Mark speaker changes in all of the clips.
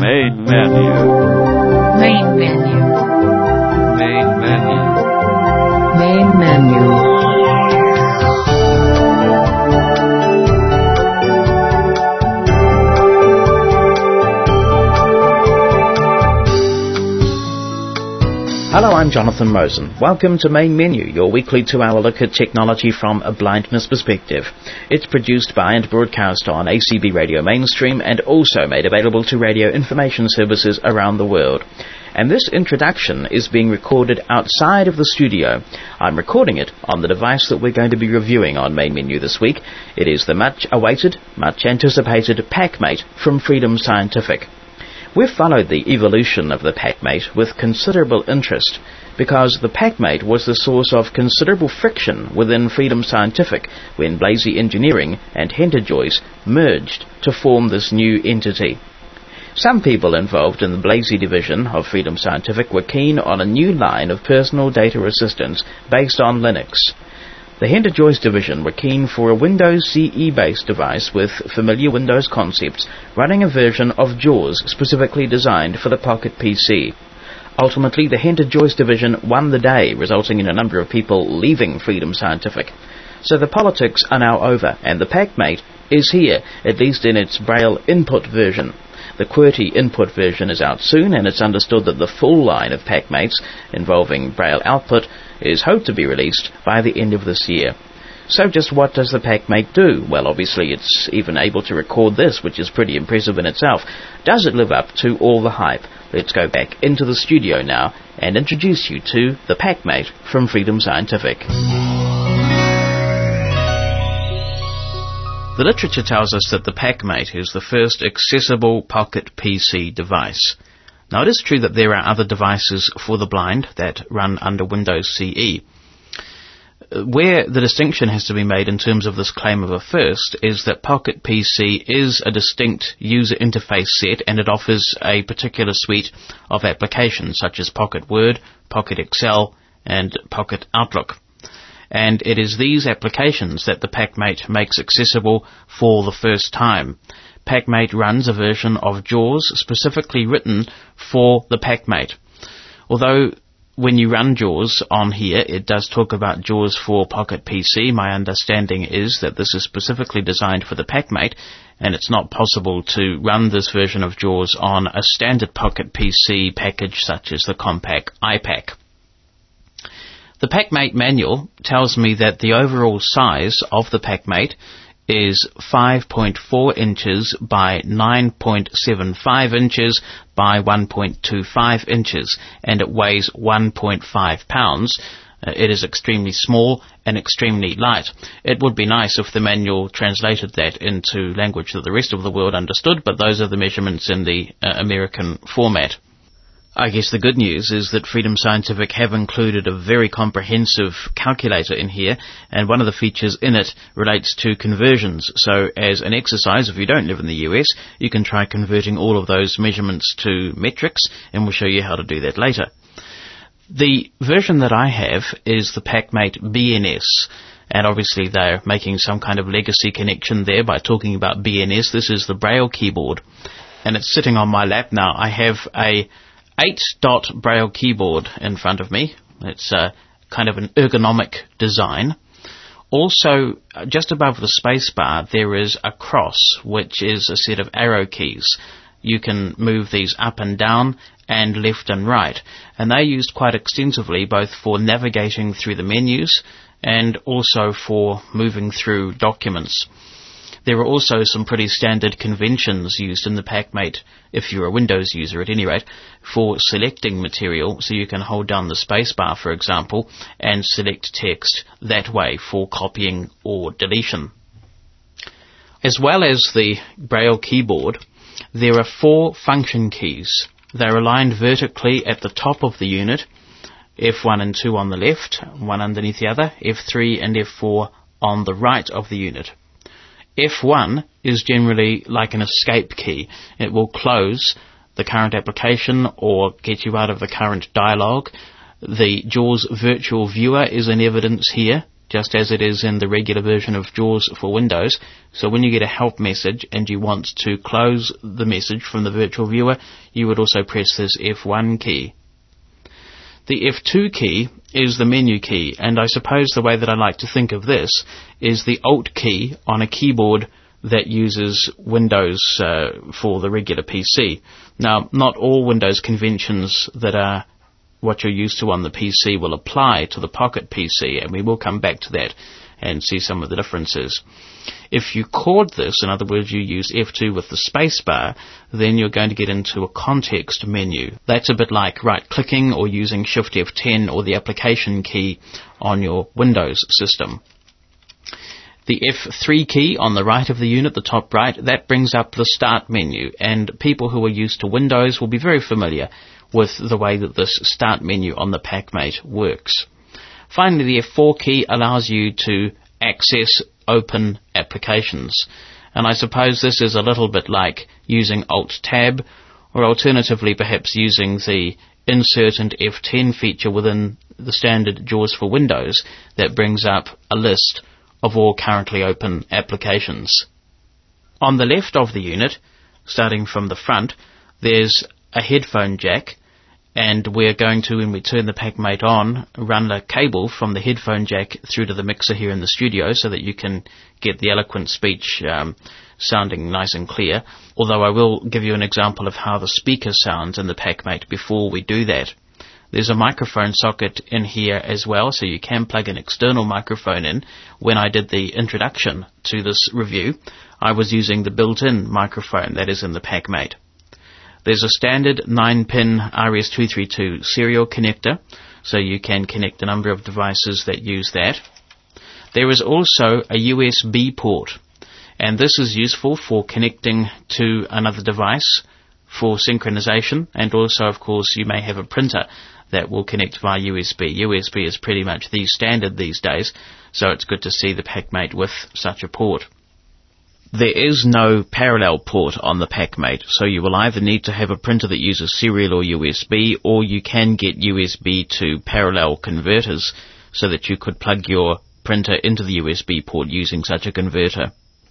Speaker 1: Main menu.
Speaker 2: Main menu.
Speaker 1: Main menu.
Speaker 2: Main menu.
Speaker 3: Hello, I'm Jonathan Mosen. Welcome to Main Menu, your weekly 2-hour look at technology from a blindness perspective. It's produced by and broadcast on ACB Radio Mainstream and also made available to radio information services around the world. And this introduction is being recorded outside of the studio. I'm recording it on the device that we're going to be reviewing on Main Menu this week. It is the much-awaited, much-anticipated PackMate from Freedom Scientific. We've followed the evolution of the PackMate with considerable interest because the PackMate was the source of considerable friction within Freedom Scientific when Blazy Engineering and Henterjoys merged to form this new entity. Some people involved in the Blazy division of Freedom Scientific were keen on a new line of personal data assistance based on Linux. The Henterjoys division were keen for a Windows CE-based device with familiar Windows concepts running a version of JAWS specifically designed for the Pocket PC. Ultimately, the Henterjoys division won the day, resulting in a number of people leaving Freedom Scientific. So the politics are now over, and the PackMate is here, at least in its Braille input version. The QWERTY input version is out soon, and it's understood that the full line of PackMates involving Braille output is hoped to be released by the end of this year. So just what does the PackMate do? Well, obviously it's even able to record this, which is pretty impressive in itself. Does it live up to all the hype? Let's go back into the studio now and introduce you to the PackMate from Freedom Scientific. The literature tells us that the PackMate is the first accessible Pocket PC device. Now, it is true that there are other devices for the blind that run under Windows CE. Where the distinction has to be made in terms of this claim of a first is that Pocket PC is a distinct user interface set, and it offers a particular suite of applications such as Pocket Word, Pocket Excel, and Pocket Outlook. And it is these applications that the PackMate makes accessible for the first time. PackMate runs a version of JAWS specifically written for the PackMate. Although when you run JAWS on here, it does talk about JAWS for Pocket PC, my understanding is that this is specifically designed for the PackMate, and it's not possible to run this version of JAWS on a standard Pocket PC package such as the Compaq iPack. The PackMate manual tells me that the overall size of the PackMate is 5.4 inches by 9.75 inches by 1.25 inches, and it weighs 1.5 pounds. It is extremely small and extremely light. It would be nice if the manual translated that into language that the rest of the world understood, but those are the measurements in the American format. I guess the good news is that Freedom Scientific have included a very comprehensive calculator in here, and one of the features in it relates to conversions. So as an exercise, if you don't live in the US, you can try converting all of those measurements to metrics, and we'll show you how to do that later. The version that I have is the PackMate BNS, and obviously they're making some kind of legacy connection there by talking about BNS. This is the Braille keyboard, and it's sitting on my lap now. I have a 8-dot Braille keyboard in front of me. It's kind of an ergonomic design. Also, just above the space bar, there is a cross, which is a set of arrow keys. You can move these up and down and left and right, and they're used quite extensively both for navigating through the menus and also for moving through documents. There are also some pretty standard conventions used in the PackMate, if you're a Windows user at any rate, for selecting material, so you can hold down the spacebar, for example, and select text that way for copying or deletion. As well as the Braille keyboard, there are 4 function keys. They're aligned vertically at the top of the unit, F1 and 2 on the left, one underneath the other, F3 and F4 on the right of the unit. F1 is generally like an escape key. It will close the current application or get you out of the current dialog. The JAWS virtual viewer is in evidence here. just as it is in the regular version of JAWS for Windows. So when you get a help message and you want to close the message from the virtual viewer, you would also press this F1 key. The F2 key is the menu key, and I suppose the way that I like to think of this is the Alt key on a keyboard that uses Windows for the regular PC. Now, not all Windows conventions that are what you're used to on the PC will apply to the Pocket PC, and we will come back to that and see some of the differences. If you chord this, in other words, you use F2 with the spacebar, then you're going to get into a context menu. That's a bit like right-clicking or using Shift F10 or the application key on your Windows system. The F3 key on the right of the unit, the top right, that brings up the Start menu, and people who are used to Windows will be very familiar with the way that this Start menu on the PackMate works. Finally, the F4 key allows you to access open applications, and I suppose this is a little bit like using Alt-Tab, or alternatively perhaps using the Insert and F10 feature within the standard JAWS for Windows that brings up a list of all currently open applications. On the left of the unit, starting from the front, there's a headphone jack, and we're going to, when we turn the PackMate on, run a cable from the headphone jack through to the mixer here in the studio so that you can get the eloquent speech sounding nice and clear, although I will give you an example of how the speaker sounds in the PackMate before we do that. There's a microphone socket in here as well, so you can plug an external microphone in. When I did the introduction to this review, I was using the built-in microphone that is in the PackMate. There's a standard 9-pin RS-232 serial connector, so you can connect a number of devices that use that. There is also a USB port, and this is useful for connecting to another device for synchronization, and also, of course, you may have a printer that will connect via USB. USB is pretty much the standard these days, so it's good to see the PackMate with such a port. There is no parallel port on the PackMate, so you will either need to have a printer that uses serial or USB, or you can get USB to parallel converters so that you could plug your printer into the USB port using such a converter.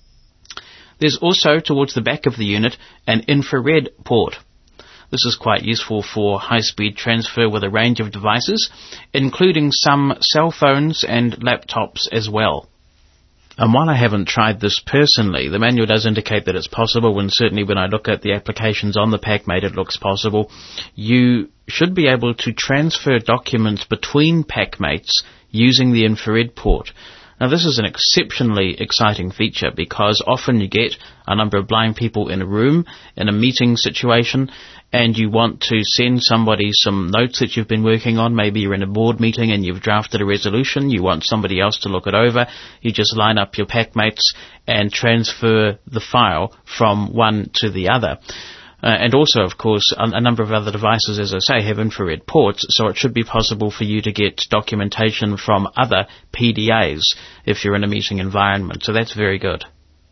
Speaker 3: There's also, towards the back of the unit, an infrared port. This is quite useful for high-speed transfer with a range of devices, including some cell phones and laptops as well. And while I haven't tried this personally, the manual does indicate that it's possible, and certainly when I look at the applications on the PackMate it looks possible. You should be able to transfer documents between PackMates using the infrared port. Now this is an exceptionally exciting feature because often you get a number of blind people in a room, in a meeting situation, and you want to send somebody some notes that you've been working on. Maybe you're in a board meeting and you've drafted a resolution, you want somebody else to look it over. You just line up your PackMates and transfer the file from one to the other. And also, of course, a number of other devices, as I say, have infrared ports, so it should be possible for you to get documentation from other PDAs if you're in a meeting environment, so that's very good.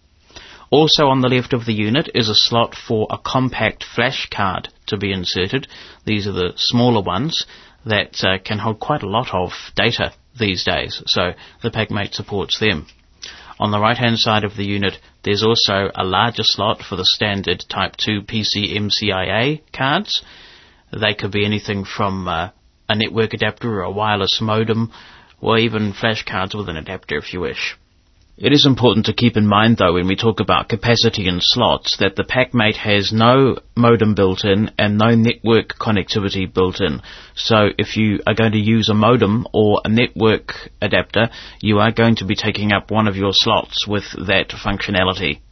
Speaker 3: Also on the left of the unit is a slot for a compact flash card to be inserted. These are the smaller ones that can hold quite a lot of data these days, so the PackMate supports them. On the right-hand side of the unit, there's also a larger slot for the standard Type 2 PCMCIA cards. They could be anything from a network adapter or a wireless modem, or even flash cards with an adapter if you wish. It is important to keep in mind, though, when we talk about capacity and slots, that the PackMate has no modem built in and no network connectivity built in. So if you are going to use a modem or a network adapter, you are going to be taking up one of your slots with that functionality.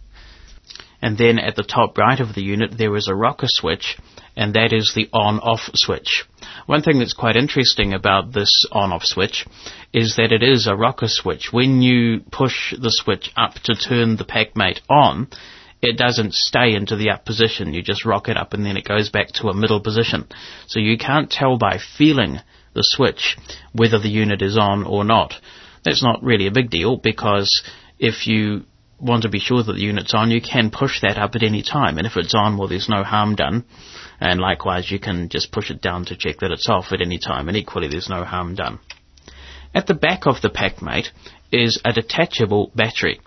Speaker 3: And then at the top right of the unit there is a rocker switch, and that is the on-off switch. One thing that's quite interesting about this on-off switch is that it is a rocker switch. When you push the switch up to turn the PackMate on, it doesn't stay into the up position. You just rock it up and then it goes back to a middle position. So you can't tell by feeling the switch whether the unit is on or not. That's not really a big deal, because if you want to be sure that the unit's on, you can push that up at any time, and if it's on, well, there's no harm done. And likewise, you can just push it down to check that it's off at any time, and equally there's no harm done. At the back of the PackMate is a detachable battery.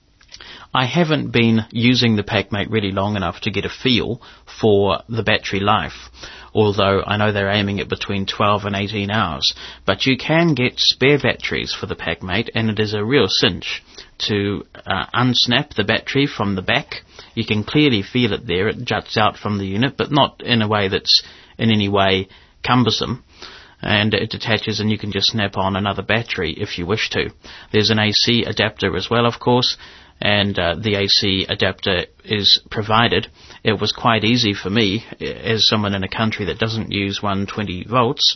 Speaker 3: I haven't been using the PackMate really long enough to get a feel for the battery life, although I know they're aiming at between 12 and 18 hours. But you can get spare batteries for the PackMate, and it is a real cinch to unsnap the battery from the back. You can clearly feel it there. It juts out from the unit, but not in a way that's in any way cumbersome. And it detaches, and you can just snap on another battery if you wish to. There's an AC adapter as well, of course, and the AC adapter is provided. It was quite easy for me, as someone in a country that doesn't use 120 volts,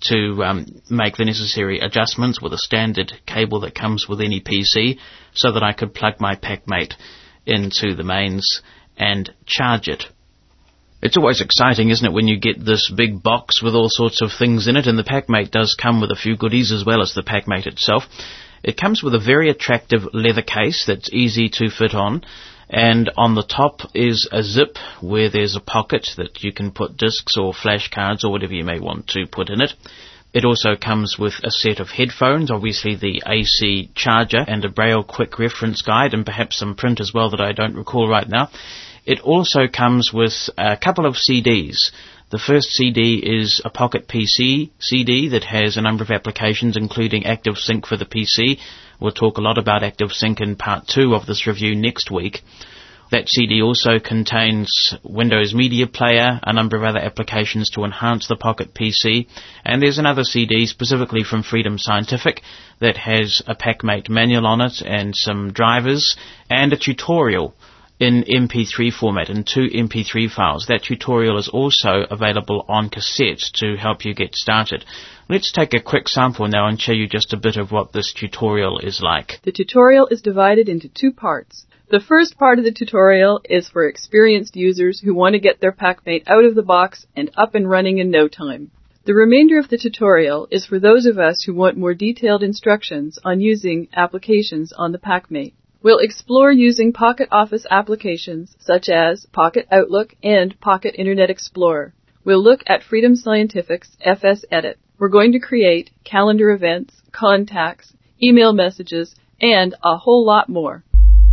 Speaker 3: to make the necessary adjustments with a standard cable that comes with any PC, so that I could plug my PackMate into the mains and charge it. It's always exciting, isn't it, when you get this big box with all sorts of things in it, and the PackMate does come with a few goodies as well as the PackMate itself. It comes with a very attractive leather case that's easy to fit on, and on the top is a zip where there's a pocket that you can put discs or flash cards or whatever you may want to put in it. It also comes with a set of headphones, obviously the AC charger, and a Braille quick reference guide, and perhaps some print as well that I don't recall right now. It also comes with a couple of CDs. The first CD is a Pocket PC CD that has a number of applications, including ActiveSync for the PC. We'll talk a lot about ActiveSync in part 2 of this review next week. That CD also contains Windows Media Player, a number of other applications to enhance the Pocket PC, and there's another CD specifically from Freedom Scientific that has a PackMate manual on it and some drivers and a tutorial in MP3 format, in 2 MP3 files. That tutorial is also available on cassette to help you get started. Let's take a quick sample now and show you just a bit of what this tutorial is like.
Speaker 4: The tutorial is divided into 2 parts. The first part of the tutorial is for experienced users who want to get their PackMate out of the box and up and running in no time. The remainder of the tutorial is for those of us who want more detailed instructions on using applications on the PackMate. We'll explore using Pocket Office applications such as Pocket Outlook and Pocket Internet Explorer. We'll look at Freedom Scientific's FS Edit. We're going to create calendar events, contacts, email messages, and a whole lot more.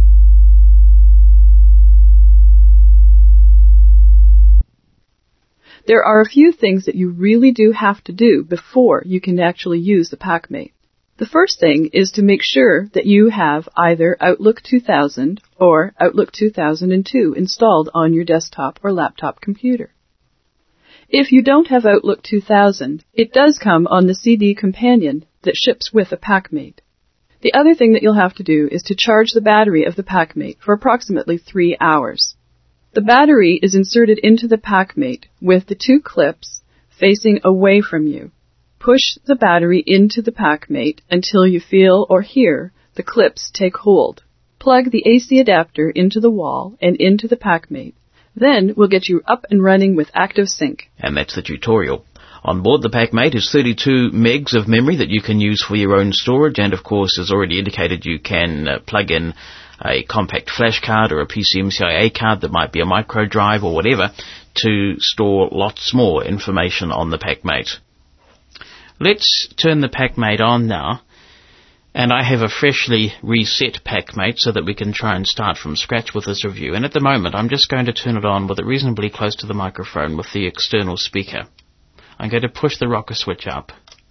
Speaker 4: There are a few things that you really do have to do before you can actually use the PackMate. The first thing is to make sure that you have either Outlook 2000 or Outlook 2002 installed on your desktop or laptop computer. If you don't have Outlook 2000, it does come on the CD companion that ships with a PackMate. The other thing that you'll have to do is to charge the battery of the PackMate for approximately 3 hours. The battery is inserted into the PackMate with the 2 clips facing away from you. Push the battery into the PackMate until you feel or hear the clips take hold. Plug the AC adapter into the wall and into the PackMate. Then we'll get you up and running with ActiveSync.
Speaker 3: And that's the tutorial. On board the PackMate is 32 megs of memory that you can use for your own storage, and of course, as already indicated, you can plug in a compact flash card or a PCMCIA card that might be a micro drive or whatever to store lots more information on the PackMate. Let's turn the PackMate on now, and I have a freshly reset PackMate so that we can try and start from scratch with this review. And at the moment, I'm just going to turn it on with it reasonably close to the microphone with the external speaker. I'm going to push the rocker switch up,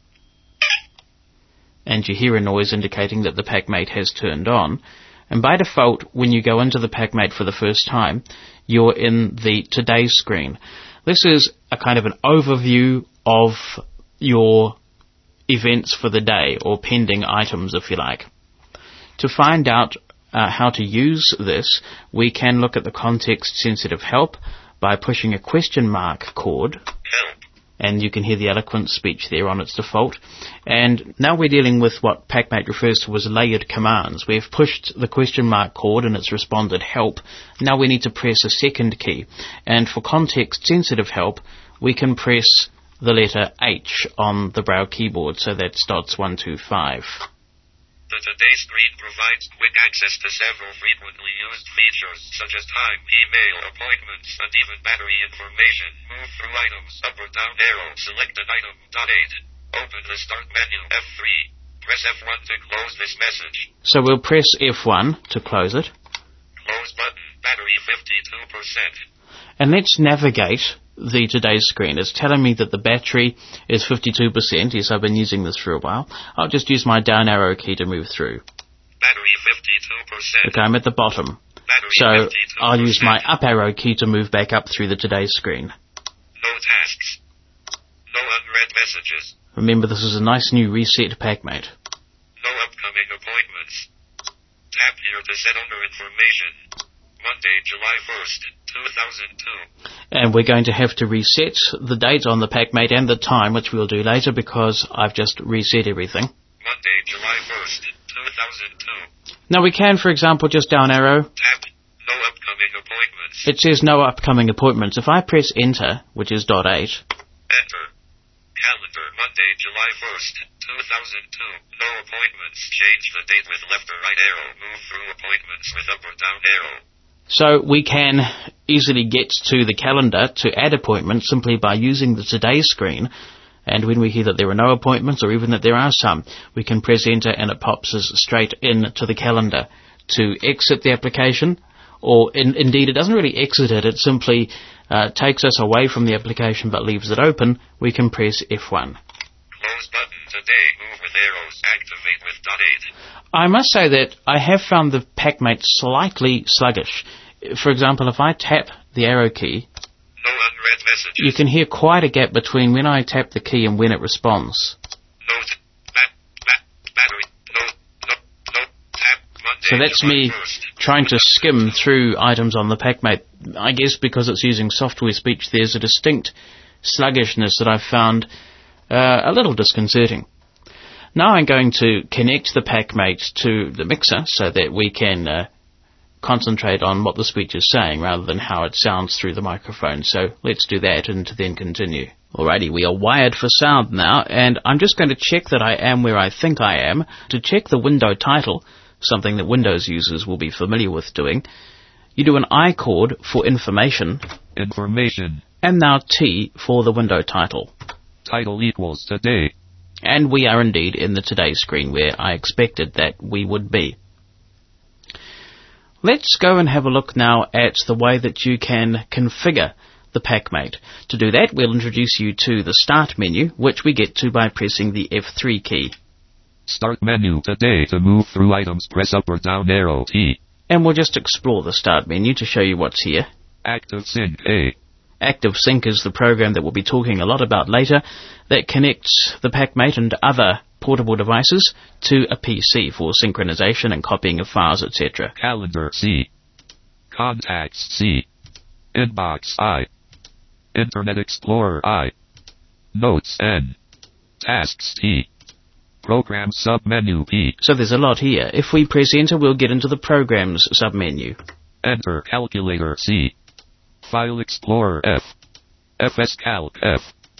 Speaker 3: and you hear a noise indicating that the PackMate has turned on. And by default, when you go into the PackMate for the first time, you're in the Today screen. This is a kind of an overview of your events for the day, or pending items, if you like. To find out how to use this, we can look at the context-sensitive help by pushing a question mark chord. And you can hear the eloquent speech there on its default. And now we're dealing with what PackMate refers to as layered commands. We've pushed the question mark chord and it's responded help. Now we need to press a second key. And for context-sensitive help, we can press the letter H on the Braille keyboard, so that's dots 1, 2, 5.
Speaker 1: The Today screen provides quick access to several frequently used features, such as time, email, appointments, and even battery information. Move through items, up or down arrow, select an item, .8. Open the Start menu, F3. Press F1 to close this message.
Speaker 3: So we'll press F1 to close it.
Speaker 1: Close button. Battery 52%.
Speaker 3: And let's navigate the today's screen. It's telling me that the battery is 52%. Yes, I've been using this for a while. I'll just use my down arrow key to move through.
Speaker 1: Battery 52%.
Speaker 3: Okay, I'm at the bottom.
Speaker 1: Battery
Speaker 3: So
Speaker 1: 52%.
Speaker 3: I'll use my up arrow key to move back up through the today's screen.
Speaker 1: No tasks. No unread messages.
Speaker 3: Remember, this is a nice new reset PackMate.
Speaker 1: No upcoming appointments. Tap here to set owner information. Monday, July 1st, 2002.
Speaker 3: And we're going to have to reset the date on the PackMate and the time, which we'll do later because I've just reset everything.
Speaker 1: Monday, July 1st, 2002.
Speaker 3: Now we can, for example, just down arrow.
Speaker 1: Tap no upcoming appointments.
Speaker 3: It says no upcoming appointments. If I press enter, which is .8,
Speaker 1: Enter. Calendar, Monday, July 1st, 2002. No appointments. Change the date with left or right arrow. Move through appointments with up or down arrow.
Speaker 3: so we can easily get to the calendar to add appointments simply by using the today screen. And when we hear that there are no appointments, or even that there are some, we can press enter and it pops us straight into the calendar. To exit the application, or indeed it doesn't really exit it, it simply takes us away from the application but leaves it open, we can press F1.
Speaker 1: Close button today. Move with arrows. Activate with .8.
Speaker 3: I must say that I have found the PackMate slightly sluggish. For example, if I tap the arrow key,
Speaker 1: No unread messages.
Speaker 3: you can hear quite a gap between when I tap the key and when it responds.
Speaker 1: Note. Battery. No. Tap. Monday,
Speaker 3: So that's
Speaker 1: July
Speaker 3: me
Speaker 1: 1st,
Speaker 3: trying to skim through items on the PackMate. I guess because it's using software speech, there's a distinct sluggishness that I've found a little disconcerting. Now I'm going to connect the PackMate to the mixer so that we can concentrate on what the speech is saying rather than how it sounds through the microphone. So let's do that and then continue. Alrighty, we are wired for sound now, and I'm just going to check that I am where I think I am. To check the window title, something that Windows users will be familiar with doing, you do an I chord for information,
Speaker 5: Information.
Speaker 3: and now T for the window title.
Speaker 5: Title equals today.
Speaker 3: And we are indeed in the today screen where I expected that we would be. Let's go and have a look now at the way that you can configure the PackMate. To do that, we'll introduce you to the Start menu, which we get to by pressing the F3 key.
Speaker 5: Start menu today. To move through items, press up or down arrow T.
Speaker 3: And we'll just explore the Start menu to show you what's here.
Speaker 5: Active Sync A.
Speaker 3: ActiveSync is the program that we'll be talking a lot about later that connects the PackMate and other portable devices to a PC for synchronization and copying of files, etc.
Speaker 5: Calendar C. Contacts C. Inbox I. Internet Explorer I. Notes N. Tasks T. Program submenu P.
Speaker 3: So there's a lot here. If we press enter, we'll get into the Programs submenu.
Speaker 5: Enter Calculator C. File Explorer F. FSCalc F.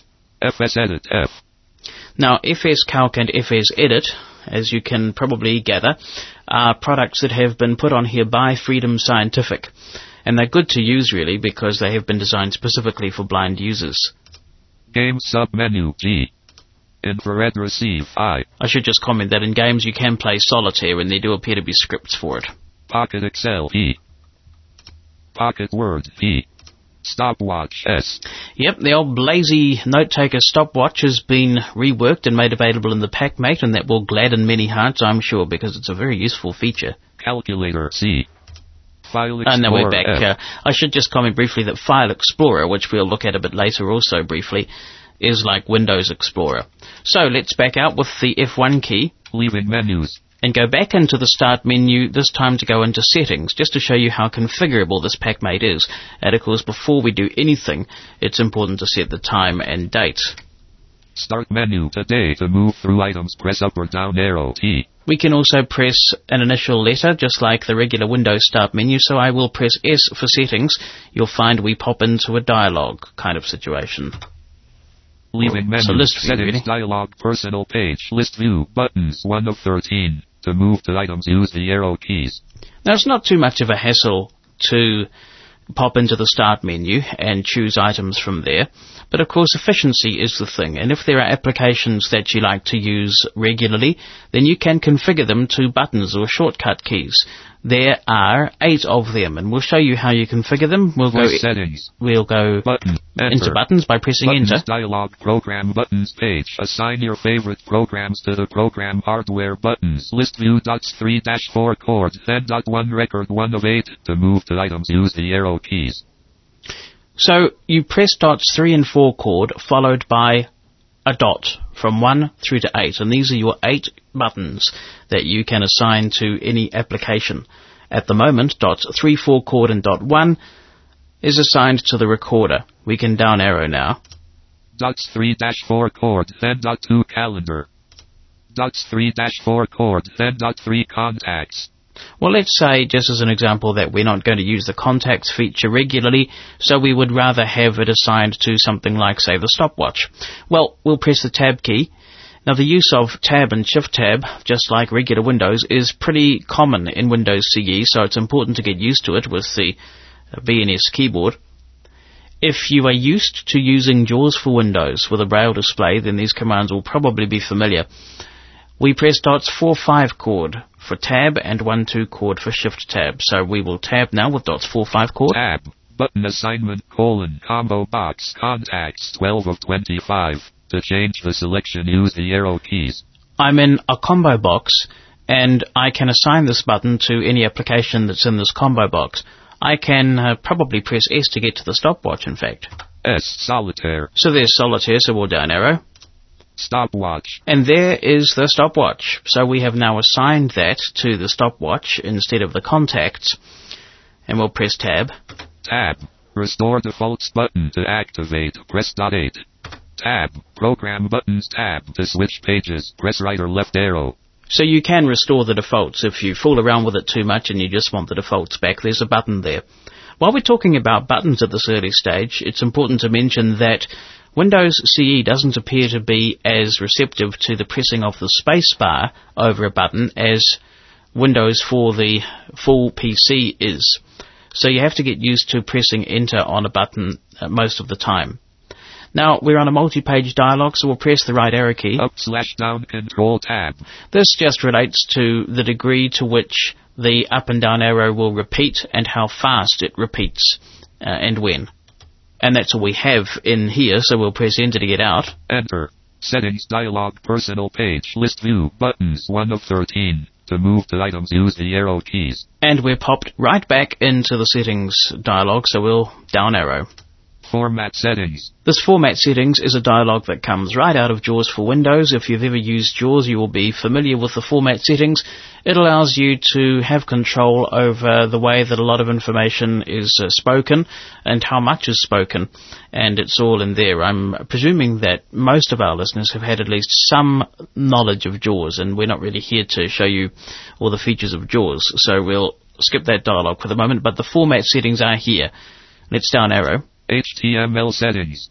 Speaker 5: FSEdit F.
Speaker 3: Now, FSCalc and FSEdit, as you can probably gather, are products that have been put on here by Freedom Scientific. And they're good to use, really, because they have been designed specifically for blind users.
Speaker 5: Game submenu G. Infrared receive I.
Speaker 3: I should just comment that in games you can play solitaire, and there do appear to be scripts for it.
Speaker 5: Pocket Excel P. Pocket Word P. Stopwatch S.
Speaker 3: Yep, the old Blazy note-taker stopwatch has been reworked and made available in the PackMate, and that will gladden many hearts, I'm sure, because it's a very useful feature.
Speaker 5: Calculator C. File Explorer
Speaker 3: And now we're back.
Speaker 5: F.
Speaker 3: I should just comment briefly that File Explorer, which we'll look at a bit later also briefly, is like Windows Explorer. So let's back out with the F1 key
Speaker 5: Leaving menus.
Speaker 3: and go back into the Start menu, this time to go into Settings, just to show you how configurable this PackMate is. And of course, before we do anything, it's important to set the time and date.
Speaker 5: Start menu today. To move through items, press up or down arrow T.
Speaker 3: We can also press an initial letter, just like the regular Windows Start menu, so I will press S for Settings. You'll find we pop into a dialogue kind of situation.
Speaker 5: Leaving
Speaker 3: It's a
Speaker 5: menu.
Speaker 3: list view,
Speaker 5: Settings
Speaker 3: really.
Speaker 5: dialog. Personal page. List view. Buttons 1 of 13. To move to items, use the arrow keys.
Speaker 3: Now, it's not too much of a hassle to pop into the Start menu and choose items from there. But of course, efficiency is the thing, and if there are applications that you like to use regularly, then you can configure them to buttons or shortcut keys. There are 8 of them, and we'll show you how you configure them. We'll go
Speaker 5: Settings.
Speaker 3: We'll go
Speaker 5: Button.
Speaker 3: into
Speaker 5: Enter.
Speaker 3: buttons by pressing
Speaker 5: Buttons
Speaker 3: enter.
Speaker 5: dialog. Program buttons page. Assign your favorite programs to the program hardware buttons. List view dots 3-4 chord. Then dot 1 record 1 of 8. To move to items, use the arrow keys.
Speaker 3: So you press dots 3 and 4 chord, followed by a dot from 1 through to 8, and these are your 8 buttons that you can assign to any application. At the moment, dots 3, 4 chord and dot 1 is assigned to the recorder. We can down arrow now.
Speaker 5: Dots 3-4 chord. Then dot 2 calendar. Dots 3-4 chord. Then dot 3 contacts.
Speaker 3: Well, let's say, just as an example, that we're not going to use the contacts feature regularly, so we would rather have it assigned to something like, say, the stopwatch. Well, we'll press the Tab key. Now, the use of Tab and Shift Tab, just like regular Windows, is pretty common in Windows CE, so it's important to get used to it with the BNS keyboard. If you are used to using JAWS for Windows with a Braille display, then these commands will probably be familiar. We press dots 4-5 chord for Tab and 1-2 chord for Shift Tab. So we will tab now with dots 4-5 chord.
Speaker 5: Tab. Button assignment, combo box, contacts 12 of 25. To change the selection, use the arrow keys.
Speaker 3: I'm in a combo box, and I can assign this button to any application that's in this combo box. I can probably press S to get to the stopwatch, in fact.
Speaker 5: S, solitaire.
Speaker 3: So there's solitaire, so we'll down arrow.
Speaker 5: Stopwatch.
Speaker 3: And there is the stopwatch. So we have now assigned that to the stopwatch instead of the contacts. And we'll press Tab.
Speaker 5: Tab. Restore defaults button to activate. Press dot 8. Tab. Program buttons tab. To switch pages, press right or left arrow.
Speaker 3: So you can restore the defaults if you fool around with it too much and you just want the defaults back. There's a button there. While we're talking about buttons at this early stage, it's important to mention that Windows CE doesn't appear to be as receptive to the pressing of the space bar over a button as Windows for the full PC is. So you have to get used to pressing enter on a button most of the time. Now, we're on a multi-page dialog, so we'll press the right arrow key.
Speaker 5: Up/down control tab.
Speaker 3: This just relates to the degree to which the up and down arrow will repeat and how fast it repeats and when. And that's all we have in here, so we'll press enter to get out.
Speaker 5: Enter. Settings dialog, personal page, list view, buttons 1 of 13. To move to items, use the arrow keys.
Speaker 3: And we're popped right back into the settings dialog, so we'll down arrow.
Speaker 5: Format settings.
Speaker 3: This format settings is a dialog that comes right out of JAWS for Windows. If you've ever used JAWS, you will be familiar with the format settings. It allows you to have control over the way that a lot of information is spoken and how much is spoken. And it's all in there. I'm presuming that most of our listeners have had at least some knowledge of JAWS, and we're not really here to show you all the features of JAWS. So we'll skip that dialog for the moment, but the format settings are here. Let's down arrow.
Speaker 5: HTML settings.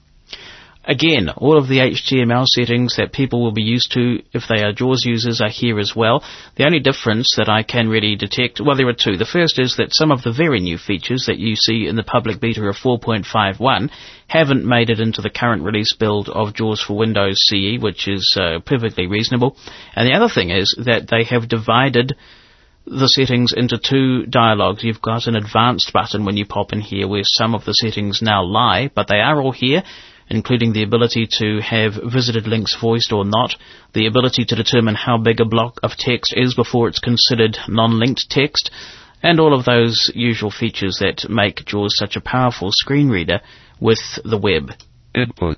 Speaker 3: Again, all of the HTML settings that people will be used to if they are JAWS users are here as well. The only difference that I can really detect, well, there are two. The first is that some of the very new features that you see in the public beta of 4.51 haven't made it into the current release build of JAWS for Windows CE, which is perfectly reasonable. And the other thing is that they have divided the settings into two dialogues. You've got an advanced button when you pop in here where some of the settings now lie, but they are all here, including the ability to have visited links voiced or not, the ability to determine how big a block of text is before it's considered non-linked text, and all of those usual features that make JAWS such a powerful screen reader with the web.
Speaker 5: Input.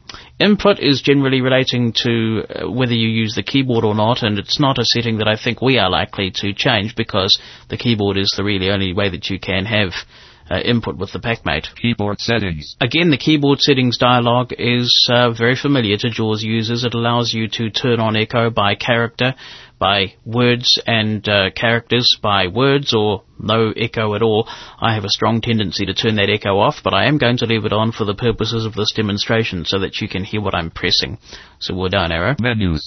Speaker 3: Input is generally relating to whether you use the keyboard or not, and it's not a setting that I think we are likely to change because the keyboard is the really only way that you can have input with the PackMate.
Speaker 5: Keyboard settings.
Speaker 3: Again, the keyboard settings dialog is very familiar to JAWS users. It allows you to turn on echo by character, by words, and characters by words, or no echo at all. I have a strong tendency to turn that echo off, but I am going to leave it on for the purposes of this demonstration so that you can hear what I'm pressing. So we'll down arrow.
Speaker 5: Menus.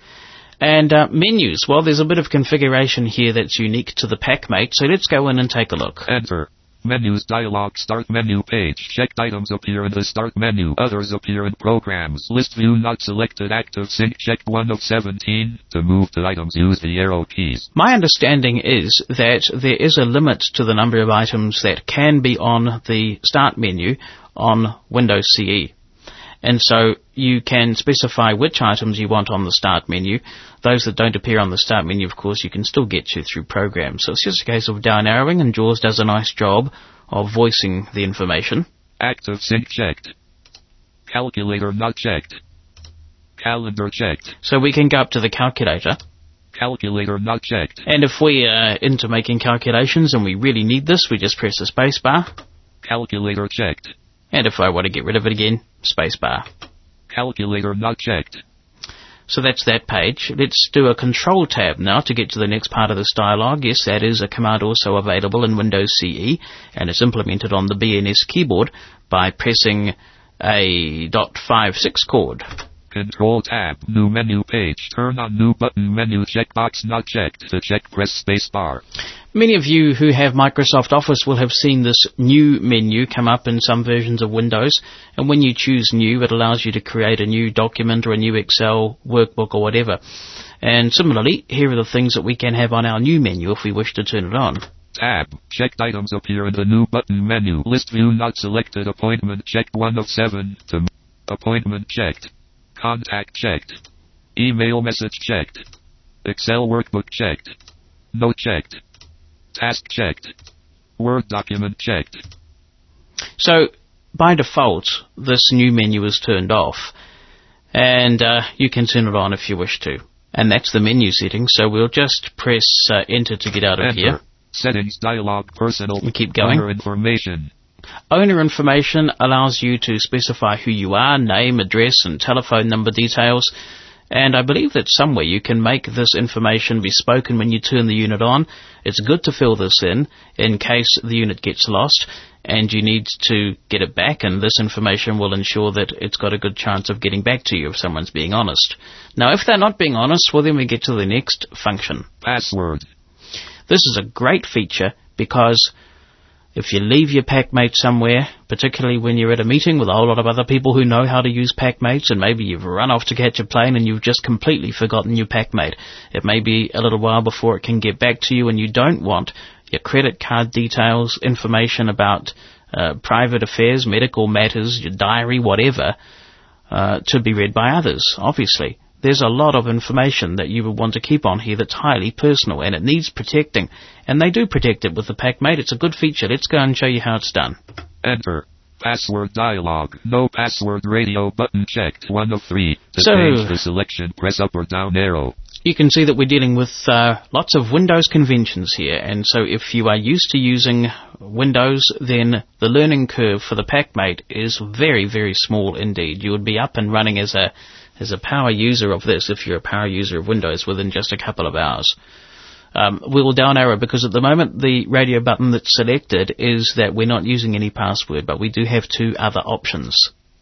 Speaker 3: And menus. Well, there's a bit of configuration here that's unique to the PackMate, so let's go in and take a look.
Speaker 5: Enter. Menus dialog. Start menu page. Checked items appear in the start menu. Others appear in programs. List view not selected. Active sync checked 1 of 17. To move to items, use the arrow keys.
Speaker 3: My understanding is that there is a limit to the number of items that can be on the start menu on Windows CE. And so you can specify which items you want on the start menu. Those that don't appear on the start menu, of course, you can still get to through programs. So it's just a case of down arrowing, and JAWS does a nice job of voicing the information.
Speaker 5: Active sync checked. Calculator not checked. Calendar checked.
Speaker 3: So we can go up to the calculator.
Speaker 5: Calculator not checked.
Speaker 3: And if we are into making calculations and we really need this, we just press the space bar.
Speaker 5: Calculator checked.
Speaker 3: And if I want to get rid of it again, space bar.
Speaker 5: Calculator not checked.
Speaker 3: So that's that page. Let's do a control tab now to get to the next part of this dialog. Yes, that is a command also available in Windows CE, and it's implemented on the BNS keyboard by pressing a .56 chord.
Speaker 5: Control tab, new menu page, turn on new button menu, checkbox not checked. To check, press space bar.
Speaker 3: Many of you who have Microsoft Office will have seen this new menu come up in some versions of Windows, and when you choose new, it allows you to create a new document or a new Excel workbook or whatever. And similarly, here are the things that we can have on our new menu if we wish to turn it on.
Speaker 5: Tab, checked items appear in the new button menu. List view not selected. Appointment checked 1 of 7. To appointment checked. Contact checked. Email message checked. Excel workbook checked. Note checked. Task checked. Word document checked.
Speaker 3: So, by default, this new menu is turned off, and you can turn it on if you wish to. And that's the menu setting, so we'll just press enter to get out of here.
Speaker 5: Settings dialog, personal.
Speaker 3: We keep going.
Speaker 5: Owner information.
Speaker 3: Owner information allows you to specify who you are, name, address, and telephone number details. And I believe that somewhere you can make this information be spoken when you turn the unit on. It's good to fill this in case the unit gets lost and you need to get it back, and this information will ensure that it's got a good chance of getting back to you if someone's being honest. Now, if they're not being honest, well, then we get to the next function.
Speaker 5: Password.
Speaker 3: This is a great feature because if you leave your PackMate somewhere, particularly when you're at a meeting with a whole lot of other people who know how to use PackMates, and maybe you've run off to catch a plane and you've just completely forgotten your PackMate, it may be a little while before it can get back to you, and you don't want your credit card details, information about private affairs, medical matters, your diary, whatever, to be read by others, obviously. There's a lot of information that you would want to keep on here that's highly personal, and it needs protecting. And they do protect it with the PackMate. It's a good feature. Let's go and show you how it's done.
Speaker 5: Enter. Password dialog. No password radio button checked. 1 of 3. To
Speaker 3: So,
Speaker 5: change the selection, press up or down arrow.
Speaker 3: You can see that we're dealing with lots of Windows conventions here. And so if you are used to using Windows, then the learning curve for the PackMate is very, very small indeed. You would be up and running as a power user of this, if you're a power user of Windows, within just a couple of hours. We will down arrow because at the moment the radio button that's selected is that we're not using any password, but we do have 2 other options.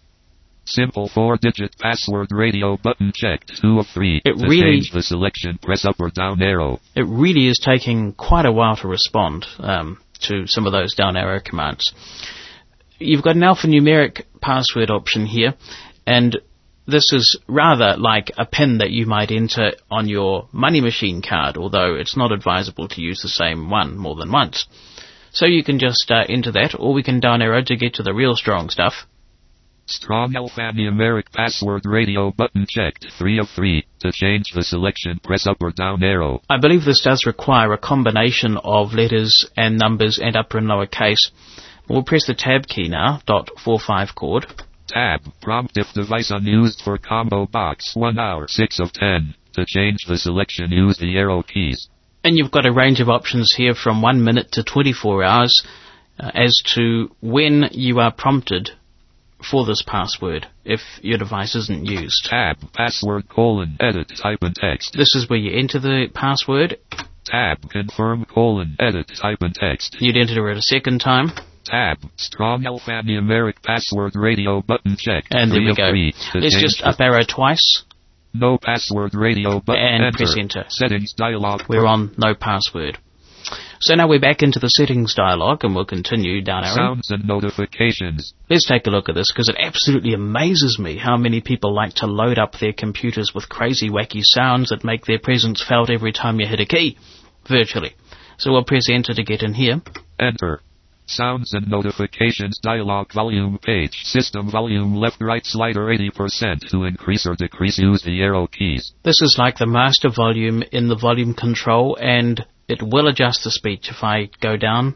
Speaker 5: Simple 4-digit password radio button checked. 2 of 3.
Speaker 3: It
Speaker 5: to
Speaker 3: really-
Speaker 5: change the selection, press up or down arrow.
Speaker 3: It really is taking quite a while to respond to some of those down arrow commands. You've got an alphanumeric password option here, and this is rather like a PIN that you might enter on your money machine card, although it's not advisable to use the same one more than once. So you can just enter that, or we can down arrow to get to the real strong stuff.
Speaker 5: Strong alphanumeric password radio button checked. 3 of 3. To change the selection, press up or down arrow.
Speaker 3: I believe this does require a combination of letters and numbers and upper and lower case. We'll press the tab key now, .45 chord.
Speaker 5: Tab. Prompt if device unused for combo box. 1 hour. 6 of 10. To change the selection, use the arrow keys.
Speaker 3: And you've got a range of options here from 1 minute to 24 hours as to when you are prompted for this password if your device isn't used.
Speaker 5: Tab. Password : edit type and text.
Speaker 3: This is where you enter the password.
Speaker 5: Tab. Confirm : edit type and text.
Speaker 3: You'd enter it a second time.
Speaker 5: Tab. Strong alphanumeric password radio button checked.
Speaker 3: And there
Speaker 5: 3
Speaker 3: we
Speaker 5: of
Speaker 3: go.
Speaker 5: 3. To
Speaker 3: Let's
Speaker 5: change
Speaker 3: just up arrow twice
Speaker 5: No password radio button.
Speaker 3: and
Speaker 5: enter.
Speaker 3: press enter.
Speaker 5: Settings dialog.
Speaker 3: We're on no password. So now we're back into the settings dialog, and we'll continue down arrow.
Speaker 5: Sounds and notifications.
Speaker 3: Let's take a look at this, because it absolutely amazes me how many people like to load up their computers with crazy wacky sounds that make their presence felt every time you hit a key, virtually. So we'll press enter to get in here.
Speaker 5: Enter. Sounds and notifications dialog volume page. System volume left right slider 80% to increase or decrease. Use the arrow keys.
Speaker 3: This is like the master volume in the volume control, and it will adjust the speech if I go down.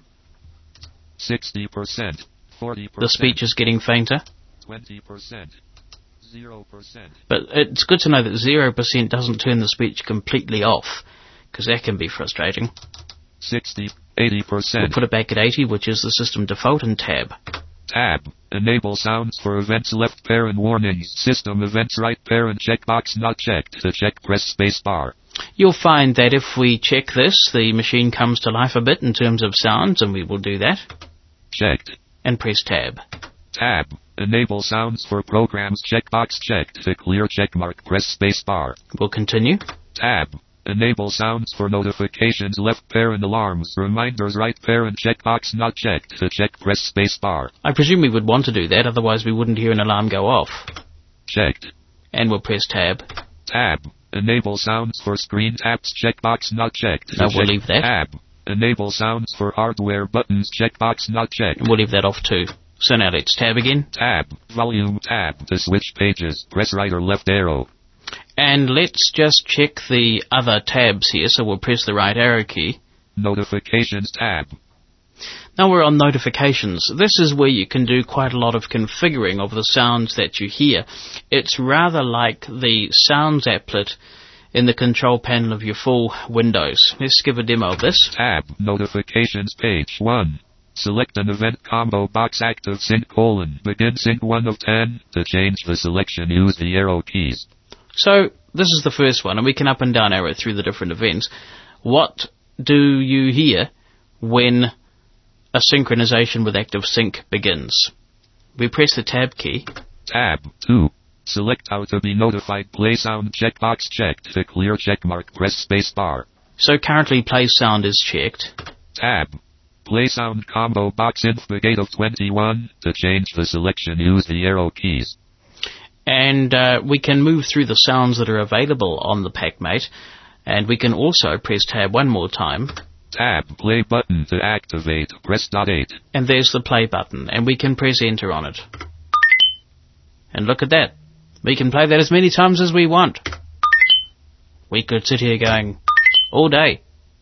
Speaker 5: 60%. 40%.
Speaker 3: The speech is getting fainter.
Speaker 5: 20%. 0%.
Speaker 3: But it's good to know that 0% doesn't turn the speech completely off, because that can be frustrating.
Speaker 5: 60. 80%.
Speaker 3: We'll put it back at 80, which is the system default, and tab.
Speaker 5: Tab. Enable sounds for events left parent warnings. System events right parent checkbox not checked. To check, press spacebar.
Speaker 3: You'll find that if we check this, the machine comes to life a bit in terms of sounds, and we will do that.
Speaker 5: Checked.
Speaker 3: And press tab.
Speaker 5: Tab. Enable sounds for programs checkbox checked. To clear checkmark, press spacebar.
Speaker 3: We'll continue.
Speaker 5: Tab. Enable sounds for notifications left parent alarms. Reminders right parent checkbox not checked. To check, press spacebar.
Speaker 3: I presume we would want to do that, otherwise we wouldn't hear an alarm go off.
Speaker 5: Checked.
Speaker 3: And we'll press tab.
Speaker 5: Tab. Enable sounds for screen taps checkbox not checked.
Speaker 3: No, we'll leave that.
Speaker 5: Tab. Enable sounds for hardware buttons checkbox not checked.
Speaker 3: And we'll leave that off too. So now let's tab again.
Speaker 5: Tab. Volume tab. To switch pages, press right or left arrow.
Speaker 3: And let's just check the other tabs here, so we'll press the right arrow key.
Speaker 5: Notifications tab.
Speaker 3: Now we're on notifications. This is where you can do quite a lot of configuring of the sounds that you hear. It's rather like the sounds applet in the control panel of your full Windows. Let's give a demo of this.
Speaker 5: Tab. Notifications page 1. Select an event combo box active sync : begin sync 1 of 10. To change the selection, use the arrow keys.
Speaker 3: So this is the first one, and we can up and down arrow through the different events. What do you hear when a synchronization with Active Sync begins? We press the tab key.
Speaker 5: Tab 2. Select how to be notified. Play sound checkbox checked. To clear checkmark, press spacebar.
Speaker 3: So currently play sound is checked.
Speaker 5: Tab. Play sound combo box inf gate of 21. To change the selection, use the arrow keys.
Speaker 3: And we can move through the sounds that are available on the PackMate, and we can also press tab one more time.
Speaker 5: Tab. Play button to activate. Press .8.
Speaker 3: And there's the play button, and we can press enter on it. And look at that. We can play that as many times as we want. We could sit here going all day.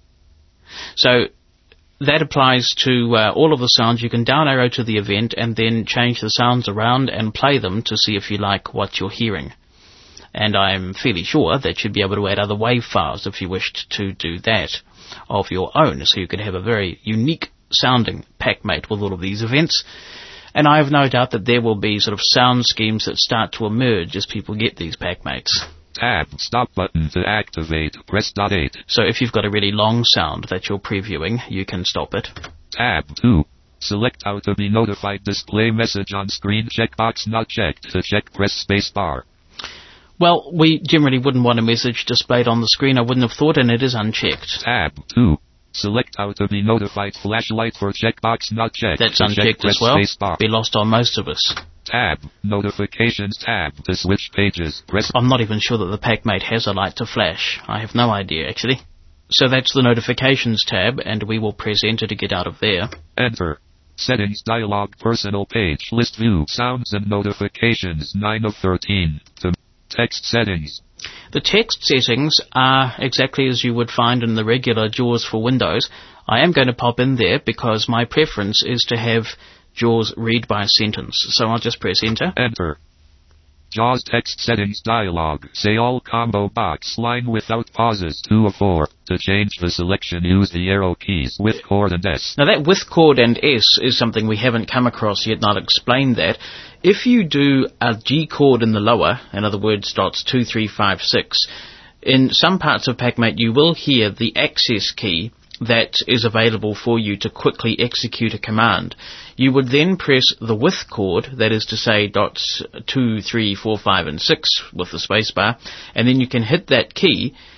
Speaker 3: So that applies to all of the sounds. You can down arrow to the event and then change the sounds around and play them to see if you like what you're hearing. And I'm fairly sure that you'd be able to add other WAV files if you wished to do that of your own, so you could have a very unique sounding PackMate with all of these events. And I have no doubt that there will be sort of sound schemes that start to emerge as people get these PackMates.
Speaker 5: Tab. Stop button to activate. Press .8.
Speaker 3: So if you've got a really long sound that you're previewing, you can stop it.
Speaker 5: Tab 2. Select how to be notified. Display message on screen checkbox not checked. To check, press spacebar.
Speaker 3: Well, we generally wouldn't want a message displayed on the screen, I wouldn't have thought, and it is unchecked.
Speaker 5: Tab 2. Select how to be notified. Flashlight for checkbox not checked.
Speaker 3: That's
Speaker 5: to
Speaker 3: unchecked
Speaker 5: check,
Speaker 3: as well.
Speaker 5: Spacebar.
Speaker 3: Be lost on most of us.
Speaker 5: Tab. Notifications tab. To switch pages, press...
Speaker 3: I'm not even sure that the PackMate has a light to flash. I have no idea, actually. So that's the notifications tab, and we will press enter to get out of there.
Speaker 5: Enter. Settings dialog personal page. List view. Sounds and notifications 9 of 13. To text settings.
Speaker 3: The text settings are exactly as you would find in the regular JAWS for Windows. I am going to pop in there because my preference is to have JAWS read by sentence. So I'll just press enter.
Speaker 5: Enter. JAWS text settings dialog. Say all combo box line without pauses 2 of 4. To change the selection, use the arrow keys with chord and S.
Speaker 3: Now that with chord and S is something we haven't come across yet, and I'll explain that. If you do a G chord in the lower, in other words dots 2, 3, 5, 6, in some parts of PackMate you will hear the access key that is available for you to quickly execute a command. You would then press the with chord, that is to say dots 2, 3, 4, 5 and 6 with the spacebar, and then you can hit that key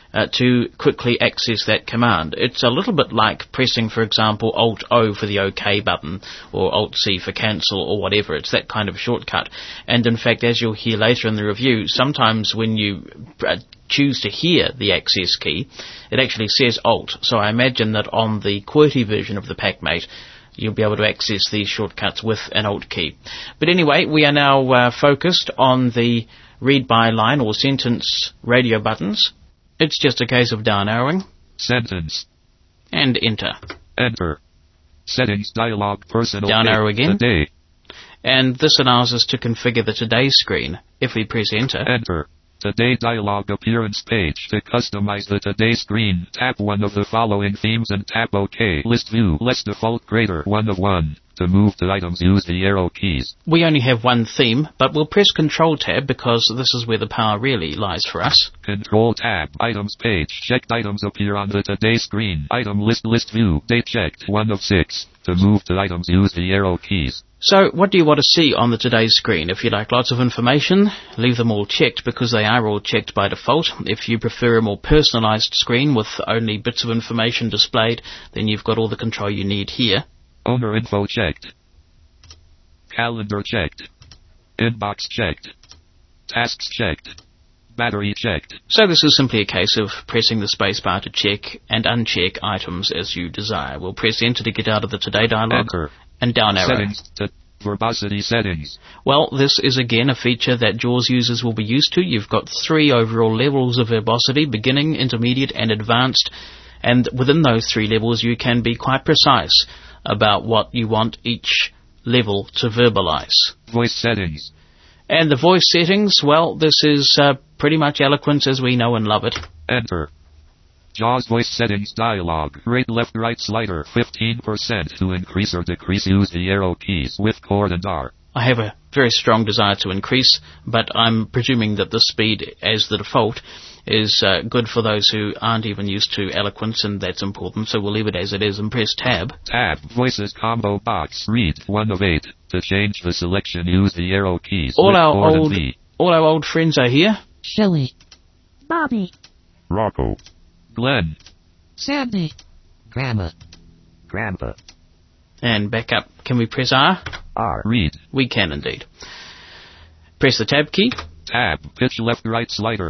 Speaker 3: to quickly access that command. It's a little bit like pressing, for example, Alt-O for the OK button, or Alt-C for cancel, or whatever. It's that kind of shortcut. And in fact, as you'll hear later in the review, sometimes when you choose to hear the access key, it actually says Alt. So I imagine that on the QWERTY version of the PackMate, you'll be able to access these shortcuts with an Alt key. But anyway, we are now focused on the read by line or sentence radio buttons. It's just a case of down arrowing.
Speaker 5: Sentence.
Speaker 3: And enter.
Speaker 5: Enter. Settings dialog personal.
Speaker 3: Down arrow again.
Speaker 5: Today.
Speaker 3: And this allows us to configure the Today screen. If we press enter.
Speaker 5: Enter. Today dialog appearance page. To customize the Today screen, tap one of the following themes and tap OK. List view. Less default greater 1 of 1. To move to items, use the arrow keys.
Speaker 3: We only have one theme, but we'll press Control Tab because this is where the power really lies for us.
Speaker 5: Control Tab. Items page. Checked items appear on the Today screen. Item list view. Date checked 1 of 6. To move to items, use the arrow keys.
Speaker 3: So, what do you want to see on the Today screen? If you like lots of information, leave them all checked because they are all checked by default. If you prefer a more personalised screen with only bits of information displayed, then you've got all the control you need here.
Speaker 5: Owner info checked. Calendar checked. Inbox checked. Tasks checked. Battery checked.
Speaker 3: So this is simply a case of pressing the spacebar to check and uncheck items as you desire. We'll press enter to get out of the Today dialog.
Speaker 5: Enter.
Speaker 3: And down arrow.
Speaker 5: Settings. Verbosity settings.
Speaker 3: Well, this is again a feature that JAWS users will be used to. You've got 3 overall levels of verbosity, beginning, intermediate and advanced. And within those 3 levels you can be quite precise about what you want each level to verbalize.
Speaker 5: Voice settings.
Speaker 3: And the voice settings, well, this is pretty much eloquent as we know and love it.
Speaker 5: Enter. JAWS voice settings dialog. Rate left right slider 15% to increase or decrease. Use the arrow keys with chord and R.
Speaker 3: I have a very strong desire to increase, but I'm presuming that the speed as the default is good for those who aren't even used to eloquence, and that's important, so we'll leave it as it is and press tab.
Speaker 5: Tab. Voices combo box. Read 1 of 8. To change the selection, use the arrow keys
Speaker 3: All
Speaker 5: with
Speaker 3: our
Speaker 5: chord and V.
Speaker 3: all our old friends are here.
Speaker 2: Shelly, Bobby,
Speaker 5: Rocco. Glenn.
Speaker 2: Sandy, Grandma, Grandpa,
Speaker 3: And back up. Can we press R?
Speaker 5: R. Read.
Speaker 3: We can indeed. Press the tab key.
Speaker 5: Tab. Pitch left right slider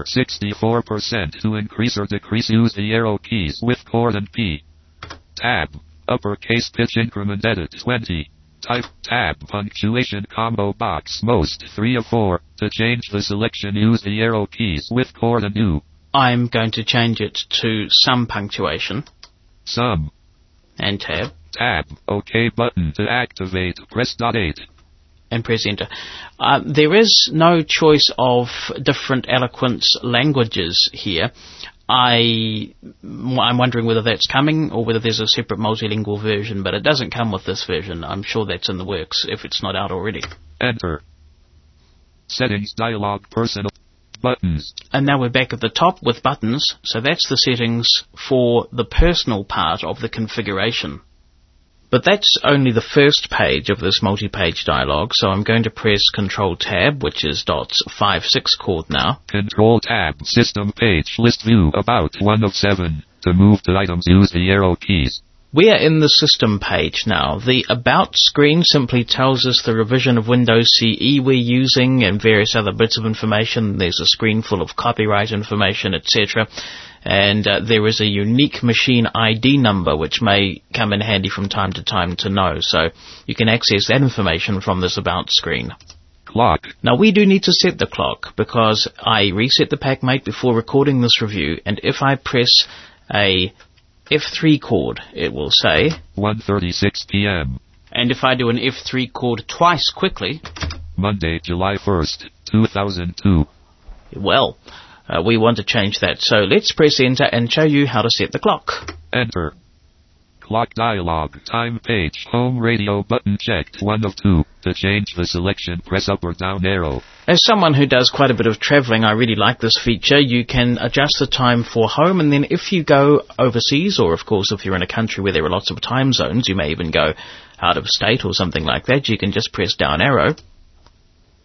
Speaker 5: 64% to increase or decrease. Use the arrow keys with chord and P. Tab. Uppercase pitch increment edit 20. Type. Tab. Punctuation combo box. Most 3 of 4. To change the selection, use the arrow keys with chord and U.
Speaker 3: I'm going to change it to some punctuation.
Speaker 5: Some.
Speaker 3: And tab.
Speaker 5: Tab. OK button to activate. Press .8.
Speaker 3: And press enter. There is no choice of different eloquence languages here. I'm wondering whether that's coming or whether there's a separate multilingual version, but it doesn't come with this version. I'm sure that's in the works if it's not out already.
Speaker 5: Enter. Settings dialog personal buttons.
Speaker 3: And now we're back at the top with buttons, so that's the settings for the personal part of the configuration. But that's only the first page of this multi-page dialog, so I'm going to press Control Tab, which is .56 chord now.
Speaker 5: Control Tab. System page. List view. About 1 of 7. To move to items, use the arrow keys.
Speaker 3: We are in the System page now. The About screen simply tells us the revision of Windows CE we're using and various other bits of information. There's a screen full of copyright information, etc. And there is a unique machine ID number which may come in handy from time to time to know. So you can access that information from this About screen.
Speaker 5: Clock.
Speaker 3: Now we do need to set the clock because I reset the PackMate before recording this review, and if I press a F3 chord, it will say
Speaker 5: 1:36 p.m.
Speaker 3: And if I do an F3 chord twice quickly,
Speaker 5: Monday, July 1st, 2002.
Speaker 3: Well, we want to change that. So let's press enter and show you how to set the clock.
Speaker 5: Enter. Clock dialog. Time page. Home radio button checked 1 of 2. To change the selection, press up or down arrow.
Speaker 3: As someone who does quite a bit of travelling, I really like this feature. You can adjust the time for home, and then if you go overseas, or of course if you're in a country where there are lots of time zones, you may even go out of state or something like that, you can just press down arrow.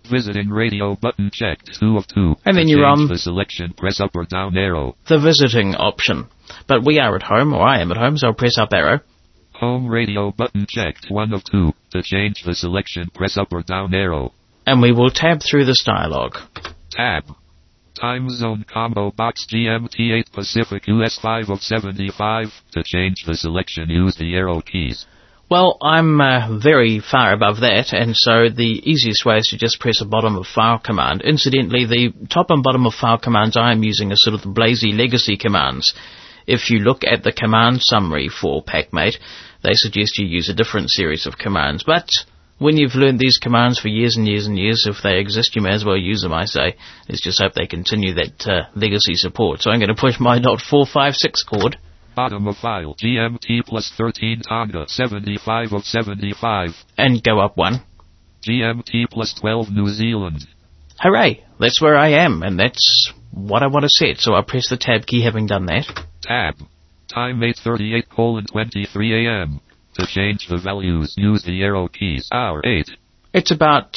Speaker 5: Visiting radio button checked. 2 of 2.
Speaker 3: And then
Speaker 5: To
Speaker 3: you're
Speaker 5: change
Speaker 3: on
Speaker 5: the selection, press up or down arrow.
Speaker 3: the visiting option. But we are at home, or I am at home, so I'll press up arrow.
Speaker 5: Home radio button checked. 1 of 2. To change the selection, press up or down arrow.
Speaker 3: And we will tab through this dialog.
Speaker 5: Tab. Time zone combo box GMT 8 Pacific US 5 of 75. To change the selection, use the arrow keys.
Speaker 3: Well, I'm very far above that, and so the easiest way is to just press a bottom of file command. Incidentally, the top and bottom of file commands I am using are sort of the Blazy legacy commands. If you look at the command summary for PackMate, they suggest you use a different series of commands. But when you've learned these commands for years and years and years, if they exist, you may as well use them, I say. Let's just hope they continue that legacy support. So I'm going to push my .456 chord.
Speaker 5: Bottom of file, GMT plus 13 Tonga, 75 of 75.
Speaker 3: And go up 1.
Speaker 5: GMT plus 12 New Zealand.
Speaker 3: Hooray! That's where I am, and that's what I want to set. So I'll press the tab key having done that.
Speaker 5: Tab. Time 8:38:23 a.m. To change the values, use the arrow keys. Hour 8.
Speaker 3: It's about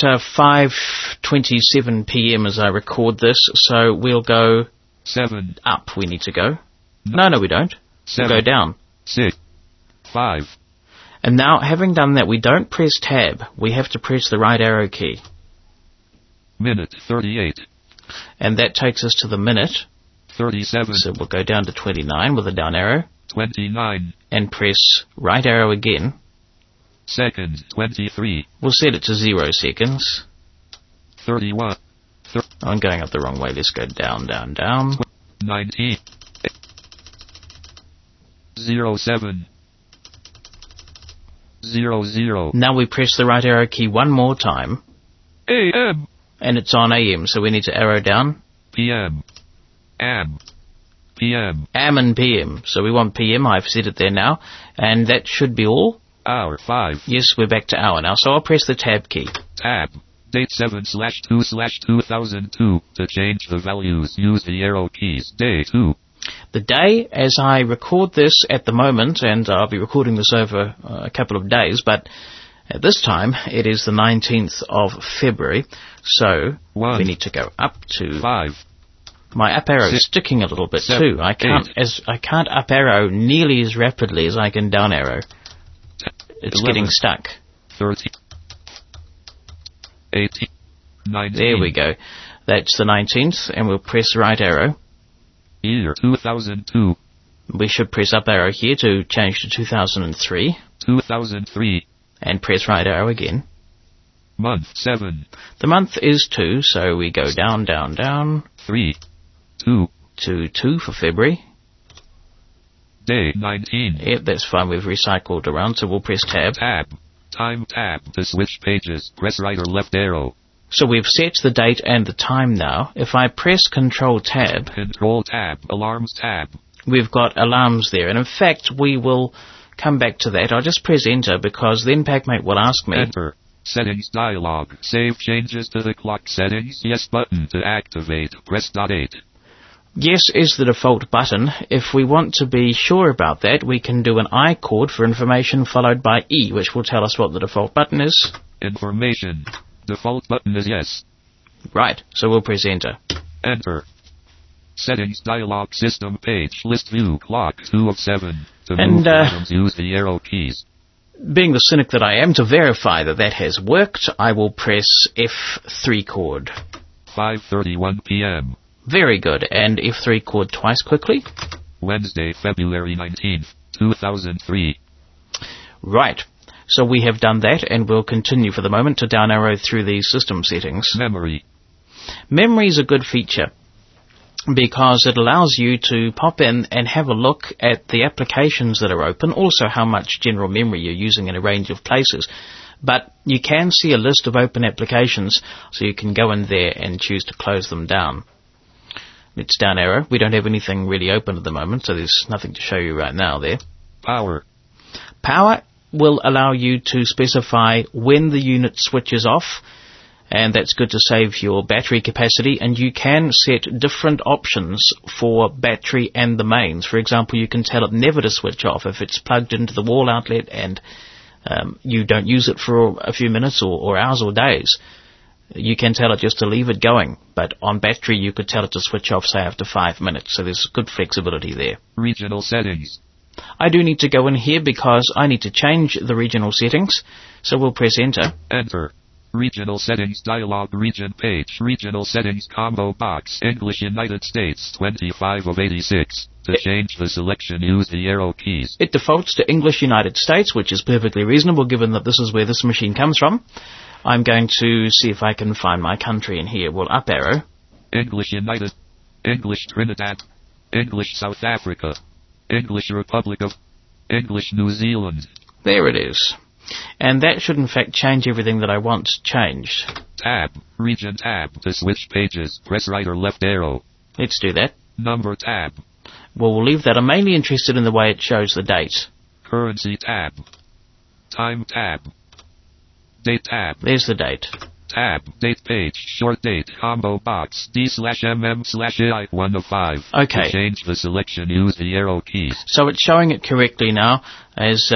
Speaker 3: 5:27 p.m. as I record this, so we'll go
Speaker 5: 7.
Speaker 3: up. We need to go. No, we don't. We'll
Speaker 5: 7.
Speaker 3: go down.
Speaker 5: 6. 5.
Speaker 3: And now, having done that, we don't press tab. We have to press the right arrow key.
Speaker 5: Minute 38.
Speaker 3: And that takes us to the minute.
Speaker 5: 37.
Speaker 3: So we'll go down to 29 with a down arrow.
Speaker 5: 29.
Speaker 3: And press right arrow again.
Speaker 5: Second. 23.
Speaker 3: We'll set it to 0 seconds.
Speaker 5: 31.
Speaker 3: I'm going up the wrong way. Let's go down, down, down.
Speaker 5: 19. 07. 00.
Speaker 3: Now we press the right arrow key one more time.
Speaker 5: AM.
Speaker 3: And it's on AM, so we need to arrow down.
Speaker 5: PM. AM. PM.
Speaker 3: AM and PM. So we want PM. I've set it there now. And that should be all.
Speaker 5: Hour 5.
Speaker 3: Yes, we're back to hour now. So I'll press the tab key.
Speaker 5: Tab. Date 7/2/2002. To change the values, use the arrow keys. Day 2.
Speaker 3: The day, as I record this at the moment, and I'll be recording this over a couple of days, but at this time, it is the 19th of February, so
Speaker 5: 1.
Speaker 3: we need to go up to...
Speaker 5: 5.
Speaker 3: My up arrow is
Speaker 5: 6,
Speaker 3: sticking a little bit
Speaker 5: 7,
Speaker 3: too. I can't up arrow nearly as rapidly as I can down arrow. It's
Speaker 5: 11,
Speaker 3: getting stuck.
Speaker 5: 13. 18. 19.
Speaker 3: There we go. That's the 19th, and we'll press right arrow.
Speaker 5: Year 2002.
Speaker 3: We should press up arrow here to change to 2003.
Speaker 5: 2003.
Speaker 3: And press right arrow again.
Speaker 5: Month 7.
Speaker 3: The month is 2, so we go down, down, down.
Speaker 5: 3. 2.
Speaker 3: To 2 for February.
Speaker 5: Day 19.
Speaker 3: Yep, that's fine. We've recycled around, so we'll press tab.
Speaker 5: Tab. Time tab. To switch pages, press right or left arrow.
Speaker 3: So we've set the date and the time now. If I press Control Tab...
Speaker 5: Control Tab. Alarms tab.
Speaker 3: We've got alarms there. And in fact, we will come back to that. I'll just press Enter, because then PackMate will ask me...
Speaker 5: Enter. Settings dialog. Save changes to the clock settings. Yes button to activate. Press .8.
Speaker 3: Yes is the default button. If we want to be sure about that, we can do an I chord for information followed by E, which will tell us what the default button is.
Speaker 5: Information. Default button is yes.
Speaker 3: Right, so we'll press Enter.
Speaker 5: Enter. Settings dialog system page. List view clock 2 of 7. To move items, use the arrow keys.
Speaker 3: Being the cynic that I am, to verify that that has worked, I will press F3 chord.
Speaker 5: 5:31 p.m.
Speaker 3: Very good. And F3 chord twice quickly.
Speaker 5: Wednesday, February 19th, 2003.
Speaker 3: Right. So we have done that, and we'll continue for the moment to down arrow through these system settings.
Speaker 5: Memory.
Speaker 3: Memory is a good feature because it allows you to pop in and have a look at the applications that are open, also how much general memory you're using in a range of places. But you can see a list of open applications, so you can go in there and choose to close them down. It's down arrow. We don't have anything really open at the moment, so there's nothing to show you right now there.
Speaker 5: Power.
Speaker 3: Power will allow you to specify when the unit switches off, and that's good to save your battery capacity, and you can set different options for battery and the mains. For example, you can tell it never to switch off if it's plugged into the wall outlet and you don't use it for a few minutes or hours or days. you can tell it just to leave it going. But on battery, you could tell it to switch off, say, after 5 minutes. So there's good flexibility there.
Speaker 5: Regional settings.
Speaker 3: I do need to go in here because I need to change the regional settings. So we'll press enter.
Speaker 5: Enter. Regional settings dialog region page. Regional settings combo box. English United States 25 of 86. To change the selection, use the arrow keys.
Speaker 3: It defaults to English United States, which is perfectly reasonable given that this is where this machine comes from. I'm going to see if I can find my country in here. Well, up arrow.
Speaker 5: English United. English Trinidad. English South Africa. English Republic of. English New Zealand.
Speaker 3: There it is. And that should in fact change everything that I want changed.
Speaker 5: Tab. Region tab. To switch pages, press right or left arrow.
Speaker 3: Let's do that.
Speaker 5: Number tab.
Speaker 3: Well, we'll leave that. I'm mainly interested in the way it shows the date.
Speaker 5: Currency tab. Time tab. Date tab.
Speaker 3: There's the date.
Speaker 5: Tab. Date page. Short date. Combo box. D/MM/AI 1 of 5.
Speaker 3: Okay.
Speaker 5: To change the selection, use the arrow keys.
Speaker 3: So it's showing it correctly now as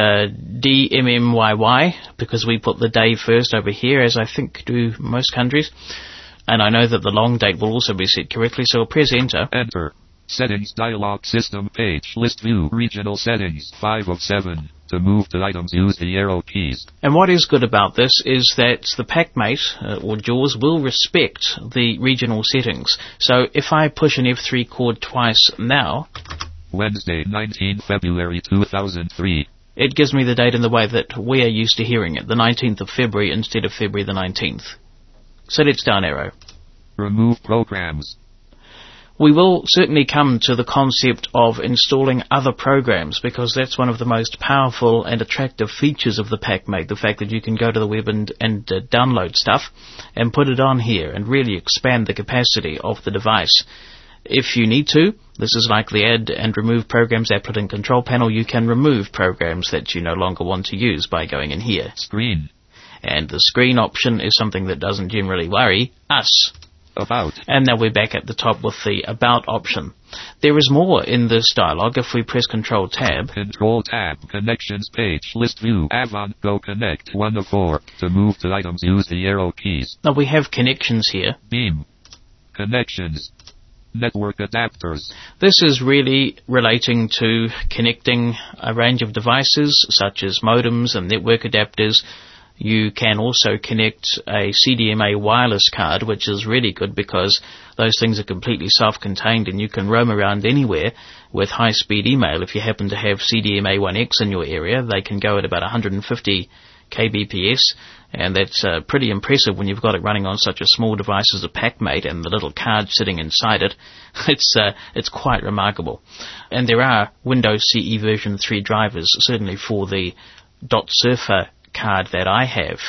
Speaker 3: DMMYY, because we put the day first over here, as I think do most countries. And I know that the long date will also be set correctly, so we'll press enter.
Speaker 5: Enter. Settings dialog system page. List view. Regional settings 5 of 7. To move to items, use the arrow keys.
Speaker 3: And what is good about this is that the PackMate, or JAWS, will respect the regional settings. So if I push an F3 chord twice now,
Speaker 5: Wednesday, 19 February 2003.
Speaker 3: It gives me the date in the way that we are used to hearing it, the 19th of February instead of February the 19th. So let's down arrow.
Speaker 5: Remove programs.
Speaker 3: We will certainly come to the concept of installing other programs, because that's one of the most powerful and attractive features of the PackMate, the fact that you can go to the web and download stuff and put it on here and really expand the capacity of the device. If you need to, this is like the Add and Remove Programs applet and control panel. You can remove programs that you no longer want to use by going in here.
Speaker 5: Screen.
Speaker 3: And the screen option is something that doesn't generally worry us.
Speaker 5: About.
Speaker 3: And now we're back at the top with the About option. There is more in this dialog. If we press Control Tab.
Speaker 5: Control Tab. Connections page. List view. Avant Go Connect 1 of 4. To move to items, use the arrow keys.
Speaker 3: Now we have connections here.
Speaker 5: Beam. Connections. Network adapters.
Speaker 3: This is really relating to connecting a range of devices such as modems and network adapters. You can also connect a CDMA wireless card, which is really good because those things are completely self-contained and you can roam around anywhere with high-speed email. If you happen to have CDMA 1X in your area, they can go at about 150 kbps, and that's pretty impressive when you've got it running on such a small device as a PackMate and the little card sitting inside it. It's quite remarkable. And there are Windows CE version 3 drivers, certainly for the .surfer card that I have.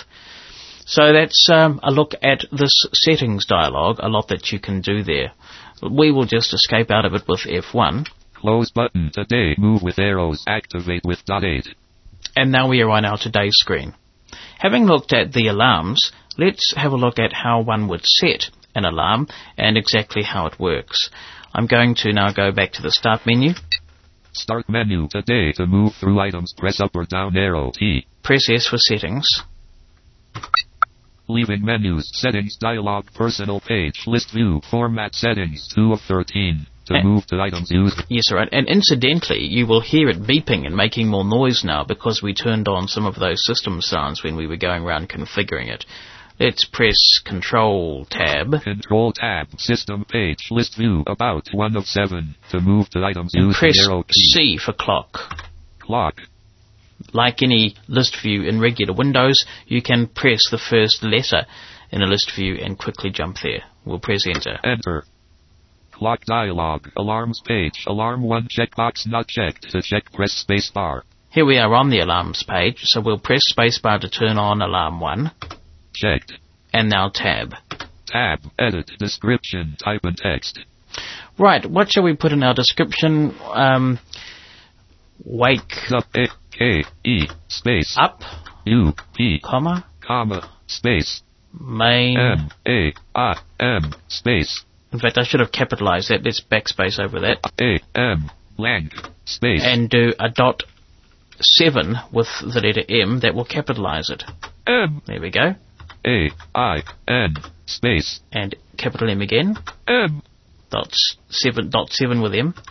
Speaker 3: So that's a look at this settings dialog, a lot that you can do there. We will just escape out of it with F1.
Speaker 5: Close button. Today. Move with arrows. Activate with .8.
Speaker 3: And now we are on our Today screen. Having looked at the alarms, let's have a look at how one would set an alarm and exactly how it works. I'm going to now go back to the Start menu.
Speaker 5: Start menu. Today. To move through items, press up or down arrow T.
Speaker 3: Press S for settings.
Speaker 5: Leaving menus. Settings dialog. Personal page. List view. Format settings 2 of 13. To move to items, use.
Speaker 3: Yes, right. And incidentally, you will hear it beeping and making more noise now because we turned on some of those system sounds when we were going around configuring it. Let's press Control Tab.
Speaker 5: Control Tab. System page. List view. About 1 of 7. To move to items, use
Speaker 3: press
Speaker 5: the arrow key.
Speaker 3: C for clock.
Speaker 5: Clock.
Speaker 3: Like any list view in regular Windows, you can press the first letter in a list view and quickly jump there. We'll press Enter.
Speaker 5: Enter. Clock dialog. Alarms page. Alarm 1 checkbox not checked. To check, press spacebar.
Speaker 3: Here we are on the alarms page, so we'll press spacebar to turn on alarm 1.
Speaker 5: Checked.
Speaker 3: And now Tab.
Speaker 5: Tab. Edit. Description. Type in text.
Speaker 3: Right, what shall we put in our description? Wake.
Speaker 5: Up. A. K. E. Space.
Speaker 3: Up.
Speaker 5: U. P.
Speaker 3: Comma.
Speaker 5: Space.
Speaker 3: Main.
Speaker 5: M. A. I. M. Space.
Speaker 3: In fact, I should have capitalized that. Let's backspace over that.
Speaker 5: A. M. Blank. Space.
Speaker 3: And do a .7 with the letter M. That will capitalize it.
Speaker 5: M.
Speaker 3: There we go.
Speaker 5: A-I-N space
Speaker 3: and capital M again.
Speaker 5: M
Speaker 3: Dot 7 with M.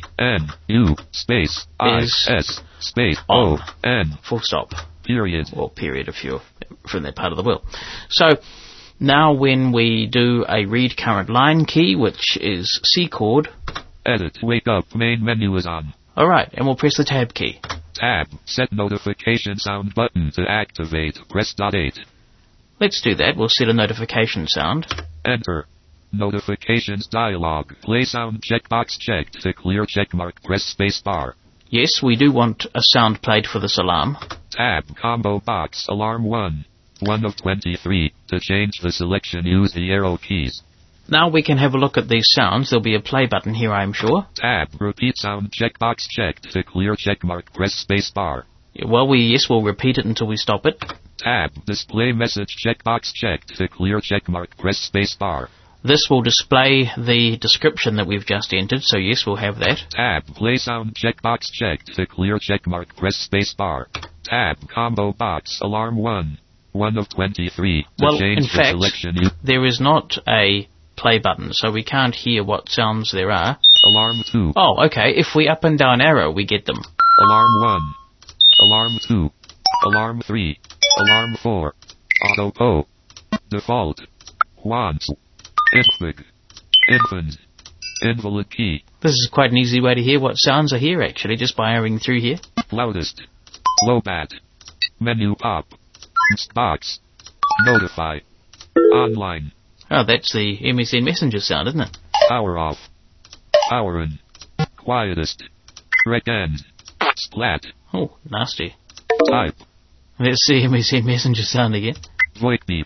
Speaker 5: E-N-U space I-S space
Speaker 3: on.
Speaker 5: O-N
Speaker 3: Full stop.
Speaker 5: period.
Speaker 3: Or period if you're from that part of the world. So now when we do a read current line key, which is C chord.
Speaker 5: Edit. Wake up. Main menu is on.
Speaker 3: Alright, and we'll press the tab key.
Speaker 5: Tab. Set notification sound button to activate. Press dot 8.
Speaker 3: Let's do that. We'll set a notification sound.
Speaker 5: Enter. Notifications dialog. Play sound checkbox checked. To clear checkmark, press space bar.
Speaker 3: Yes, we do want a sound played for this alarm.
Speaker 5: Tab. Combo box. Alarm 1. 1 of 23. To change the selection, use the arrow keys.
Speaker 3: Now we can have a look at these sounds. There'll be a play button here, I'm sure.
Speaker 5: Tab. Repeat sound checkbox checked. To clear checkmark, press space bar.
Speaker 3: Well, we'll repeat it until we stop it.
Speaker 5: Tab. Display message checkbox checked. To clear checkmark, press space bar.
Speaker 3: This will display the description that we've just entered, so yes, we'll have that.
Speaker 5: Tab. Play sound checkbox checked. To clear checkmark, press space bar. Tab. Combo box. Alarm 1. 1 of 23. To change the selection,
Speaker 3: there is not a play button, so we can't hear what sounds there are.
Speaker 5: Alarm 2.
Speaker 3: Oh, okay. If we up and down arrow, we get them.
Speaker 5: Alarm 1. Alarm 2. Alarm 3. Alarm 4. Auto Po. Default. Once. Infig. Infant. Invalid key.
Speaker 3: This is quite an easy way to hear what sounds are here, actually, just by arrowing through here.
Speaker 5: Loudest. Low bat. Menu pop. Box. Notify. Online.
Speaker 3: Oh, that's the MSN Messenger sound, isn't it?
Speaker 5: Power off. Power in. Quietest. Rec end. Splat.
Speaker 3: Oh, nasty.
Speaker 5: Type.
Speaker 3: Let's see MSN Messenger sound again.
Speaker 5: Void beep.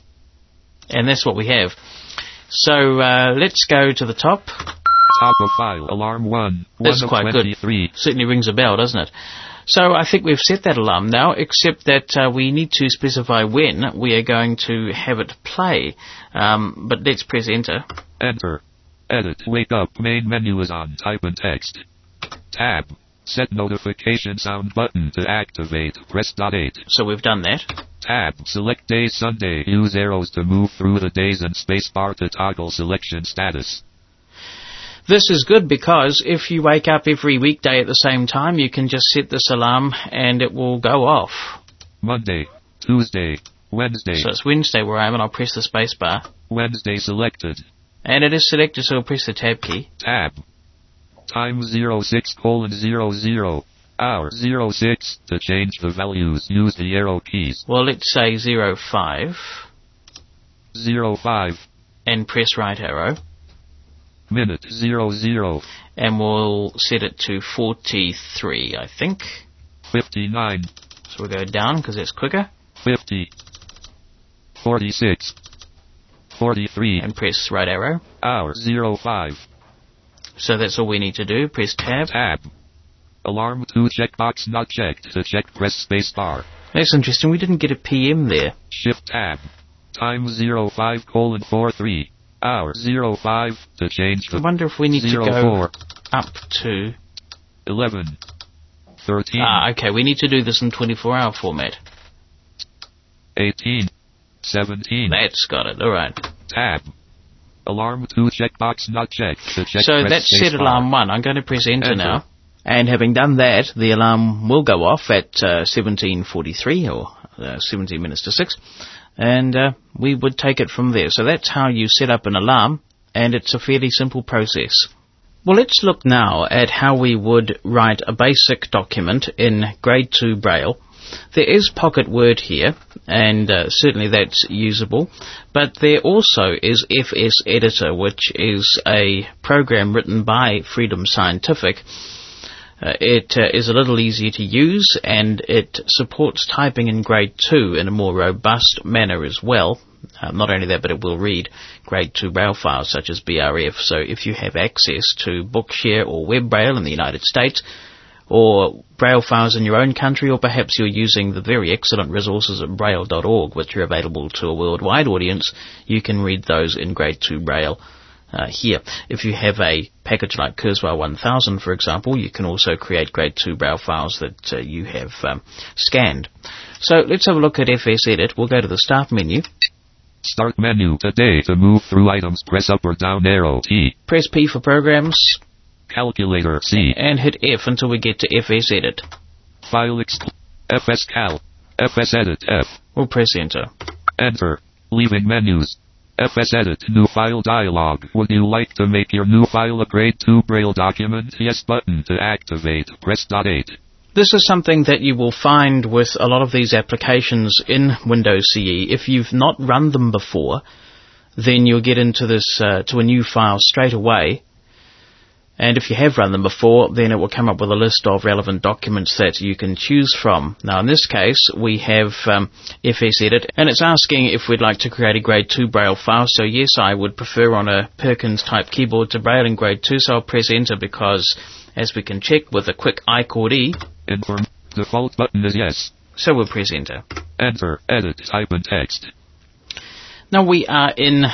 Speaker 3: And that's what we have. So, let's go to the top.
Speaker 5: Top of file. Alarm 1.
Speaker 3: This is quite
Speaker 5: 23.
Speaker 3: Good. Certainly rings a bell, doesn't it? So I think we've set that alarm now, except that we need to specify when we are going to have it play. But let's press enter.
Speaker 5: Enter. Edit. Wake up. Main menu is on. Type in text. Tab. Set notification sound button to activate. Press dot 8.
Speaker 3: So we've done that.
Speaker 5: Tab. Select day Sunday. Use arrows to move through the days and spacebar to toggle selection status.
Speaker 3: This is good because if you wake up every weekday at the same time, you can just set this alarm and it will go off.
Speaker 5: Monday, Tuesday, Wednesday.
Speaker 3: So it's Wednesday where I am, and I'll press the space bar.
Speaker 5: Wednesday selected.
Speaker 3: And it is selected, so I'll press the tab key.
Speaker 5: Tab. Time 06:00. Hour 06. To change the values, use the arrow keys.
Speaker 3: Well, let's say 05.
Speaker 5: 05.
Speaker 3: And press right arrow.
Speaker 5: Minute 00.
Speaker 3: And we'll set it to 43, I think.
Speaker 5: 59.
Speaker 3: So we'll go down because that's quicker.
Speaker 5: 50. 46. 43.
Speaker 3: And press right arrow.
Speaker 5: Hour 05.
Speaker 3: So that's all we need to do. Press tab.
Speaker 5: Tab. Alarm 2 checkbox not checked. To check, press space bar.
Speaker 3: That's interesting. We didn't get a PM there.
Speaker 5: Shift tab. Time 05:43. Hour 05. To change the...
Speaker 3: I wonder if we need to go up to...
Speaker 5: 11. 13.
Speaker 3: Okay. We need to do this in 24-hour format.
Speaker 5: 18. 17.
Speaker 3: That's got it. All right.
Speaker 5: Tab. Alarm 2 checkbox not checked. To check,
Speaker 3: so that's set alarm 1. I'm going to press enter now. And having done that, the alarm will go off at 17:43 or 17 minutes to 6. And we would take it from there. So that's how you set up an alarm, and it's a fairly simple process. Well, let's look now at how we would write a basic document in Grade 2 Braille. There is Pocket Word here, and certainly that's usable, but there also is FS Editor, which is a program written by Freedom Scientific. It is a little easier to use, and it supports typing in Grade 2 in a more robust manner as well. Not only that, but it will read Grade 2 Braille files such as BRF. So if you have access to Bookshare or Web Braille in the United States, or Braille files in your own country, or perhaps you're using the very excellent resources at Braille.org, which are available to a worldwide audience, you can read those in Grade 2 Braille here. If you have a package like Kurzweil 1000, for example, you can also create grade 2 Braille files that you have scanned. So let's have a look at FSEdit. We'll go to the Start menu.
Speaker 5: Start menu. Today, to move through items, press up or down arrow T.
Speaker 3: Press P for Programs.
Speaker 5: Calculator C.
Speaker 3: And hit F until we get to FSEdit.
Speaker 5: File FSCal. FSEdit F.
Speaker 3: We'll press Enter.
Speaker 5: Enter. Leaving menus. FSEdit new file dialog. Would you like to make your new file a grade 2 Braille document? Yes button to activate. Press .8.
Speaker 3: This is something that you will find with a lot of these applications in Windows CE. If you've not run them before, then you'll get into this to a new file straight away. And if you have run them before, then it will come up with a list of relevant documents that you can choose from. Now in this case, we have FSEdit, and it's asking if we'd like to create a grade 2 Braille file. So yes, I would prefer on a Perkins type keyboard to Braille in grade 2, so I'll press Enter because, as we can check with a quick I chord E,
Speaker 5: default button is yes.
Speaker 3: So we'll press Enter.
Speaker 5: Enter, edit, type and text.
Speaker 3: Now we are in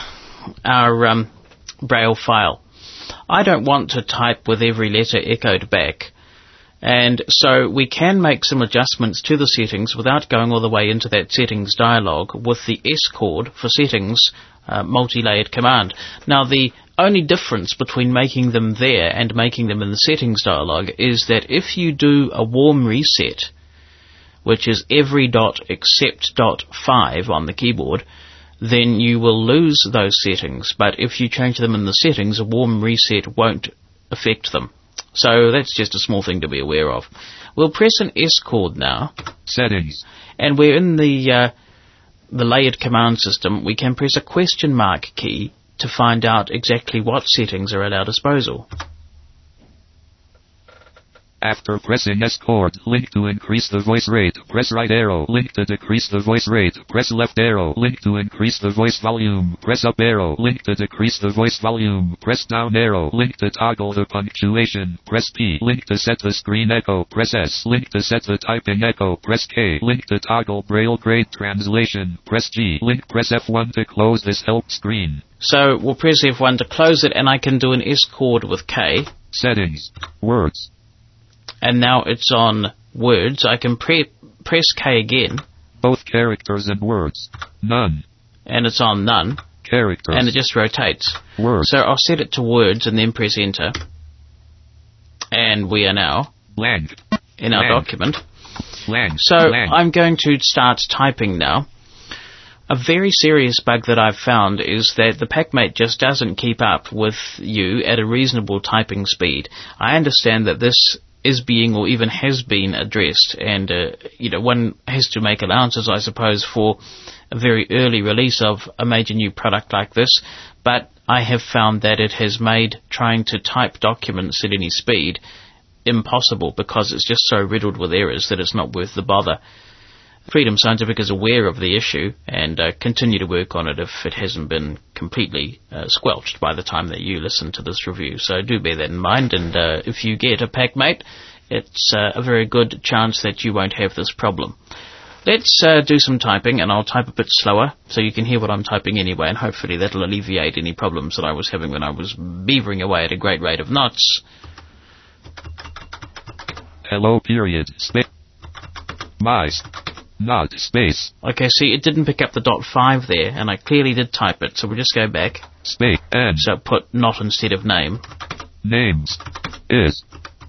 Speaker 3: our Braille file. I don't want to type with every letter echoed back, and so we can make some adjustments to the settings without going all the way into that settings dialog with the S chord for settings multi-layered command. Now the only difference between making them there and making them in the settings dialog is that if you do a warm reset, which is every dot except dot 5 on the keyboard, then you will lose those settings. But if you change them in the settings, a warm reset won't affect them. So that's just a small thing to be aware of. We'll press an S chord now.
Speaker 5: Settings.
Speaker 3: And we're in the layered command system. We can press a question mark key to find out exactly what settings are at our disposal.
Speaker 5: After pressing S chord, link to increase the voice rate, press right arrow, link to decrease the voice rate, press left arrow, link to increase the voice volume, press up arrow, link to decrease the voice volume, press down arrow, link to toggle the punctuation, press P, link to set the screen echo, press S, link to set the typing echo, press K, link to toggle Braille grade translation, press G, link press F1 to close this help screen.
Speaker 3: So we'll press F1 to close it, and I can do an S chord with K.
Speaker 5: Settings, words.
Speaker 3: And now it's on words. I can press K again.
Speaker 5: Both characters and words. None.
Speaker 3: And it's on none.
Speaker 5: Characters.
Speaker 3: And it just rotates.
Speaker 5: Words.
Speaker 3: So I'll set it to words and then press Enter. And we are now
Speaker 5: blank
Speaker 3: in our document.
Speaker 5: Blank.
Speaker 3: So
Speaker 5: blank.
Speaker 3: I'm going to start typing now. A very serious bug that I've found is that the PackMate just doesn't keep up with you at a reasonable typing speed. I understand that this is being or even has been addressed, and one has to make allowances, I suppose, for a very early release of a major new product like this, but I have found that it has made trying to type documents at any speed impossible because it's just so riddled with errors that it's not worth the bother. Freedom Scientific is aware of the issue and continue to work on it if it hasn't been completely squelched by the time that you listen to this review. So do bear that in mind, and if you get a PackMate, it's a very good chance that you won't have this problem. Let's do some typing, and I'll type a bit slower so you can hear what I'm typing anyway, and hopefully that'll alleviate any problems that I was having when I was beavering away at a great rate of knots.
Speaker 5: Hello period. Space. Mice. Not space.
Speaker 3: Okay, see, it didn't pick up the .5 there, and I clearly did type it, so we'll just go back.
Speaker 5: Space. And.
Speaker 3: So put not instead of name.
Speaker 5: Names. Is.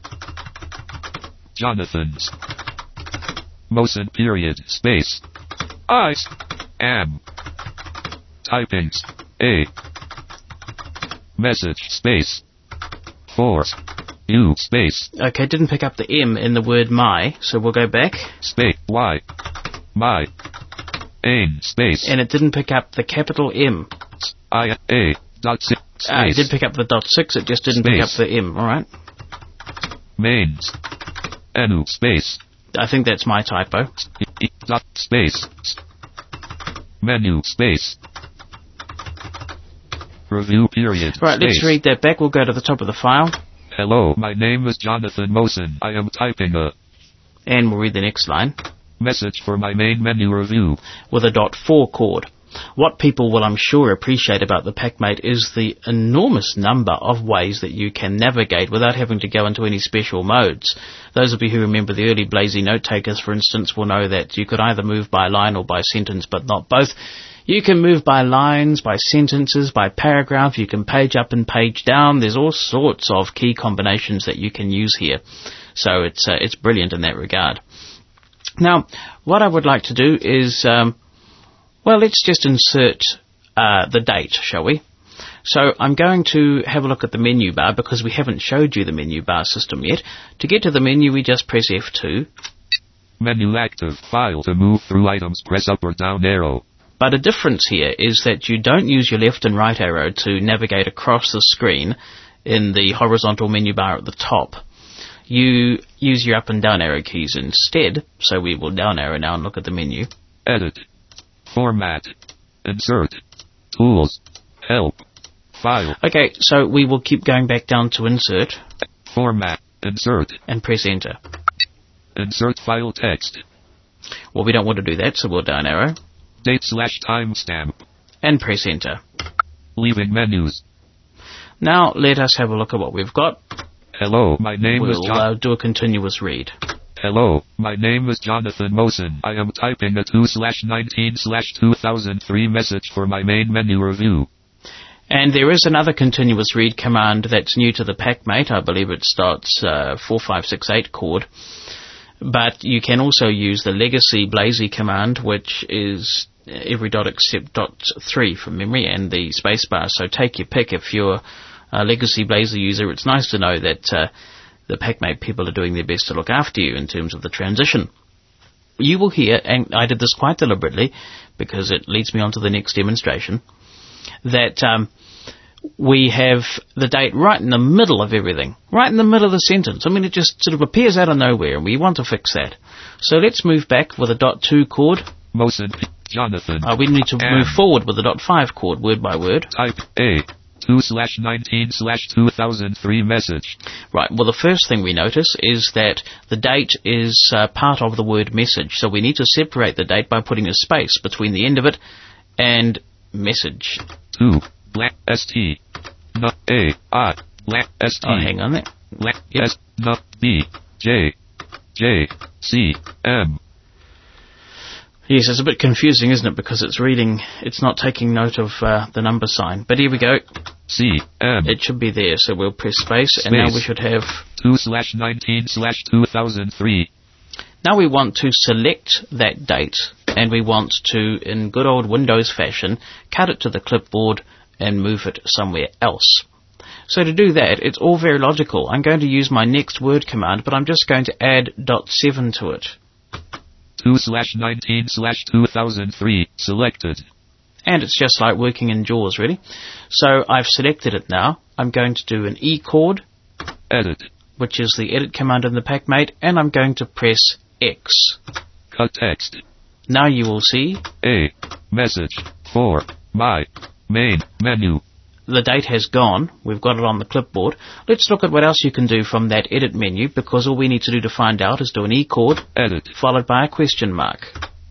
Speaker 5: Jonathan's. Mosen period. Space. I. Am. Typings. A. Message. Space. For. You. Space.
Speaker 3: Okay, didn't pick up the M in the word my, so we'll go back.
Speaker 5: Space. Y. My. Ain. Space.
Speaker 3: And it didn't pick up the capital M.
Speaker 5: I. A. Dot 6.
Speaker 3: It did pick up the .6, it just didn't pick up the M, alright?
Speaker 5: Mains. Enu. Space.
Speaker 3: I think that's my typo.
Speaker 5: Dot. Space. Menu. Space. Review period.
Speaker 3: Right,
Speaker 5: space.
Speaker 3: Let's read that back. We'll go to the top of the file.
Speaker 5: Hello, my name is Jonathan Mosen. I am typing a...
Speaker 3: And we'll read the next line.
Speaker 5: Message for my main menu review.
Speaker 3: With a .4 chord. What people will, I'm sure, appreciate about the PackMate is the enormous number of ways that you can navigate without having to go into any special modes. Those of you who remember the early Blazy note takers, for instance, will know that you could either move by line or by sentence, but not both. You can move by lines, by sentences, by paragraph. You can page up and page down. There's all sorts of key combinations that you can use here. So it's brilliant in that regard. Now, what I would like to do is, let's just insert the date, shall we? So I'm going to have a look at the menu bar because we haven't showed you the menu bar system yet. To get to the menu, we just press F2.
Speaker 5: Menu active. File. To move through items, press up or down arrow.
Speaker 3: But a difference here is that you don't use your left and right arrow to navigate across the screen in the horizontal menu bar at the top. You use your up and down arrow keys instead, so we will down arrow now and look at the menu.
Speaker 5: Edit. Format. Insert. Tools. Help. File.
Speaker 3: Okay, so we will keep going back down to Insert.
Speaker 5: Format. Insert.
Speaker 3: And press Enter.
Speaker 5: Insert file text.
Speaker 3: Well, we don't want to do that, so we'll down arrow.
Speaker 5: Date/timestamp.
Speaker 3: And press Enter.
Speaker 5: Leaving menus.
Speaker 3: Now let us have a look at what we've got.
Speaker 5: Hello, my name is John.
Speaker 3: We'll do a continuous read.
Speaker 5: Hello, my name is Jonathan Mosen. I am typing a 2/19/2003 message for my main menu review.
Speaker 3: And there is another continuous read command that's new to the PackMate. I believe it starts 4568 chord. But you can also use the legacy Blazy command, which is every dot except dot 3 from memory, and the spacebar. So take your pick. If you're a legacy Blazy user, it's nice to know that the PackMate people are doing their best to look after you in terms of the transition. You will hear, and I did this quite deliberately because it leads me on to the next demonstration, that we have the date right in the middle of everything, right in the middle of the sentence. I mean, it just sort of appears out of nowhere, and we want to fix that. So let's move back with a dot 2 chord.
Speaker 5: Mosen, Jonathan.
Speaker 3: We need to move forward with a dot 5 chord, word by word.
Speaker 5: Type A. 2/19/2003 message.
Speaker 3: Right, well, the first thing we notice is that the date is part of the word message, so we need to separate the date by putting a space between the end of it and message.
Speaker 5: 2. Black ST. No A. I. Black ST.
Speaker 3: Oh, hang on there.
Speaker 5: Black S. No B. J. J. C. M.
Speaker 3: Yes, it's a bit confusing, isn't it? Because it's not taking note of the number sign. But here we go.
Speaker 5: C. M.
Speaker 3: It should be there, so we'll press space. And now we should have
Speaker 5: 2/19/2003.
Speaker 3: Now we want to select that date, and we want to, in good old Windows fashion, cut it to the clipboard and move it somewhere else. So to do that, it's all very logical. I'm going to use my next word command, but I'm just going to add dot 7 to it.
Speaker 5: 2/19/2003 selected.
Speaker 3: And it's just like working in JAWS, really. So I've selected it now. I'm going to do an E chord.
Speaker 5: Edit.
Speaker 3: Which is the edit command in the PackMate, and I'm going to press X.
Speaker 5: Cut text.
Speaker 3: Now you will see
Speaker 5: A. Message. For. My. Main. Menu.
Speaker 3: The date has gone. We've got it on the clipboard. Let's look at what else you can do from that edit menu, because all we need to do to find out is do an E chord.
Speaker 5: Edit.
Speaker 3: Followed by a question mark.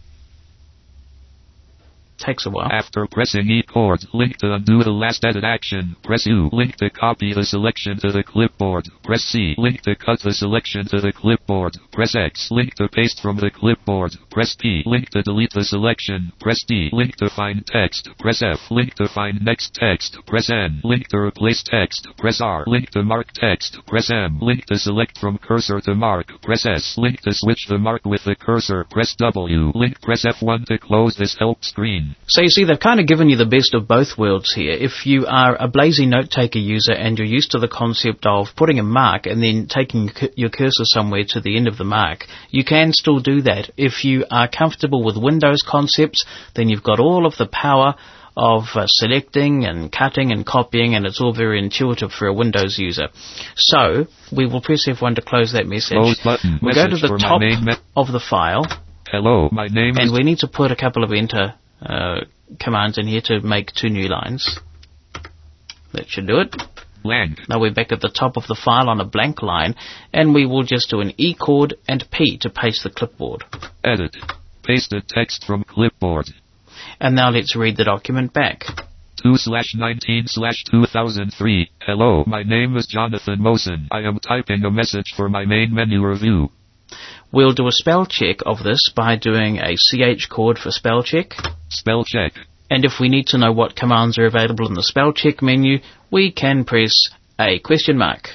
Speaker 3: Takes a while.
Speaker 5: After pressing E chord, link to undo the last edit action. Press U. Link to copy the selection to the clipboard. Press C. Link to cut the selection to the clipboard. Press X. Link to paste from the clipboard. Press P. Link to delete the selection. Press D. Link to find text. Press F. Link to find next text. Press N. Link to replace text. Press R. Link to mark text. Press M. Link to select from cursor to mark. Press S. Link to switch the mark with the cursor. Press W. Link. Press F1 to close this help screen.
Speaker 3: So you see, they've kind of given you the best of both worlds here. If you are a Blazy note-taker user and you're used to the concept of putting a mark and then taking your cursor somewhere to the end of the mark, you can still do that. If you are comfortable with Windows concepts, then you've got all of the power of selecting and cutting and copying, and it's all very intuitive for a Windows user. So we will press F1 to close that message.
Speaker 5: Close button.
Speaker 3: We'll go to the top of the file.
Speaker 5: Hello, my name is...
Speaker 3: And we need to put a couple of enter commands in here to make 2 new lines. That should do it.
Speaker 5: Blank.
Speaker 3: Now we're back at the top of the file on a blank line, and we will just do an E chord and P to paste the clipboard.
Speaker 5: Edit. Pasted text from clipboard.
Speaker 3: And now let's read the document back.
Speaker 5: 2/19/2003. Hello, my name is Jonathan Mosen. I am typing a message for my main menu review.
Speaker 3: We'll do a spell check of this by doing a CH chord for spell check.
Speaker 5: Spell check.
Speaker 3: And if we need to know what commands are available in the spell check menu, we can press a question mark.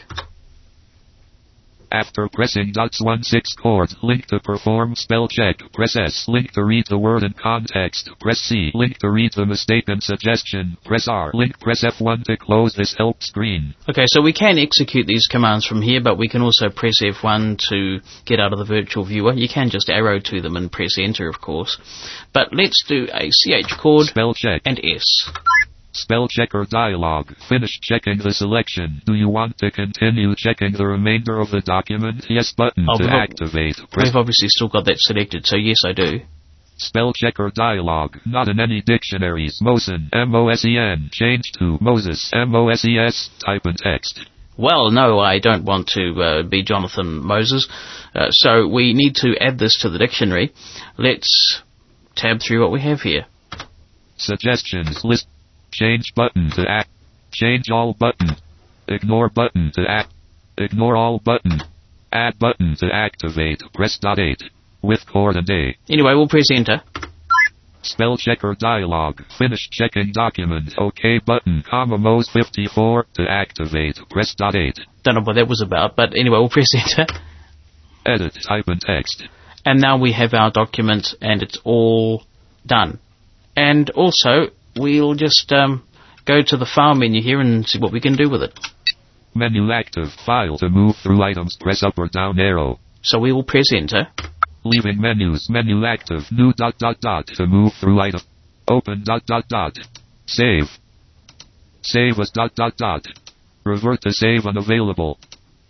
Speaker 5: After pressing .16 chord, link to perform spell check. Press S. Link to read the word in context. Press C. Link to read the mistake and suggestion. Press R. Link. Press F1 to close this help screen.
Speaker 3: Okay, so we can execute these commands from here, but we can also press F1 to get out of the virtual viewer. You can just arrow to them and press enter, of course. But let's do a CH chord
Speaker 5: Spell check.
Speaker 3: and S.
Speaker 5: Spell checker dialog. Finish checking the selection. Do you want to continue checking the remainder of the document? Yes button to activate. Press
Speaker 3: We've obviously still got that selected, so yes I do.
Speaker 5: spell checker dialog. Not in any dictionaries. Mosen. M-O-S-E-N. Change to Moses. M-O-S-E-S. Type in text.
Speaker 3: Well, no, I don't want to be Jonathan Moses, so we need to add this to the dictionary. Let's tab through what we have here.
Speaker 5: Suggestions list. Change button to act. Change all button. Ignore button to act. Ignore all button. Add button to activate. Press .8. With chord and A.
Speaker 3: Anyway, we'll press enter.
Speaker 5: Spell checker dialog. Finish checking document. OK button. Mose 54 to activate. Press .8.
Speaker 3: Don't know what that was about, but anyway, we'll press enter.
Speaker 5: Edit. Type in text.
Speaker 3: And now we have our document, and it's all done. And also, we'll just go to the file menu here and see what we can do with it.
Speaker 5: Menu active. File to move through items. Press up or down arrow.
Speaker 3: So we will press enter.
Speaker 5: Leaving menus. Menu active. New ... to move through item. Open ... Save. Save as ... Revert to save unavailable. Emboss ...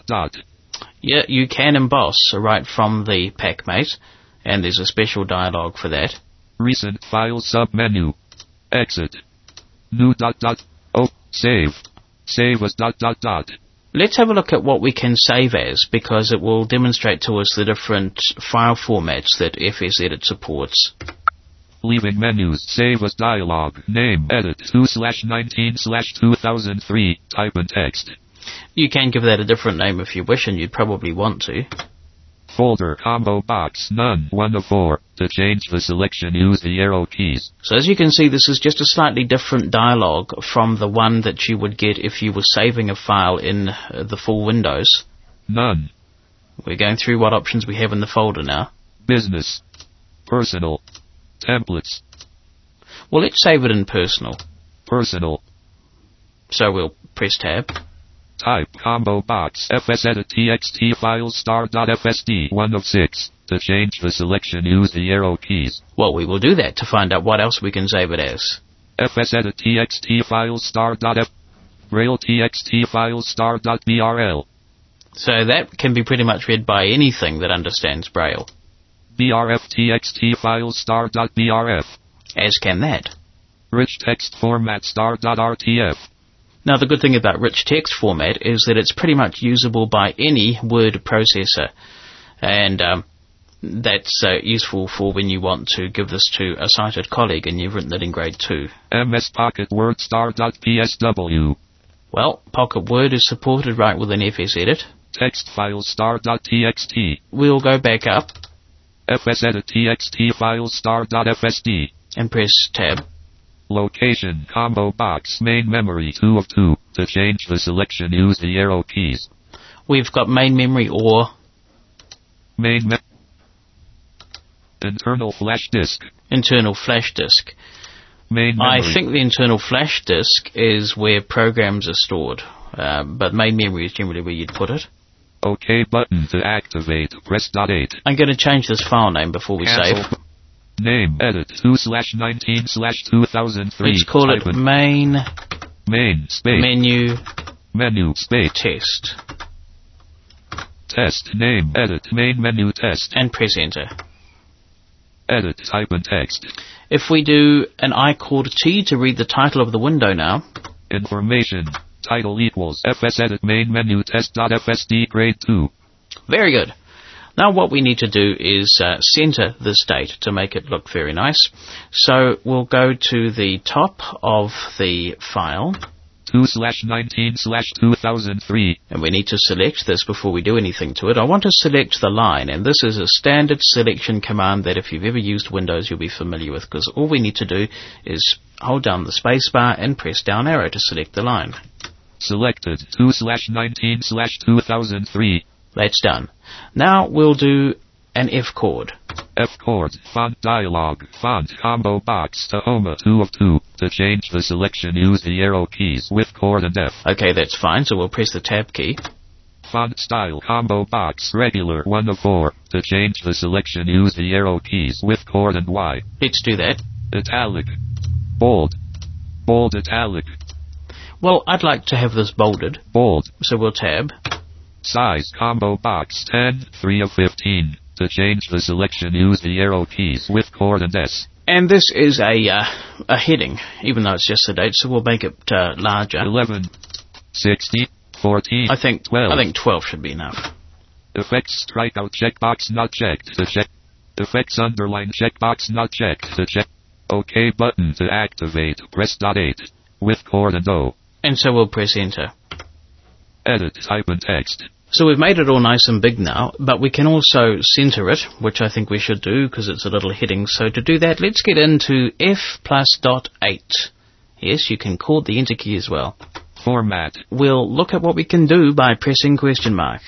Speaker 3: Yeah, you can emboss right from the PackMate, and there's a special dialog for that.
Speaker 5: Recent file submenu. Exit. New ... Oh, save. Save as ...
Speaker 3: Let's have a look at what we can save as, because it will demonstrate to us the different file formats that FSEdit supports.
Speaker 5: Leaving menus. Save as dialog. Name. Edit. 2/19/2003. Type in text.
Speaker 3: You can give that a different name if you wish, and you'd probably want to.
Speaker 5: Folder. Combo box. None. 1 of 4. To change the selection, use the arrow keys.
Speaker 3: So as you can see, this is just a slightly different dialog from the one that you would get if you were saving a file in the full Windows.
Speaker 5: None.
Speaker 3: We're going through what options we have in the folder now.
Speaker 5: Business. Personal. Templates.
Speaker 3: Well, let's save it in personal.
Speaker 5: Personal.
Speaker 3: So we'll press tab.
Speaker 5: Type. Combo box. FSEdit TXT files star.fsd. 1 of 6. To change the selection, use the arrow keys.
Speaker 3: Well, we will do that to find out what else we can save it as.
Speaker 5: FSEdit TXT files star.f. Braille TXT files star.brl.
Speaker 3: So that can be pretty much read by anything that understands Braille.
Speaker 5: BRF TXT files star.brf.
Speaker 3: As can that.
Speaker 5: Rich text format star.rtf.
Speaker 3: Now, the good thing about rich text format is that it's pretty much usable by any word processor. And that's useful for when you want to give this to a sighted colleague and you've written it in grade 2.
Speaker 5: MS Pocket Word star.psw.
Speaker 3: Well, Pocket Word is supported right within FSEdit.
Speaker 5: Text files star.txt.
Speaker 3: We'll go back up.
Speaker 5: FSEdit TXT files star.fsd.
Speaker 3: And press tab.
Speaker 5: Location. Combo box. Main memory. 2 of 2. To change the selection, use the arrow keys.
Speaker 3: We've got main memory or
Speaker 5: Main internal flash disk.
Speaker 3: internal flash disk.
Speaker 5: Main memory.
Speaker 3: I think the internal flash disk is where programs are stored, but main memory is generally where you'd put it.
Speaker 5: OK button to activate. Press .8.
Speaker 3: I'm going to change this file name before we
Speaker 5: Cancel.
Speaker 3: save.
Speaker 5: Name. Edit. 2/19/2003.
Speaker 3: Let's call it
Speaker 5: Type in
Speaker 3: main
Speaker 5: main space. Menu space.
Speaker 3: test
Speaker 5: Test. Name. Edit. Main menu test.
Speaker 3: and press enter.
Speaker 5: Edit. Type in text.
Speaker 3: If we do an I called T to read the title of the window now,
Speaker 5: Information. Title equals FSEdit main menu test.fsd grade 2.
Speaker 3: very good. Now what we need to do is center this date to make it look very nice. So we'll go to the top of the file.
Speaker 5: 2/19/2003.
Speaker 3: And we need to select this before we do anything to it. I want to select the line, and this is a standard selection command that if you've ever used Windows you'll be familiar with, because all we need to do is hold down the space bar and press down arrow to select the line.
Speaker 5: Selected 2/19/2003.
Speaker 3: That's done. Now we'll do an F chord.
Speaker 5: F chord, font dialog, font combo box, Tahoma 2 of 2. To change the selection, use the arrow keys with chord and F.
Speaker 3: Okay, that's fine, so we'll press the tab key.
Speaker 5: Font style combo box, regular 1 of 4. To change the selection, use the arrow keys with chord and Y.
Speaker 3: Let's do that.
Speaker 5: Italic, bold, bold italic,
Speaker 3: Well, I'd like to have this bolded,
Speaker 5: bold.
Speaker 3: so we'll tab.
Speaker 5: Size combo box 10, 3 of 15. To change the selection, use the arrow keys with chord and S.
Speaker 3: And this is a heading, even though it's just the date, so we'll make it larger.
Speaker 5: 11, 16, 14,
Speaker 3: I think
Speaker 5: 12.
Speaker 3: 12 should be enough.
Speaker 5: Effects strikeout checkbox not checked. To check. Effects underline checkbox not checked. To check. OK button to activate. Press .8 with chord and O.
Speaker 3: And so we'll press enter.
Speaker 5: Edit type and text.
Speaker 3: So we've made it all nice and big now, but we can also center it, which I think we should do because it's a little heading. So to do that, let's get into F plus .8. Yes, you can chord the enter key as well.
Speaker 5: Format.
Speaker 3: We'll look at what we can do by pressing question mark.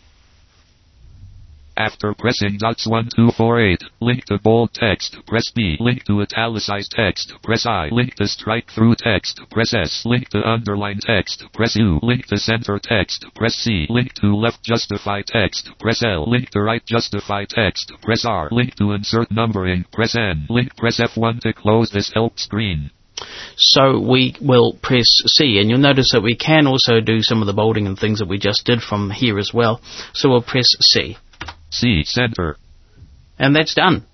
Speaker 5: After pressing dots 1, 2, 4, 8, link to bold text, press B. Link to italicized text, press I. Link to strike through text, press S. Link to underline text, press U. Link to center text, press C. Link to left justify text, press L. Link to right justify text, press R. Link to insert numbering, press N. Link press F1 to close this help screen.
Speaker 3: So we will press C, and you'll notice that we can also do some of the bolding and things that we just did from here as well. So we'll press C.
Speaker 5: C. Center.
Speaker 3: And that's done.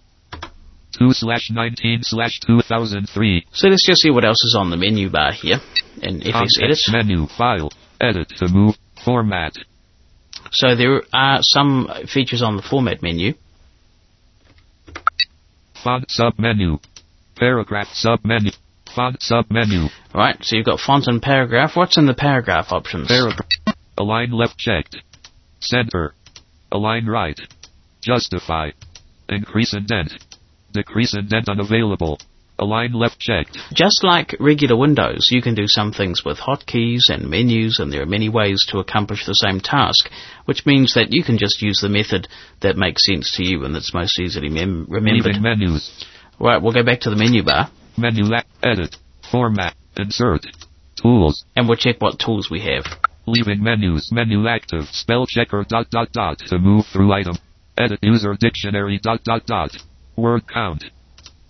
Speaker 5: 2/19/2003.
Speaker 3: So let's just see what else is on the menu bar here in FS Edit.
Speaker 5: Menu. File. Edit to move. Format.
Speaker 3: So there are some features on the format menu.
Speaker 5: Font submenu. Paragraph submenu. Font submenu.
Speaker 3: Right, so you've got font and paragraph. What's in the paragraph options?
Speaker 5: Paragraph. Align left checked. Center. Align right. Justify. Increase indent. Decrease indent unavailable. Align left checked.
Speaker 3: Just like regular Windows, you can do some things with hotkeys and menus, and there are many ways to accomplish the same task, which means that you can just use the method that makes sense to you and that's most easily remembered.
Speaker 5: Leaving menus.
Speaker 3: Right, we'll go back to the menu bar.
Speaker 5: Menu edit. Format. Insert. Tools.
Speaker 3: And we'll check what tools we have.
Speaker 5: Leaving menus. Menu active. Spell checker ... to move through item. Edit user dictionary ... Word count. Options ...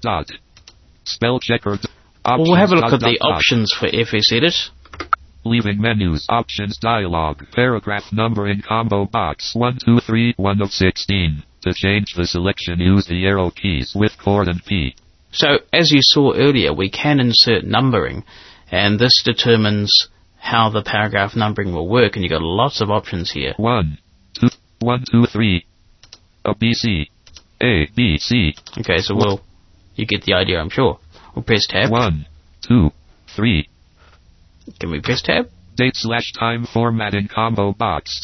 Speaker 5: Spell checker.
Speaker 3: Well, we'll have a look at the options for FS Edit.
Speaker 5: Leaving menus. Options dialog. Paragraph numbering combo box 1, 2, 3, 1 of 16. To change the selection, use the arrow keys with chord and P. So,
Speaker 3: as you saw earlier, we can insert numbering, and this determines how the paragraph numbering will work, and you've got lots of options here.
Speaker 5: 1, 2, 1, 2, 3. A, B, C. A, B, C.
Speaker 3: Okay, so you get the idea, I'm sure. We'll press tab.
Speaker 5: 1, 2, 3.
Speaker 3: Can we press tab?
Speaker 5: Date/time formatting combo box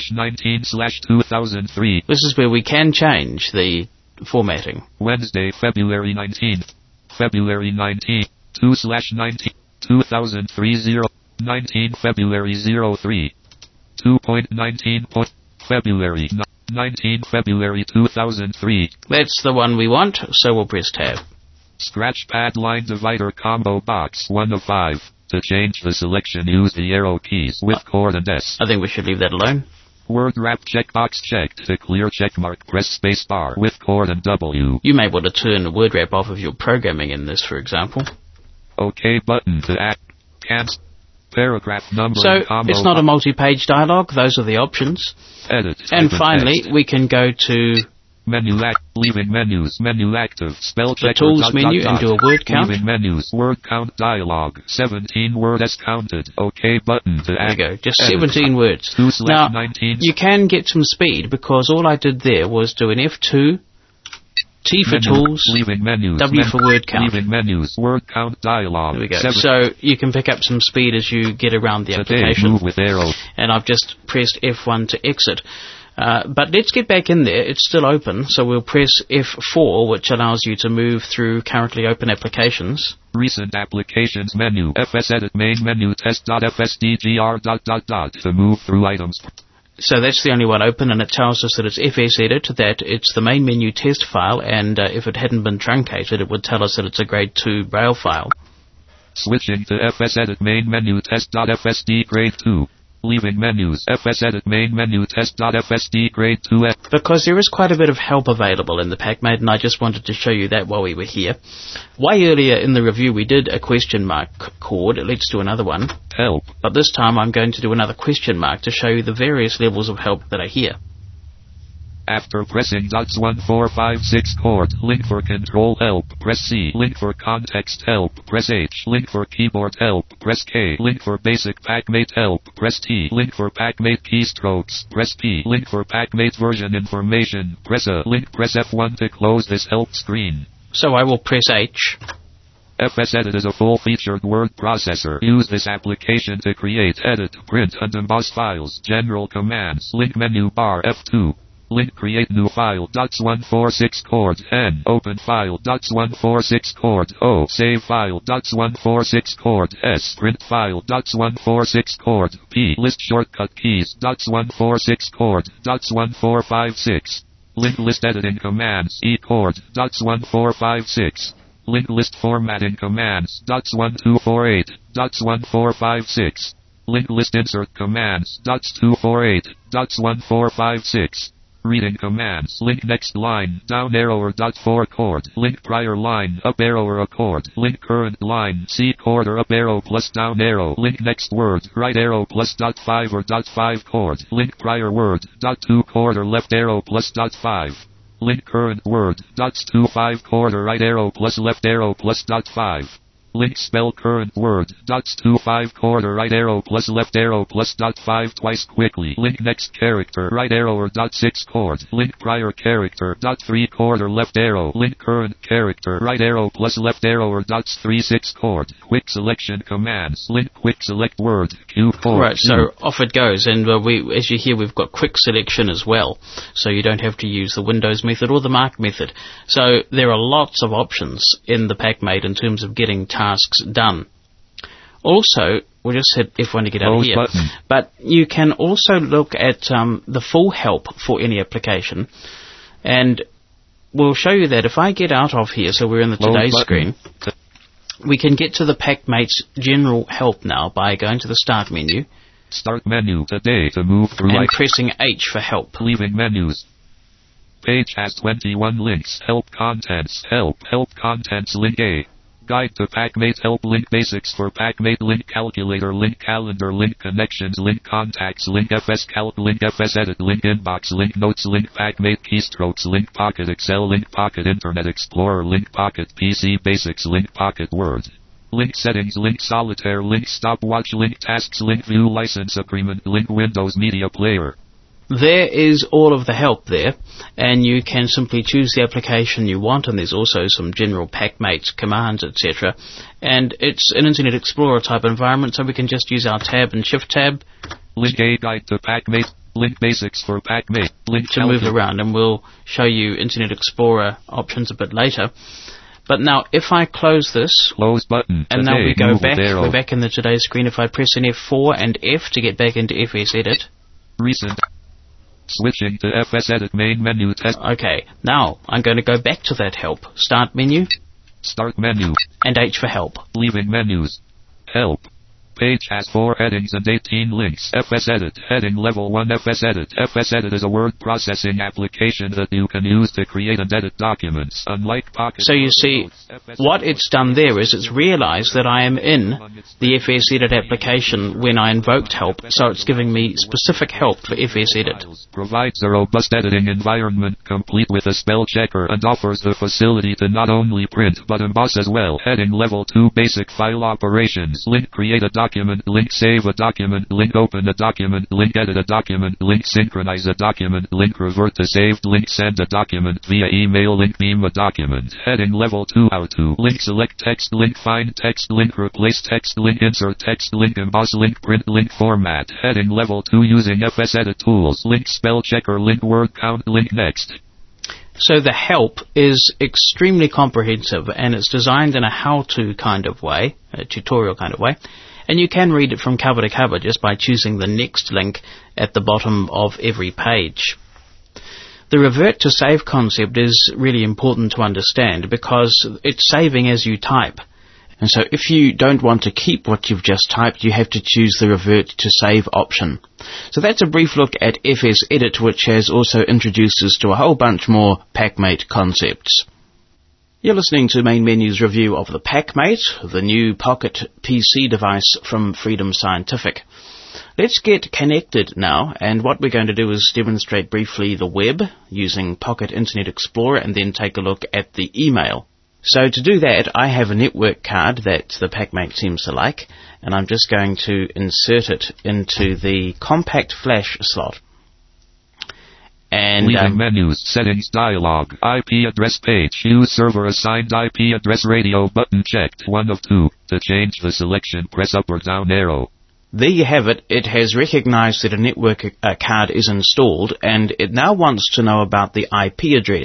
Speaker 5: 2/19/2003.
Speaker 3: This is where we can change the formatting.
Speaker 5: Wednesday, February 19th. February 19th. 2/19. 2003 19 February 03. 2.19. February 19 February 2003.
Speaker 3: That's the one we want, so we'll press tab.
Speaker 5: Scratchpad line divider combo box 1 of 5. To change the selection, use the arrow keys with chord and S.
Speaker 3: I think we should leave that alone.
Speaker 5: Word wrap checkbox checked. To clear checkmark, press spacebar with chord and W.
Speaker 3: You may want to turn word wrap off of your programming in this, for example.
Speaker 5: OK button to act. Cancel. Paragraph number.
Speaker 3: So it's not a multi-page dialogue. Those are the options.
Speaker 5: Edit.
Speaker 3: And finally, we can go to
Speaker 5: Menu leaving menus. Menu active. Spell checker.
Speaker 3: The tools menu and do a word count.
Speaker 5: Leaving menus. Word count dialog. 17 words counted. OK button to
Speaker 3: There
Speaker 5: add.
Speaker 3: you go. Just 17 words.
Speaker 5: 2/19.
Speaker 3: Now, you can get some speed because all I did there was do an F2, T for tools,
Speaker 5: leaving menus.
Speaker 3: W for word count.
Speaker 5: Leaving menus. Word count dialog.
Speaker 3: There we go. So you can pick up some speed as you get around the application.
Speaker 5: Move with arrow.
Speaker 3: And I've just pressed F1 to exit. But let's get back in there. It's still open, so we'll press F4, which allows you to move through currently open applications.
Speaker 5: Recent applications menu. FS edit main menu test.fsdgr ... to move through items.
Speaker 3: So that's the only one open, and it tells us that it's FS edit, that it's the main menu test file, and if it hadn't been truncated, it would tell us that it's a grade 2 Braille file.
Speaker 5: Switching to FS edit main menu test.fsd grade 2. Leaving menus. FS edit main menu test.fsd grade 2.
Speaker 3: Because there is quite a bit of help available in the PackMate, and I just wanted to show you that while we were here. Way earlier in the review we did a question mark chord. Let's do another one.
Speaker 5: Help.
Speaker 3: But this time I'm going to do another question mark to show you the various levels of help that are here.
Speaker 5: After pressing dots 1, 4, 5, 6 chord, link for control help, press C, link for context help, press H, link for keyboard help, press K, link for basic PackMate help, press T, link for PackMate keystrokes, press P, link for PackMate version information, press A, link, press F1 to close this help screen.
Speaker 3: So I will press H.
Speaker 5: FS Edit is a full-featured word processor. Use this application to create, edit, print, and emboss files. General commands. Link menu bar F2. Link create new file dots 146 chord N open file dots 146 chord O save file dots 146 chord S print file dots 146 chord P list shortcut keys dots 146 chord dots 1456 link list editing commands E chord dots 1456 link list formatting commands dots 1248 dots 1456 link list insert commands dots 248 dots 1456 reading commands. Link next line, down arrow or dot 4 chord. Link prior line, up arrow or a chord. Link current line, C chord or up arrow plus down arrow. Link next word, right arrow plus dot 5 or dot 5 chord. Link prior word, dot 2 chord or left arrow plus dot 5. Link current word, dots 2 5 chord or right arrow plus left arrow plus dot 5. Link spell current word, dots 2 5 chord or right arrow plus left arrow plus dot 5 twice quickly. Link next character, right arrow or dot 6 chord. Link prior character, dot 3 chord or left arrow. Link current character, right arrow plus left arrow or dots 3 6 chord. Quick selection commands. Link quick select word, Q chord.
Speaker 3: Right, so off it goes, and we, as you hear, we've got quick selection as well, so you don't have to use the Windows method or the Mark method. So there are lots of options in the PackMate in terms of getting tasks done. Also, we'll just hit F1 to get out of here.
Speaker 5: Button.
Speaker 3: But you can also look at the full help for any application, and we'll show you that if I get out of here, so we're in the Today screen, we can get to the PackMate's general help now by going to the Start menu.
Speaker 5: Start menu, Today to move through
Speaker 3: and pressing H for help.
Speaker 5: Leaving menus. Page has 21 links. Help contents. Help contents. Link A. Guide to PackMate. Help link basics for PackMate. Link calculator. Link calendar. Link connections. Link contacts. Link FS Calc. Link FS Edit. Link inbox. Link notes. Link PackMate keystrokes. Link Pocket Excel. Link Pocket Internet Explorer. Link Pocket PC Basics. Link Pocket Word. Link settings. Link solitaire. Link stopwatch. Link tasks. Link view license agreement. Link Windows Media Player.
Speaker 3: There is all of the help there, and you can simply choose the application you want, and there's also some general PackMate commands, etc. And it's an Internet Explorer type environment, so we can just use our tab and Shift tab.
Speaker 5: Link A guide to PackMate. Link basics for PackMate. Link
Speaker 3: to move around, and we'll show you Internet Explorer options a bit later. But now, if I close this,
Speaker 5: close button,
Speaker 3: and now we go back, we're back in the Today screen. If I press an F4 and F to get back into FS Edit.
Speaker 5: Recent. Switching to FS Edit main menu test.
Speaker 3: Okay, now I'm going to go back to that help. Start menu.
Speaker 5: Start menu.
Speaker 3: And H for help.
Speaker 5: Leaving menus. Help. Page has 4 headings and 18 links. FS-Edit. Heading Level 1 FS-Edit. FS-Edit is a word processing application that you can use to create and edit documents. Unlike Pocket...
Speaker 3: So you see, what it's done there is it's realized that I am in the FS-Edit application when I invoked help, so it's giving me specific help for FS-Edit.
Speaker 5: Provides a robust editing environment complete with a spell checker and offers the facility to not only print but emboss as well. Heading Level 2 Basic File Operations. Link Create a document. Link Save a document. Link Open a document. Link Edit a document. Link Synchronize a document. Link Revert to saved. Link Send a document via email. Link Beam a document. Heading Level 2 How to. Link Select Text. Link Find Text. Link Replace Text. Link Insert Text. Link Emboss. Link Print. Link Format. Heading Level 2 Using FS-Edit Tools. Link Spell Checker. Link Word Count. Link Next.
Speaker 3: So the help is extremely comprehensive, and it's designed in a how-to kind of way, a tutorial kind of way, and you can read it from cover to cover just by choosing the next link at the bottom of every page. The revert to save concept is really important to understand because it's saving as you type. And so if you don't want to keep what you've just typed, you have to choose the revert to save option. So that's a brief look at FS-Edit, which has also introduced us to a whole bunch more PackMate concepts. You're listening to Main Menu's review of the PackMate, the new Pocket PC device from Freedom Scientific. Let's get connected now, and what we're going to do is demonstrate briefly the web using Pocket Internet Explorer and then take a look at the email. So to do that, I have a network card that the PackMate seems to like, and I'm just going to insert it into the compact flash slot. And
Speaker 5: leaving menus, settings dialog, IP address page, use server assigned IP address radio button checked, 1 of 2. To change the selection, press up or down arrow.
Speaker 3: There you have it. It has recognized that a network card is installed, and it now wants to know about the IP address.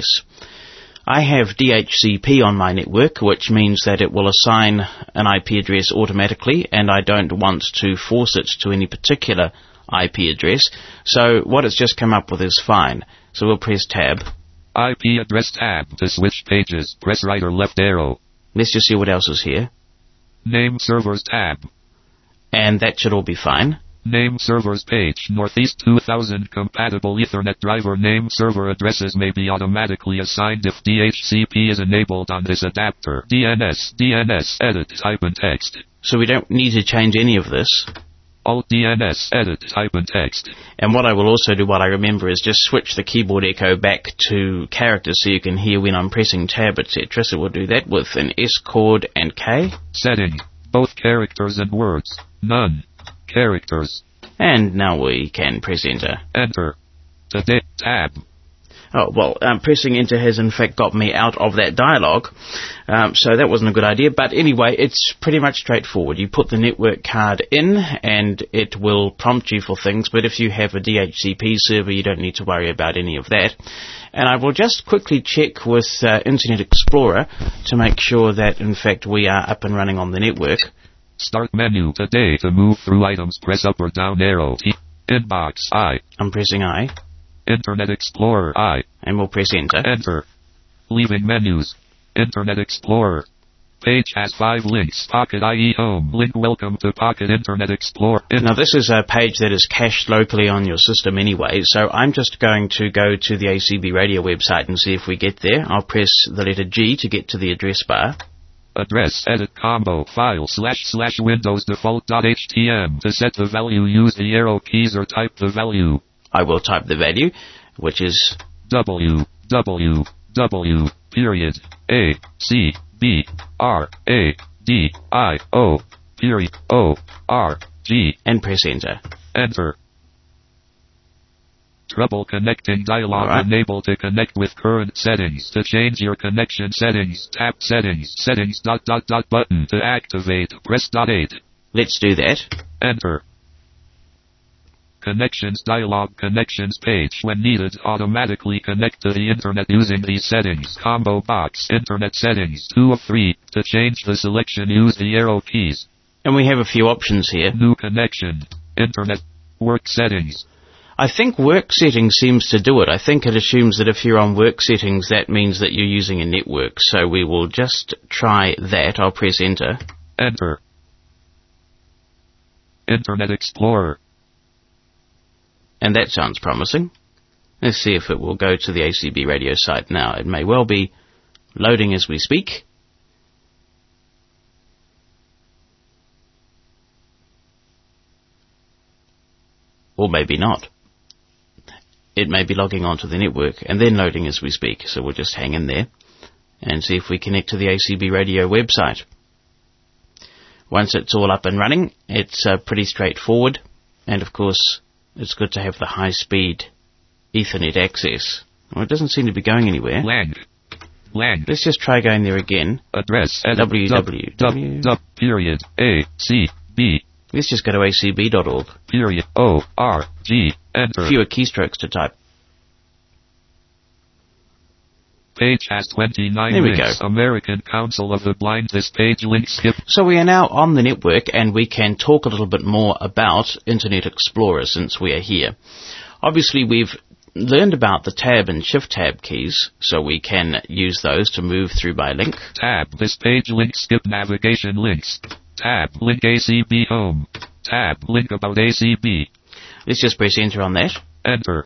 Speaker 3: I have DHCP on my network, which means that it will assign an IP address automatically, and I don't want to force it to any particular IP address. So what it's just come up with is fine. So we'll press Tab.
Speaker 5: IP address tab. To switch pages, press right or left arrow.
Speaker 3: Let's just see what else is here.
Speaker 5: Name servers tab.
Speaker 3: And that should all be fine.
Speaker 5: Name servers page. Northeast 2000 compatible Ethernet driver name server addresses may be automatically assigned if DHCP is enabled on this adapter. DNS, edit, type and text.
Speaker 3: So we don't need to change any of this.
Speaker 5: Alt DNS, edit, type and text.
Speaker 3: And what I will also do while I remember is just switch the keyboard echo back to characters so you can hear when I'm pressing tab, etc. So we'll do that with an S chord and K.
Speaker 5: Setting, both characters and words. None. Characters.
Speaker 3: And now we can press enter.
Speaker 5: Enter. Today, tab.
Speaker 3: Oh, well, pressing enter has in fact got me out of that dialogue, so that wasn't a good idea. But anyway, it's pretty much straightforward. You put the network card in and it will prompt you for things, but if you have a DHCP server, you don't need to worry about any of that. And I will just quickly check with Internet Explorer to make sure that in fact we are up and running on the network.
Speaker 5: Start menu. Today, to move through items, press up or down arrow. Inbox, I.
Speaker 3: I'm pressing I.
Speaker 5: Internet Explorer, I.
Speaker 3: And we'll press enter.
Speaker 5: Enter. Leaving menus. Internet Explorer. Page has 5 links. Pocket IE Home. Link Welcome to Pocket Internet Explorer.
Speaker 3: Now this is a page that is cached locally on your system anyway, so I'm just going to go to the ACB radio website and see if we get there. I'll press the letter G to get to the address bar.
Speaker 5: Address, edit combo, file, / Windows default.htm. To set the value, use the arrow keys or type the value.
Speaker 3: I will type the value, which is
Speaker 5: www, period, A, C, B, R, A, D, I, O, period, O, R, G.
Speaker 3: And press enter.
Speaker 5: Enter. Trouble connecting dialog.
Speaker 3: Right.
Speaker 5: Enable to connect with current settings. To change your connection settings, tap settings, settings ... button. To activate, press .8.
Speaker 3: Let's do that.
Speaker 5: Enter. Connections dialog. Connections page. When needed, automatically connect to the internet using these settings. Combo box. Internet settings. 2 of 3. To change the selection, use the arrow keys.
Speaker 3: And we have a few options here.
Speaker 5: New connection. Internet. Work settings.
Speaker 3: I think work settings seems to do it. I think it assumes that if you're on work settings, that means that you're using a network. So we will just try that. I'll press enter.
Speaker 5: Enter. Internet Explorer.
Speaker 3: And that sounds promising. Let's see if it will go to the ACB radio site now. It may well be loading as we speak. Or maybe not. It may be logging onto the network and then loading as we speak, so we'll just hang in there and see if we connect to the ACB radio website. Once it's all up and running, it's pretty straightforward, and of course it's good to have the high-speed Ethernet access. Well, it doesn't seem to be going anywhere.
Speaker 5: Lang.
Speaker 3: Let's just try going there again.
Speaker 5: Address
Speaker 3: www.
Speaker 5: Period ACB.
Speaker 3: Let's just go to acb.org.
Speaker 5: Period ORG. Enter.
Speaker 3: Fewer keystrokes to type.
Speaker 5: Page has 29
Speaker 3: There we
Speaker 5: links.
Speaker 3: go.
Speaker 5: American Council of the Blind. This page link skip.
Speaker 3: So we are now on the network, and we can talk a little bit more about Internet Explorer since we are here. Obviously, we've learned about the Tab and Shift Tab keys, so we can use those to move through by link.
Speaker 5: Tab. This page link skip navigation links. Tab. Link ACB home. Tab. Link about ACB.
Speaker 3: Let's just press enter on that,
Speaker 5: Enter.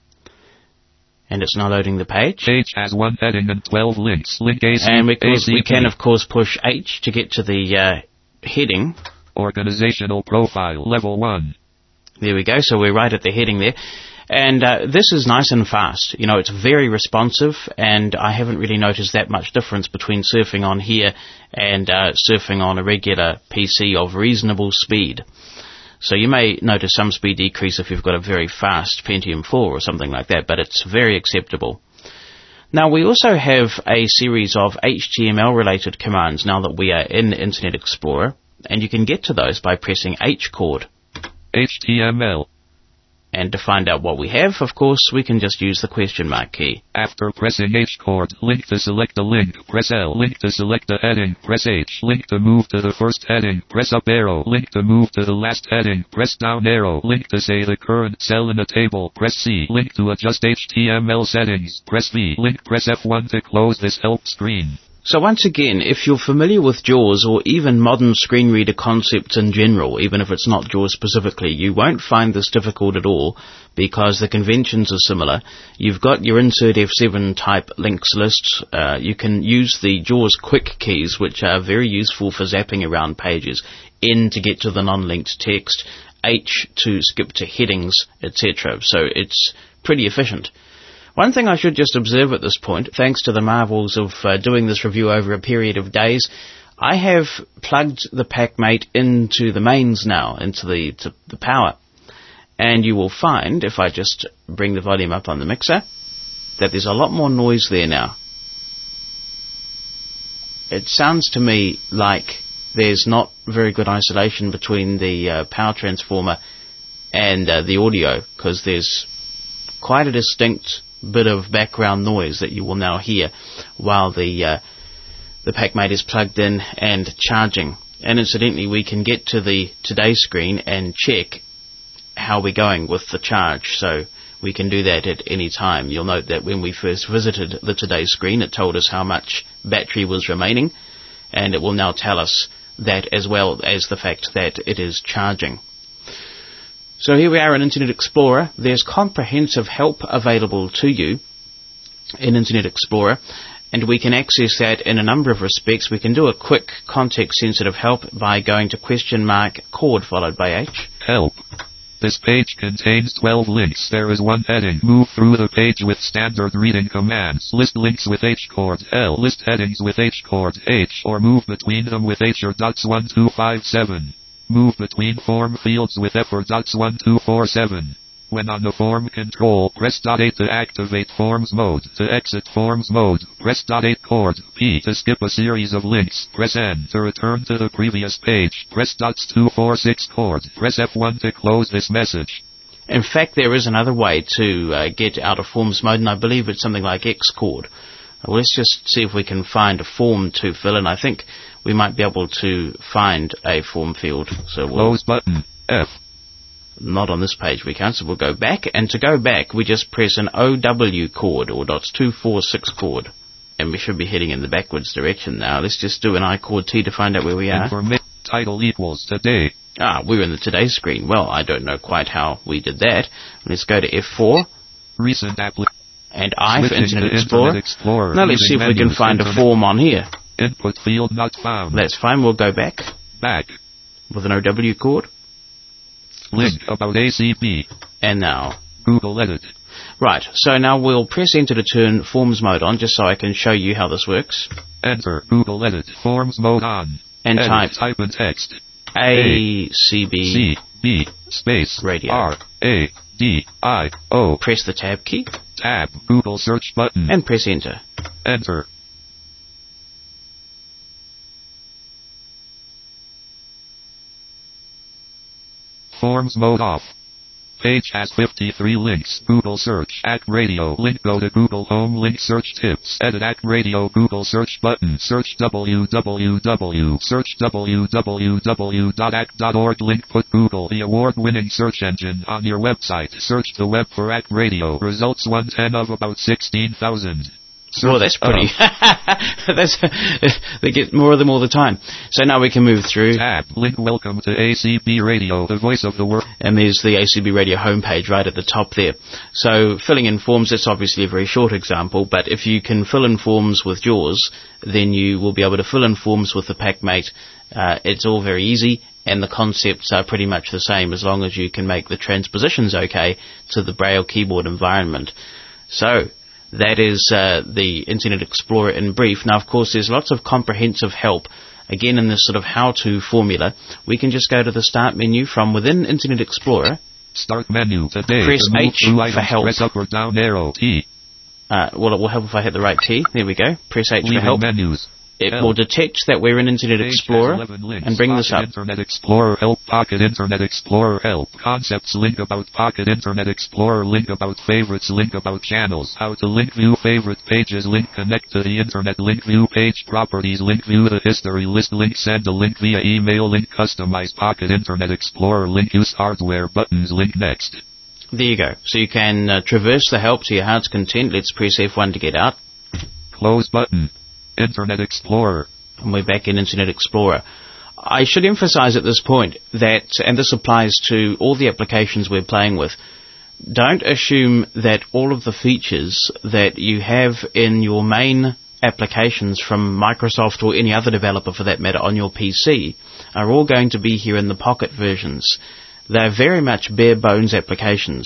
Speaker 3: and it's now loading the page.
Speaker 5: Page has one heading and 12 links. Link ACB.
Speaker 3: And we
Speaker 5: ACB.
Speaker 3: can, of course, push H to get to the heading.
Speaker 5: Organizational profile. Level 1.
Speaker 3: There we go, so we're right at the heading there. And this is nice and fast. You know, it's very responsive, and I haven't really noticed that much difference between surfing on here and surfing on a regular PC of reasonable speed. So you may notice some speed decrease if you've got a very fast Pentium 4 or something like that, but it's very acceptable. Now, we also have a series of HTML-related commands now that we are in Internet Explorer, and you can get to those by pressing H-chord.
Speaker 5: HTML.
Speaker 3: And to find out what we have, of course, we can just use the question mark key.
Speaker 5: After pressing H chord, link to select a link, press L. Link to select a heading, press H. Link to move to the first heading, press up arrow. Link to move to the last heading, press down arrow. Link to say the current cell in a table, press C. Link to adjust HTML settings, press V. Link, press F1 to close this help screen.
Speaker 3: So once again, if you're familiar with JAWS or even modern screen reader concepts in general, even if it's not JAWS specifically, you won't find this difficult at all because the conventions are similar. You've got your insert F7 type links lists. You can use the JAWS quick keys, which are very useful for zapping around pages. N to get to the non-linked text, H to skip to headings, etc. So it's pretty efficient. One thing I should just observe at this point, thanks to the marvels of doing this review over a period of days, I have plugged the PackMate into the mains now, into the power. And you will find, if I just bring the volume up on the mixer, that there's a lot more noise there now. It sounds to me like there's not very good isolation between the power transformer and the audio, because there's quite a distinct bit of background noise that you will now hear while the PackMate is plugged in and charging. And incidentally, we can get to the Today screen and check how we're going with the charge, so we can do that at any time. You'll note that when we first visited the Today screen, it told us how much battery was remaining, and it will now tell us that as well as the fact that it is charging. So here we are in Internet Explorer. There's comprehensive help available to you in Internet Explorer, and we can access that in a number of respects. We can do a quick context-sensitive help by going to question mark chord followed by H.
Speaker 5: Help. This page contains 12 links. There is one heading. Move through the page with standard reading commands. List links with H chord L. List headings with H chord H, or move between them with H or dots 1, 2, 5, 7. Move between form fields with F or dots 1, 2, 4, 7. When on the form control, press .8 to activate forms mode. To exit forms mode, press .8 chord P. To skip a series of links, press N. To return to the previous page, press dots 2, 4, 6 chord. Press F1 to close this message.
Speaker 3: In fact, there is another way to get out of forms mode, and I believe it's something like X chord. Well, let's just see if we can find a form to fill in. I think we might be able to find a form field. So we'll
Speaker 5: Close button, F.
Speaker 3: Not on this page we can't, so we'll go back. And to go back, we just press an OW chord, or dots 2, 4, 6 chord. And we should be heading in the backwards direction now. Let's just do an I chord T to find out where we are.
Speaker 5: Title equals today.
Speaker 3: We're in the Today screen. Well, I don't know quite how we did that. Let's go to F4.
Speaker 5: Recent application.
Speaker 3: And I for
Speaker 5: Switching
Speaker 3: Internet
Speaker 5: to
Speaker 3: Explorer.
Speaker 5: Internet Explorer.
Speaker 3: Now let's see if we can
Speaker 5: Menus,
Speaker 3: find a
Speaker 5: Internet-
Speaker 3: form on here.
Speaker 5: Input field not found.
Speaker 3: That's fine. We'll go back
Speaker 5: Back.
Speaker 3: with an OW chord.
Speaker 5: Link about ACB.
Speaker 3: And now.
Speaker 5: Google Edit.
Speaker 3: Right, so now we'll press enter to turn Forms mode on, just so I can show you how this works.
Speaker 5: Enter. Google Edit. Forms mode on.
Speaker 3: And
Speaker 5: Edit.
Speaker 3: type
Speaker 5: in text.
Speaker 3: ACB.
Speaker 5: C B space
Speaker 3: Radio.
Speaker 5: R A D I O.
Speaker 3: Press the tab key
Speaker 5: Tab. Google search button.
Speaker 3: and press enter.
Speaker 5: Enter. Forms mode off. Page has 53 links. Google search at radio. Link go to Google Home. Link search tips. Edit at radio. Google search button. Search www. Search www.act.org. Link put Google, the award-winning search engine, on your website. Search the web for Act Radio. Results 110 of about 16,000.
Speaker 3: Well, that's pretty. They get more of them all the time. So now we can move through.
Speaker 5: Tab. Link welcome to ACB Radio, the voice of the world.
Speaker 3: And there's the ACB Radio homepage right at the top there. So filling in forms, that's obviously a very short example, but if you can fill in forms with yours, then you will be able to fill in forms with the PackMate. It's all very easy, and the concepts are pretty much the same as long as you can make the transpositions okay to the Braille keyboard environment. So that is the Internet Explorer in brief. Now, of course, there's lots of comprehensive help. Again, in this sort of how-to formula, we can just go to the Start menu from within Internet Explorer.
Speaker 5: Start menu today.
Speaker 3: Press
Speaker 5: To move
Speaker 3: H
Speaker 5: through
Speaker 3: for
Speaker 5: items,
Speaker 3: help.
Speaker 5: Press up or down arrow T.
Speaker 3: Well, it will help if I hit the right key. There we go. Press H for
Speaker 5: Leaving
Speaker 3: help.
Speaker 5: menus.
Speaker 3: It
Speaker 5: Help.
Speaker 3: will detect that we're in Internet
Speaker 5: Page has
Speaker 3: Explorer
Speaker 5: 11 links.
Speaker 3: and bring this
Speaker 5: Pocket
Speaker 3: up.
Speaker 5: Internet Explorer help. Pocket Internet Explorer help. Concepts link about Pocket Internet Explorer. Link about favorites. Link about channels. How to link view favorite pages. Link connect to the internet. Link view page properties. Link view the history list. Link send a link via email. Link customize Pocket Internet Explorer. Link use hardware buttons. Link next.
Speaker 3: There you go. So you can traverse the help to your heart's content. Let's press F1 to get out.
Speaker 5: Close button. Internet Explorer.
Speaker 3: And we're back in Internet Explorer. I should emphasize at this point that, and this applies to all the applications we're playing with, don't assume that all of the features that you have in your main applications from Microsoft or any other developer for that matter on your PC are all going to be here in the Pocket versions. They're very much bare bones applications.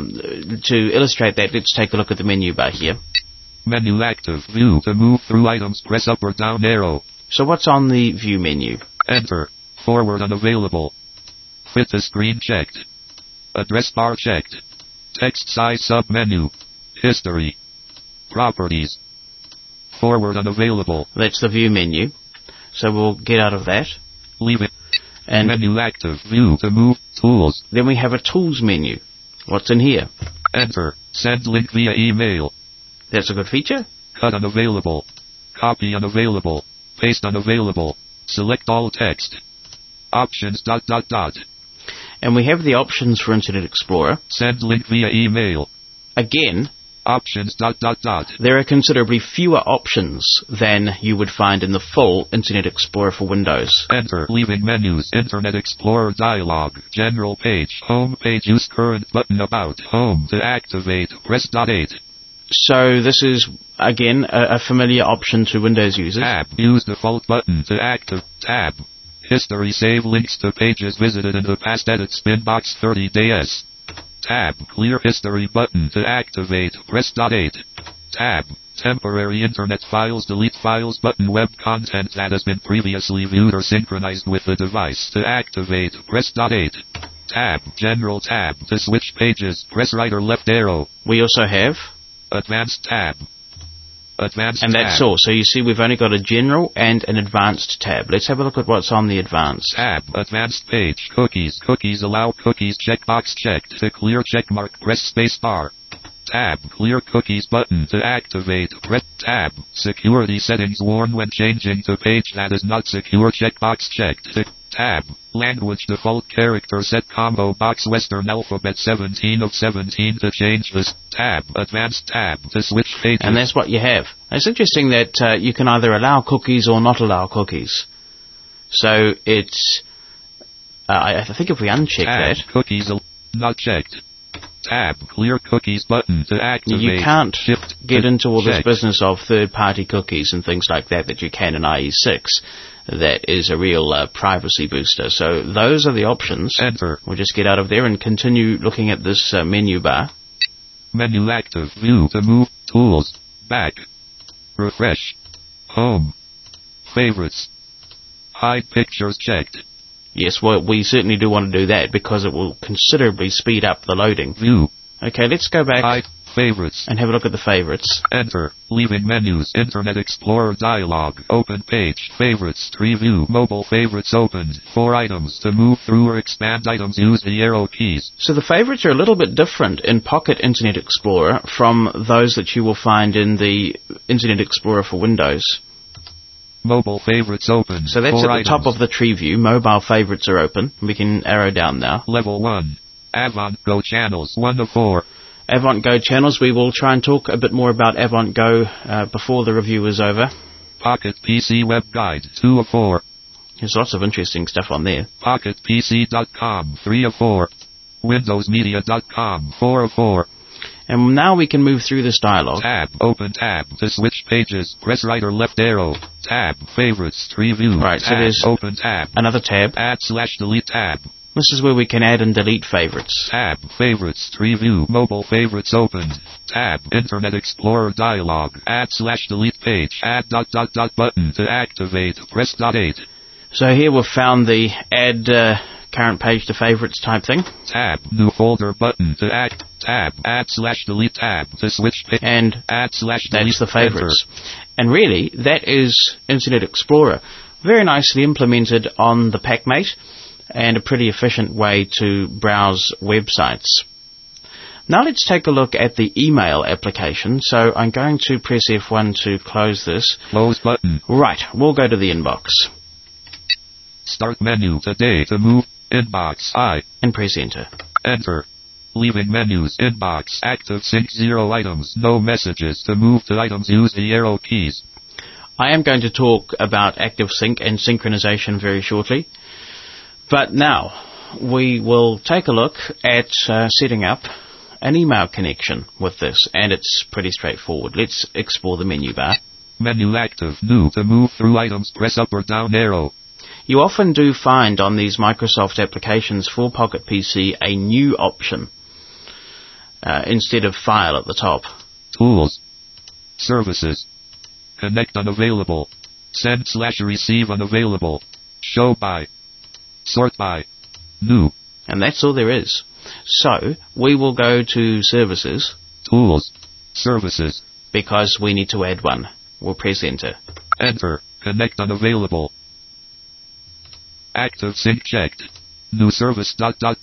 Speaker 3: To illustrate that, let's take a look at the menu bar here.
Speaker 5: Menu active. View. To move through items, press up or down arrow.
Speaker 3: So what's on the view menu?
Speaker 5: Enter. Forward unavailable. Fit to screen checked. Address bar checked. Text size sub-menu. History. Properties. Forward unavailable.
Speaker 3: That's the view menu. So we'll get out of that.
Speaker 5: Leave it.
Speaker 3: And
Speaker 5: Menu active. View. To move. Tools.
Speaker 3: then we have a tools menu. What's in here?
Speaker 5: Enter. Send link via email.
Speaker 3: That's a good feature.
Speaker 5: Cut unavailable. Copy unavailable. Paste unavailable. Select all text. Options ...
Speaker 3: And we have the options for Internet Explorer.
Speaker 5: Send link via email.
Speaker 3: Again,
Speaker 5: Options ...
Speaker 3: there are considerably fewer options than you would find in the full Internet Explorer for Windows.
Speaker 5: Enter. Leaving menus. Internet Explorer dialog. General page. Home page. Use current button about. Home. To activate. Press .8.
Speaker 3: So this is, again, a familiar option to Windows users.
Speaker 5: Tab. Use default button to active. Tab. History. Save links to pages visited in the past. Edit Spinbox 30 days. Tab. Clear history button to activate. Press .8. Tab. Temporary internet files. Delete files button. Web content that has been previously viewed or synchronized with the device. To activate. Press .8. Tab. General tab. To switch pages. Press right or left arrow.
Speaker 3: We also have,
Speaker 5: Advanced tab. Advanced
Speaker 3: and
Speaker 5: tab.
Speaker 3: that's all. So you see we've only got a general and an advanced tab. Let's have a look at what's on the advanced.
Speaker 5: Tab. Advanced page. Cookies. Cookies allow cookies. Checkbox checked. To clear checkmark. Press space bar. Tab. Clear cookies button to activate. Press tab. Security settings warn when changing to page that is not secure. Checkbox checked. Tab. Language default character set combo box Western alphabet 17 of 17 to change this. Tab. Advanced tab to switch pages.
Speaker 3: And that's what you have. It's interesting that you can either allow cookies or not allow cookies. So it's I think if we uncheck
Speaker 5: Tab,
Speaker 3: that,
Speaker 5: cookies not checked. Tab, clear cookies button to activate.
Speaker 3: you can't
Speaker 5: Shift
Speaker 3: get
Speaker 5: to
Speaker 3: into all this
Speaker 5: check.
Speaker 3: business of third-party cookies and things like that you can in IE6. That is a real privacy booster. So those are the options.
Speaker 5: Enter.
Speaker 3: We'll just get out of there and continue looking at this menu bar.
Speaker 5: Menu active. View to move. Tools. Back. Refresh. Home. Favorites. Hide pictures checked.
Speaker 3: Yes, well, we certainly do want to do that because it will considerably speed up the loading.
Speaker 5: View.
Speaker 3: Okay, let's go back
Speaker 5: Hide favorites.
Speaker 3: and have a look at the favorites.
Speaker 5: Enter. Leaving menus. Internet Explorer dialog. Open page. Favorites. Tree view. Mobile favorites opened. 4 items. To move through or expand items, use the arrow keys.
Speaker 3: So the favorites are a little bit different in Pocket Internet Explorer from those that you will find in the Internet Explorer for Windows.
Speaker 5: Mobile favorites open.
Speaker 3: So that's
Speaker 5: 4
Speaker 3: at the
Speaker 5: items.
Speaker 3: top of the tree view. Mobile favorites are open. We can arrow down now.
Speaker 5: Level 1. Avant Go channels 1 of 4.
Speaker 3: Avant Go channels, we will try and talk a bit more about Avant Go before the review is over.
Speaker 5: Pocket PC Web Guide 2 of 4.
Speaker 3: There's lots of interesting stuff on there.
Speaker 5: PocketPC.com 3 of 4. WindowsMedia.com 4 of 4.
Speaker 3: And now we can move through this dialog.
Speaker 5: Tab. Open tab. To switch pages, press right or left arrow. Tab. Favorites. Tree view.
Speaker 3: Right, so
Speaker 5: Tab.
Speaker 3: there's
Speaker 5: Open tab.
Speaker 3: Another tab.
Speaker 5: Add/delete tab.
Speaker 3: This is where we can add and delete favorites.
Speaker 5: Tab. Favorites. Tree view. Mobile favorites opened. Tab. Internet Explorer dialog. Add/delete page. Add ... button to activate. Press .8.
Speaker 3: So here we've found the add current page to favorites type thing.
Speaker 5: Tab. New folder button to add. Tab. Add/delete tab to switch page.
Speaker 3: And
Speaker 5: Add/delete.
Speaker 3: that's the favorites. And really, that is Internet Explorer. Very nicely implemented on the PackMate and a pretty efficient way to browse websites. Now let's take a look at the email application. So I'm going to press F1 to close this.
Speaker 5: Close button.
Speaker 3: Right, we'll go to the inbox
Speaker 5: Start menu today to move. Inbox I.
Speaker 3: and press enter.
Speaker 5: Enter. Leaving menus. Inbox. Active sync 0 items. No messages. To move to items, use the arrow keys.
Speaker 3: I am going to talk about ActiveSync and synchronization very shortly. But now, we will take a look at setting up an email connection with this, and it's pretty straightforward. Let's explore the menu bar.
Speaker 5: Menu active. New. To move through items, press up or down arrow.
Speaker 3: You often do find on these Microsoft applications for Pocket PC a new option instead of file at the top.
Speaker 5: Tools. Services. Connect unavailable. Send/receive unavailable. Show by. Sort by. New.
Speaker 3: And that's all there is. So, we will go to Services
Speaker 5: Tools. Services.
Speaker 3: because we need to add one. We'll press enter.
Speaker 5: Enter. Connect unavailable. Active sync checked. New service ...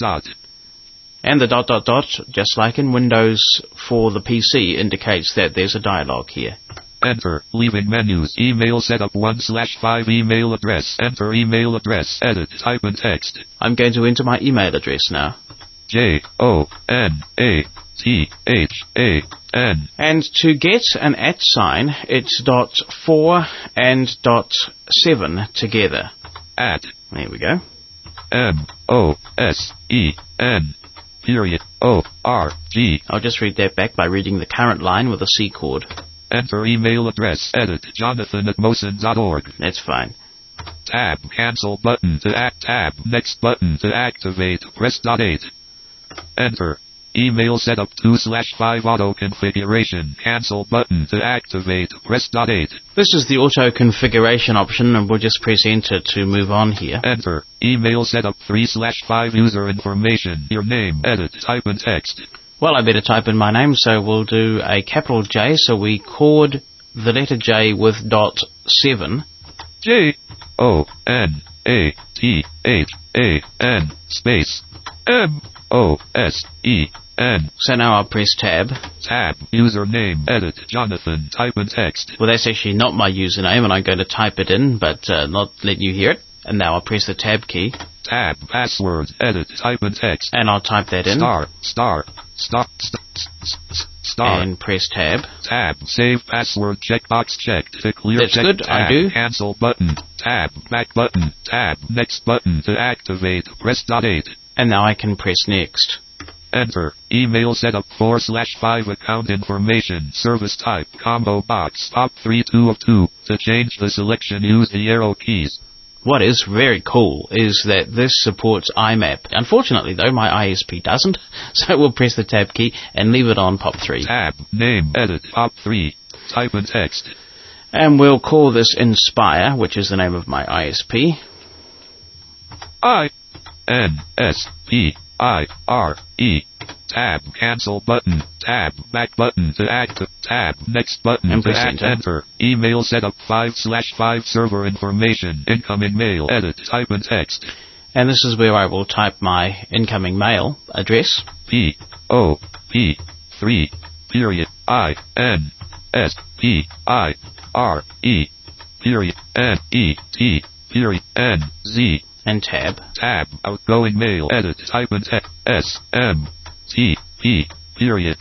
Speaker 3: And the ... just like in Windows for the PC, indicates that there's a dialog here.
Speaker 5: Enter. Leaving menus. Email setup 1/5 email address. Enter email address. Edit. Type in text.
Speaker 3: I'm going to enter my email address now.
Speaker 5: JONATHAN.
Speaker 3: And to get an @ sign, it's .4 and .7 together.
Speaker 5: At.
Speaker 3: There we go.
Speaker 5: MOSEN. Period. ORG.
Speaker 3: I'll just read that back by reading the current line with a C chord.
Speaker 5: Enter email address. Edit. Jonathan@mosen.org.
Speaker 3: That's fine.
Speaker 5: Tab. Cancel button to act. Tab. Next button to activate. Press .8. Enter. Email setup 2/5 auto configuration. Cancel button to activate. Press .8.
Speaker 3: This is the auto configuration option, and we'll just press enter to move on here.
Speaker 5: Enter. Email setup 3/5 user information. Your name. Edit. Type in text.
Speaker 3: Well, I better type in my name, so we'll do a capital J, so we chord the letter J with .7.
Speaker 5: JONATHAN space MOSEN.
Speaker 3: So now I'll press tab.
Speaker 5: Tab. Username. Edit. Jonathan. Type in text.
Speaker 3: Well, that's actually not my username, and I'm going to type it in, but not let you hear it. And now I'll press the tab key.
Speaker 5: Tab. Password. Edit. Type in text.
Speaker 3: And I'll type that in.
Speaker 5: star.
Speaker 3: And press tab.
Speaker 5: Tab. Save password checkbox checked. To clear
Speaker 3: That's
Speaker 5: check.
Speaker 3: good,
Speaker 5: Tab.
Speaker 3: I do.
Speaker 5: Cancel button. Tab. Back button. Tab. Next button. To activate. Press dot 8.
Speaker 3: And now I can press next.
Speaker 5: Enter. Email setup 4/5 account information. Service type. Combo box. Pop 3 2 of 2. To change the selection, use the arrow keys.
Speaker 3: What is very cool is that this supports IMAP. Unfortunately, though, my ISP doesn't, so we'll press the tab key and leave it on POP3.
Speaker 5: Tab. Name. Edit. POP3. Type in text.
Speaker 3: And we'll call this Inspire, which is the name of my ISP.
Speaker 5: INSPIRE. Tab. Cancel button. Tab. Back button to active. Tab. Next button
Speaker 3: And
Speaker 5: to
Speaker 3: press
Speaker 5: act.
Speaker 3: enter.
Speaker 5: Enter. Email setup 5/5 server information. Incoming mail. Edit. Type in text.
Speaker 3: And this is where I will type my incoming mail address.
Speaker 5: POP3 period INSPIRE period NET period NZ.
Speaker 3: And tab.
Speaker 5: Tab. Outgoing mail. Edit. Type in text. SMTP period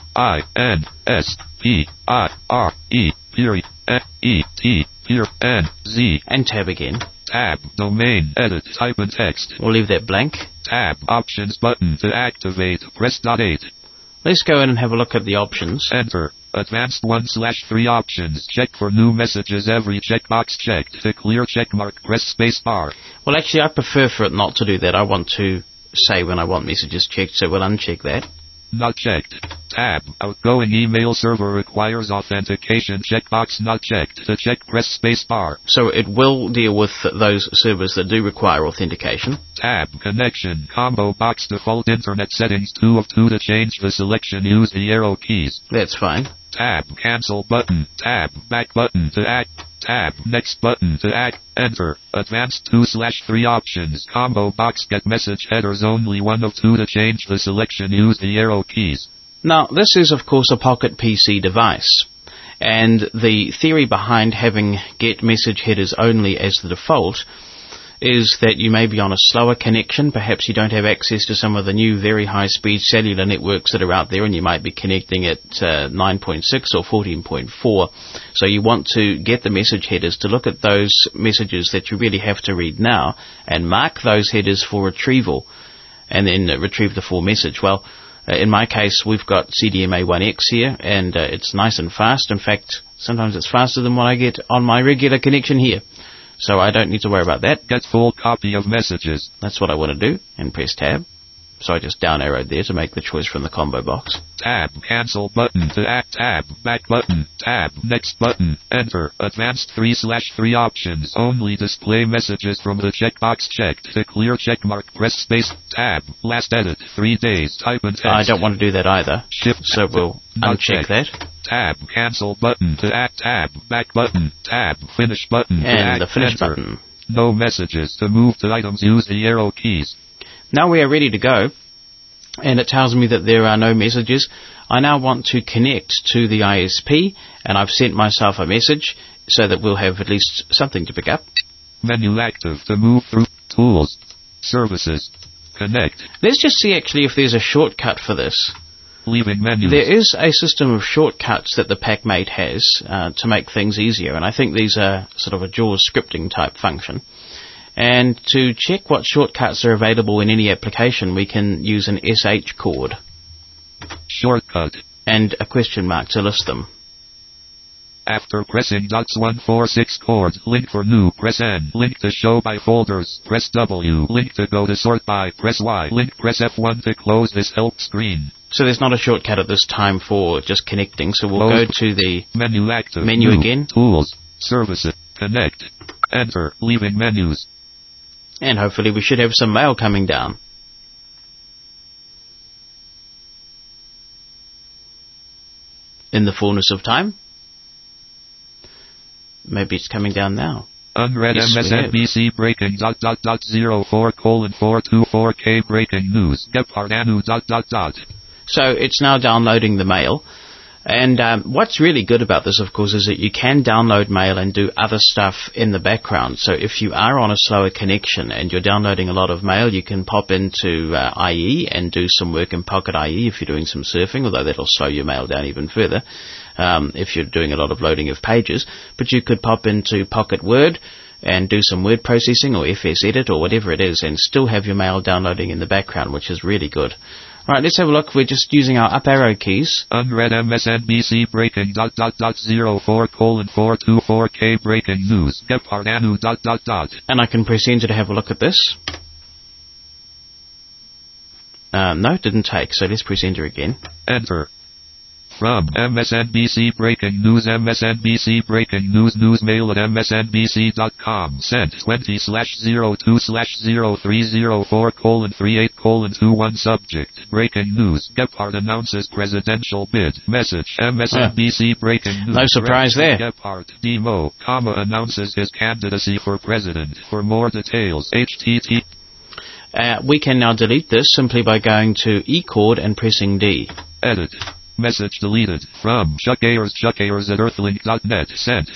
Speaker 5: INSPIRE period NET period NZ.
Speaker 3: And tab again.
Speaker 5: Tab. Domain. Edit. Type in text.
Speaker 3: We'll leave that blank.
Speaker 5: Tab. Options button to activate. Press dot 8.
Speaker 3: Let's go in and have a look at the options.
Speaker 5: Enter. Advanced 1/3 options. Check for new messages. Every checkbox checked. To clear checkmark, press space bar.
Speaker 3: Well, actually, I prefer for it not to do that. I want to say when I want messages checked, so we'll uncheck that.
Speaker 5: Not checked. Tab. Outgoing email server requires authentication. Checkbox not checked. To check, press space bar.
Speaker 3: So it will deal with those servers that do require authentication.
Speaker 5: Tab. Connection. Combo box. Default internet settings 2 of 2. To change the selection, use the arrow keys.
Speaker 3: That's fine.
Speaker 5: Tab. Cancel button. Tab. Back button to act. Tab. Next button to act. Enter. Advanced 2/3 options. Combo box. Get message headers only 1 of 2. To change the selection, use the arrow keys.
Speaker 3: Now, this is, of course, a Pocket PC device. And the theory behind having get message headers only as the default is that you may be on a slower connection. Perhaps you don't have access to some of the new very high-speed cellular networks that are out there, and you might be connecting at 9.6 or 14.4. So you want to get the message headers to look at those messages that you really have to read now and mark those headers for retrieval and then retrieve the full message. Well, in my case, we've got CDMA1X here, and it's nice and fast. In fact, sometimes it's faster than what I get on my regular connection here. So I don't need to worry about that.
Speaker 5: Get full copy of messages.
Speaker 3: That's what I want to do, and press tab. So I just down arrowed there to make the choice from the combo box.
Speaker 5: Tab. Cancel button to act. Tab. Back button. Tab. Next button. Enter. Advanced 3/3 options. Only display messages from the checkbox checked. To clear checkmark, press space. Tab. Last edit 3 days. Type in text.
Speaker 3: I don't want to do that either.
Speaker 5: Shift.
Speaker 3: So we'll
Speaker 5: Not
Speaker 3: uncheck
Speaker 5: checked.
Speaker 3: that.
Speaker 5: Tab. Cancel button to act. Tab. Back button. Tab. Finish button to
Speaker 3: And
Speaker 5: act.
Speaker 3: the finish
Speaker 5: Enter.
Speaker 3: button.
Speaker 5: No messages. To move to items, use the arrow keys.
Speaker 3: Now we are ready to go, and it tells me that there are no messages. I now want to connect to the ISP, and I've sent myself a message so that we'll have at least something to pick up.
Speaker 5: Menu active. To move through tools. Services. Connect.
Speaker 3: Let's just see actually if there's a shortcut for this.
Speaker 5: Leaving menus.
Speaker 3: There is a system of shortcuts that the PackMate has to make things easier, and I think these are sort of a JAWS scripting type function. And to check what shortcuts are available in any application, we can use an SH chord
Speaker 5: Shortcut.
Speaker 3: and a question mark to list them.
Speaker 5: After pressing dots 146 chord, link for new, press N. Link to show by folders, press W. Link to go to sort by, press Y. Link, press F1 to close this help screen.
Speaker 3: So there's not a shortcut at this time for just connecting, so we'll go to the
Speaker 5: Menu active.
Speaker 3: menu
Speaker 5: New.
Speaker 3: again,
Speaker 5: Tools. Services. Connect. Enter. Leaving menus.
Speaker 3: and hopefully we should have some mail coming down. In the fullness of time. Maybe it's coming down now.
Speaker 5: Unread
Speaker 3: Yes, we
Speaker 5: MSNBC breaking ... 04:424K breaking news. Gepardanu ...
Speaker 3: So it's now downloading the mail. And what's really good about this, of course, is that you can download mail and do other stuff in the background. So if you are on a slower connection and you're downloading a lot of mail, you can pop into IE and do some work in Pocket IE if you're doing some surfing, although that'll slow your mail down even further if you're doing a lot of loading of pages. But you could pop into Pocket Word and do some word processing or FS Edit or whatever it is and still have your mail downloading in the background, which is really good. Right, let's have a look. We're just using our up arrow keys.
Speaker 5: Unread MSNBC breaking ... 04:424K breaking news. Gephardt Anu ...
Speaker 3: And I can press enter to have a look at this. No, it didn't take, so let's press enter again.
Speaker 5: Enter. From MSNBC breaking news, MSNBC breaking news, newsmail at msnbc.com, sent 20/02/0304:38:21 subject, breaking news, Gephardt announces presidential bid, message, MSNBC breaking news.
Speaker 3: No surprise there.
Speaker 5: Gephardt, Demo, announces his candidacy for president. For more details, HTT.
Speaker 3: We can now delete this simply by going to eChord and pressing D.
Speaker 5: Edit. Message deleted. From Chuck Ayers at earthlink.net. Sent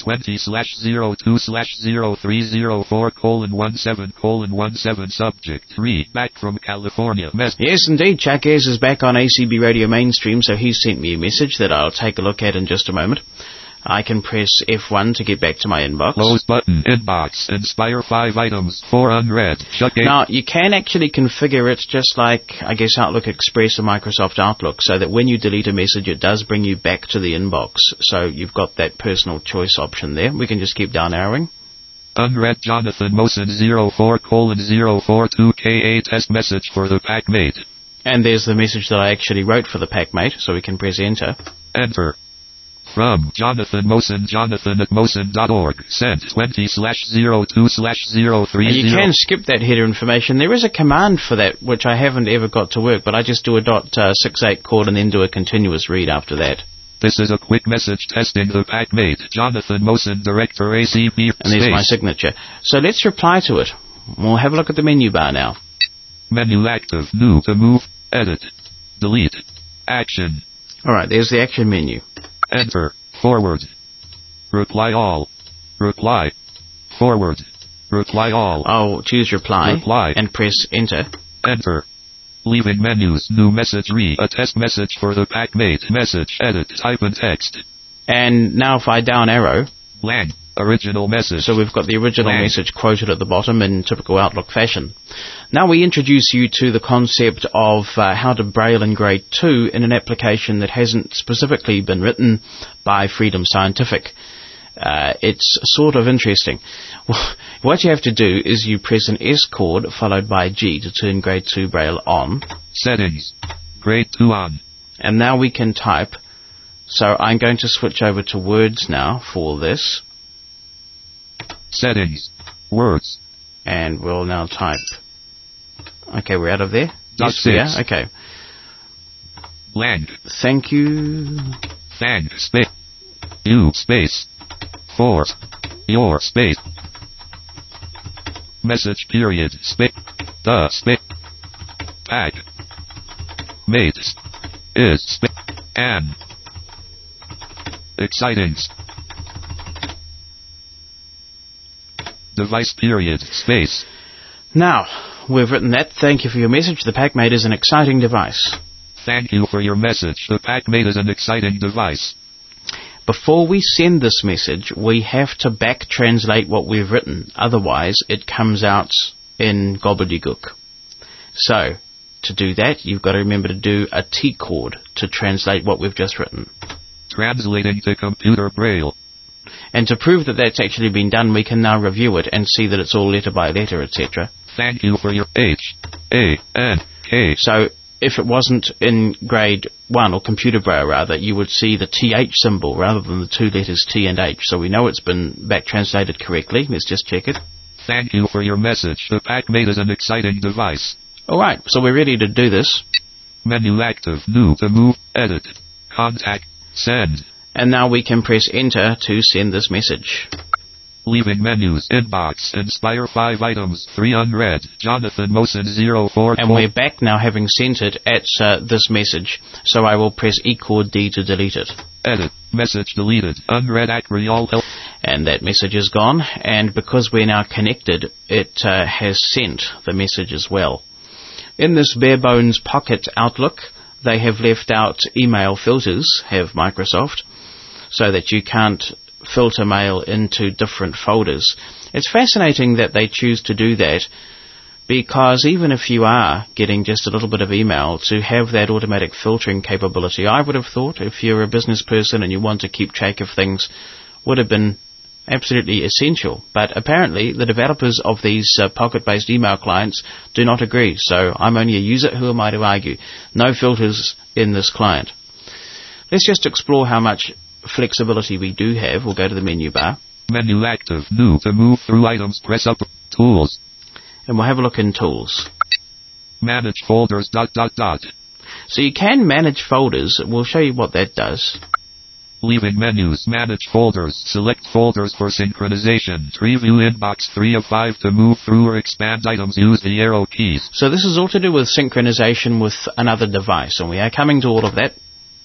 Speaker 5: 20/02/0304:17:17 subject. Back from California.
Speaker 3: Yes, indeed. Chuck Ayers is back on ACB Radio Mainstream, so he's sent me a message that I'll take a look at in just a moment. I can press F1 to get back to my inbox.
Speaker 5: Close button. Inbox. Inspire 5 items. 4 unread.
Speaker 3: Now, you can actually configure it just like, I guess, Outlook Express or Microsoft Outlook, so that when you delete a message, it does bring you back to the inbox. So you've got that personal choice option there. We can just keep down arrowing.
Speaker 5: Unread Jonathan Mosen 04:042KA test message for the PackMate.
Speaker 3: And there's the message that I actually wrote for the PackMate, so we can press enter.
Speaker 5: Enter. From Jonathan Mosen, jonathan@mosen.org, sent 20/02/030.
Speaker 3: And you can skip that header information. There is a command for that, which I haven't ever got to work, but I just do a .68 chord and then do a continuous read after that.
Speaker 5: This is a quick message testing the PackMate. Jonathan Mosen, Director ACB.
Speaker 3: And there's my signature. So let's reply to it. We'll have a look at the menu bar now.
Speaker 5: Menu active. New. To move. Edit. Delete. Action.
Speaker 3: Alright, there's the action menu.
Speaker 5: Enter. Forward. Reply all. Reply. Forward. Reply all.
Speaker 3: I'll choose reply.
Speaker 5: Reply.
Speaker 3: And press enter.
Speaker 5: Enter. Leaving menus. New message. A test message for the PackMate. Message. Edit. Type in text.
Speaker 3: And now if I down arrow.
Speaker 5: Blank. Original message.
Speaker 3: So we've got the original message quoted at the bottom in typical Outlook fashion. Now we introduce you to the concept of how to braille in grade 2 in an application that hasn't specifically been written by Freedom Scientific. It's sort of interesting. What you have to do is you press an S chord followed by G to turn grade 2 braille on.
Speaker 5: Settings. Grade 2 on.
Speaker 3: And now we can type. So I'm going to switch over to words now for this.
Speaker 5: Settings. Words.
Speaker 3: And we'll now type. Okay, we're out of there.
Speaker 5: Yes,
Speaker 3: we are. Okay.
Speaker 5: Blank.
Speaker 3: Thank you.
Speaker 5: Thank. Space. You. Space. For. Your. Space. Message period. Space. The. Space. Pack. Mate. Is. Space. And. Exciting. Device period. Space.
Speaker 3: Now, we've written that. Thank you for your message. The PackMate is an exciting device.
Speaker 5: Thank you for your message. The PackMate is an exciting device.
Speaker 3: Before we send this message, we have to back translate what we've written. Otherwise, it comes out in gobbledygook. So, to do that, you've got to remember to do a T chord to translate what we've just written.
Speaker 5: Translating to computer braille.
Speaker 3: And to prove that that's actually been done, we can now review it and see that it's all letter by letter, etc.
Speaker 5: Thank you for your H-A-N-K.
Speaker 3: So, if it wasn't in grade 1, or computer braille rather, you would see the TH symbol rather than the two letters T and H. So we know it's been back translated correctly. Let's just check it.
Speaker 5: Thank you for your message. The PackMate is an exciting device.
Speaker 3: Alright, so we're ready to do this.
Speaker 5: Menu active. New. To move. Edit. Contact. Send.
Speaker 3: And now we can press enter to send this message.
Speaker 5: Leaving menus. Inbox. Inspire 5 items. 3 unread. Jonathan Mosen 04.
Speaker 3: And we're back now, having sent it at this message. So I will press E-chord-D to delete it.
Speaker 5: Edit. Message deleted. Unread Acreol help.
Speaker 3: And that message is gone. And because we're now connected, it has sent the message as well. In this bare bones Pocket Outlook, they have left out email filters, have Microsoft, so that you can't filter mail into different folders. It's fascinating that they choose to do that, because even if you are getting just a little bit of email, to have that automatic filtering capability, I would have thought, if you're a business person and you want to keep track of things, would have been absolutely essential. But apparently the developers of these Pocket-based email clients do not agree, so I'm only a user. Who am I to argue? No filters in this client. Let's just explore how much flexibility we do have. We'll go to the menu bar.
Speaker 5: Menu active. New. To move through items, press up. Tools.
Speaker 3: And we'll have a look in Tools.
Speaker 5: Manage folders.
Speaker 3: So you can manage folders. We'll show you what that does.
Speaker 5: Leaving menus. Manage folders. Select folders for synchronization. Preview inbox 3 of 5 to move through or expand items. Use the arrow keys.
Speaker 3: So this is all to do with synchronization with another device, and we are coming to all of that.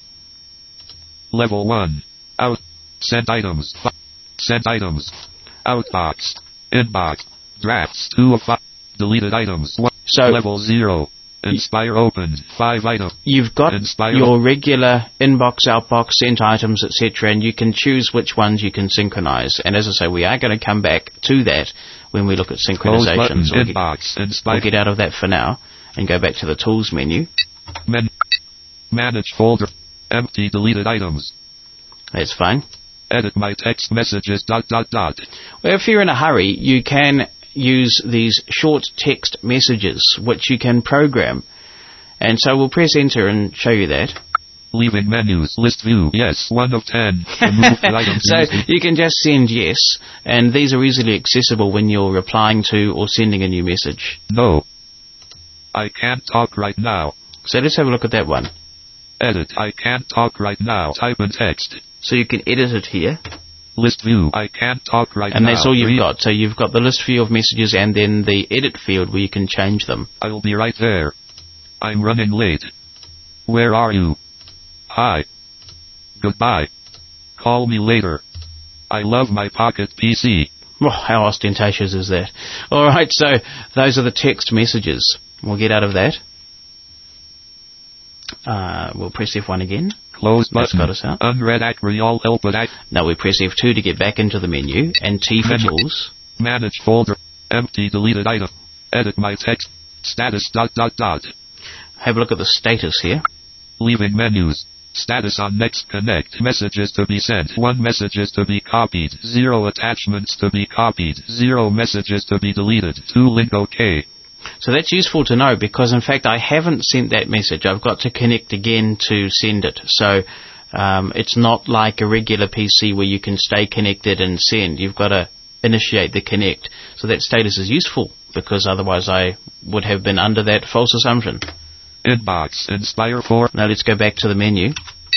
Speaker 5: Level 1. Out. Sent items. Sent items. Outbox. Inbox. Drafts 2 of 5. Deleted items. 1.
Speaker 3: So
Speaker 5: level 0. Inspire opened. 5 items.
Speaker 3: You've got your regular inbox, outbox, sent items, etc., and you can choose which ones you can synchronize. And as I say, we are going to come back to that when we look at synchronization. So we'll get out of that for now and go back to the Tools menu.
Speaker 5: Manage folder. Empty deleted items.
Speaker 3: That's fine.
Speaker 5: Edit my text messages. Well,
Speaker 3: if you're in a hurry, you can use these short text messages, which you can program. And so we'll press enter and show you that.
Speaker 5: Leaving menus. List view. Yes. 1 of 10. Remove the items.
Speaker 3: So you can just send yes, and these are easily accessible when you're replying to or sending a new message.
Speaker 5: No. I can't talk right now.
Speaker 3: So let's have a look at that one.
Speaker 5: Edit. I can't talk right now. Type in text.
Speaker 3: So you can edit it here.
Speaker 5: List view. I can't talk right now.
Speaker 3: And that's all you've got. So you've got the list view of messages and then the edit field where you can change them.
Speaker 5: I'll be right there. I'm running late. Where are you? Hi. Goodbye. Call me later. I love my Pocket PC.
Speaker 3: Oh, how ostentatious is that? Alright, so those are the text messages. We'll get out of that. We'll press F1 again.
Speaker 5: Close button.
Speaker 3: That's got us out.
Speaker 5: Unread Acreol help with
Speaker 3: Now we press F2 to get back into the menu, and T for Tools.
Speaker 5: Manage folder. Empty deleted item. Edit my text. Status ...
Speaker 3: Have a look at the status here.
Speaker 5: Leaving menus. Status on next connect. Messages to be sent. 1 messages to be copied. 0 attachments to be copied. 0 messages to be deleted. 2 link OK.
Speaker 3: So that's useful to know, because in fact I haven't sent that message. I've got to connect again to send it. So it's not like a regular PC where you can stay connected and send. You've got to initiate the connect. So that status is useful, because otherwise I would have been under that false assumption.
Speaker 5: Inbox. Inspire 4.
Speaker 3: Now let's go back to the menu.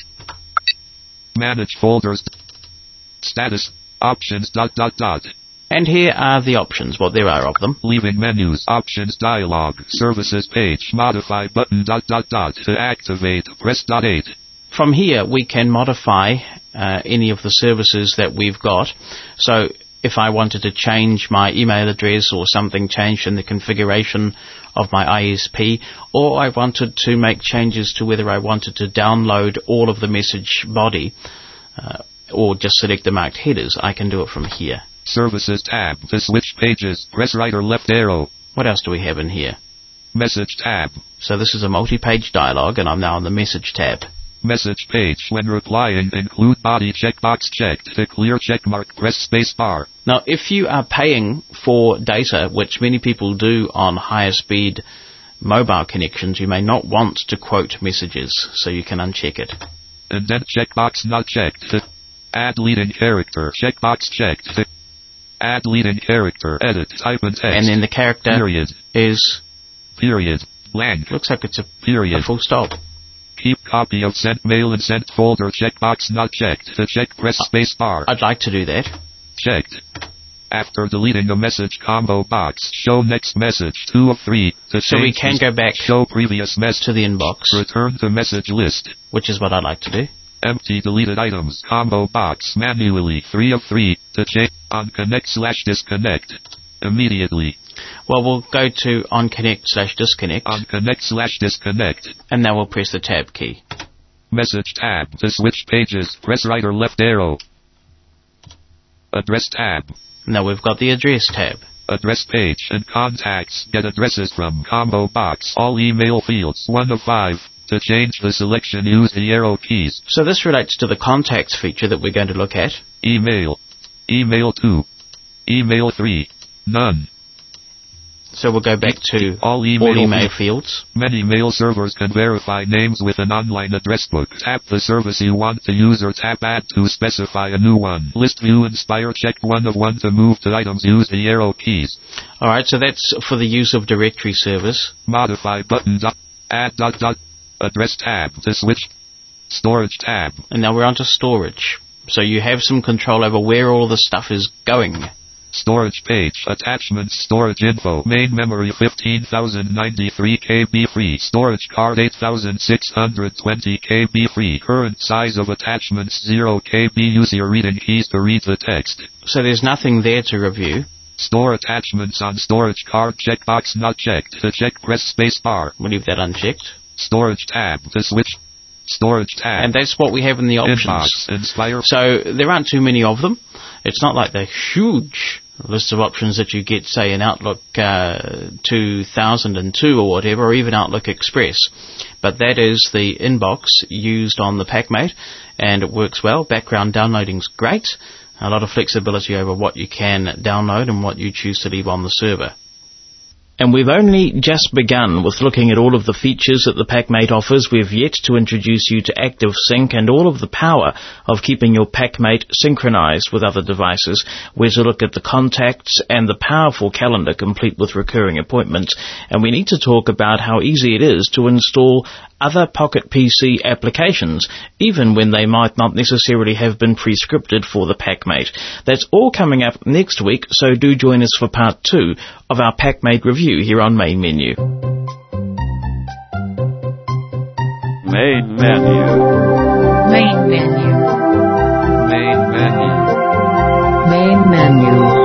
Speaker 5: Manage folders. Status. Options ...
Speaker 3: And here are the options. Well, there are of them.
Speaker 5: Leaving menus. Options dialog. Services page. Modify button ... To activate, press .8.
Speaker 3: From here, we can modify any of the services that we've got. So if I wanted to change my email address or something changed in the configuration of my ISP, or I wanted to make changes to whether I wanted to download all of the message body or just select the marked headers, I can do it from here.
Speaker 5: Services tab. To switch pages, press right or left arrow.
Speaker 3: What else do we have in here?
Speaker 5: Message tab.
Speaker 3: So this is a multi-page dialog, and I'm now on the message tab.
Speaker 5: Message page. When replying, include body checkbox checked. To clear checkmark, press space bar.
Speaker 3: Now, if you are paying for data, which many people do on higher speed mobile connections, you may not want to quote messages, so you can uncheck it.
Speaker 5: Indent checkbox not checked. To add leading character, checkbox checked. To add leading character, edit, type in text.
Speaker 3: And then the character
Speaker 5: period.
Speaker 3: Is...
Speaker 5: Period. Blank.
Speaker 3: Looks like it's a
Speaker 5: period.
Speaker 3: A full stop.
Speaker 5: Keep copy of sent mail and sent folder, checkbox not checked. To check, press space bar.
Speaker 3: I'd like to do that.
Speaker 5: Checked. After deleting a message combo box, show next message 2 of 3.
Speaker 3: So we can go back
Speaker 5: show previous message
Speaker 3: to the inbox.
Speaker 5: Return to message list.
Speaker 3: Which is what I'd like to do.
Speaker 5: Empty deleted items combo box manually 3 of 3 to change on connect/disconnect immediately.
Speaker 3: Well, we'll go to on connect/disconnect.
Speaker 5: On connect/disconnect.
Speaker 3: And now we'll press the tab key.
Speaker 5: Message tab. To switch pages, press right or left arrow. Address tab.
Speaker 3: Now we've got the address tab.
Speaker 5: Address page and contacts. Get addresses from combo box. All email fields 1 of 5. To change the selection, use the arrow keys.
Speaker 3: So this relates to the contacts feature that we're going to look at.
Speaker 5: Email. Email 2. Email 3. None.
Speaker 3: So we'll go back to
Speaker 5: all email
Speaker 3: fields.
Speaker 5: Many mail servers can verify names with an online address book. Tap the service you want to use or tap Add to specify a new one. List View Inspire checked 1 of 1 to move to items. Use the arrow keys.
Speaker 3: Alright, so that's for the use of directory servers.
Speaker 5: Modify button. Add ... Address tab to switch. Storage tab. And
Speaker 3: now we're onto storage. So you have some control over where all the stuff is going.
Speaker 5: Storage page. Attachments. Storage info. Main memory 15,093 KB free. Storage card 8,620 KB free. Current size of attachments 0 KB. Use your reading keys to read the text. So there's nothing there to review. Store attachments on storage card. Checkbox not checked. To check, press space bar.
Speaker 3: We'll leave that unchecked.
Speaker 5: Storage tab. To switch. Storage tab.
Speaker 3: And that's what we have in the options.
Speaker 5: Inbox, Inspire.
Speaker 3: So there aren't too many of them. It's not like the huge list of options that you get, say, in Outlook 2002 or whatever, or even Outlook Express. But that is the inbox used on the PackMate, and it works well. Background downloading's great. A lot of flexibility over what you can download and what you choose to leave on the server. And we've only just begun with looking at all of the features that the PackMate offers. We've yet to introduce you to ActiveSync and all of the power of keeping your PackMate synchronized with other devices. We're to look at the contacts and the powerful calendar complete with recurring appointments. And we need to talk about how easy it is to install other Pocket PC applications, even when they might not necessarily have been pre-scripted for the PackMate. That's all coming up next week, so do join us for part 2 of our PackMate review here on Main Menu.
Speaker 5: Main Menu.
Speaker 2: Main Menu.
Speaker 5: Main Menu.
Speaker 2: Main Menu.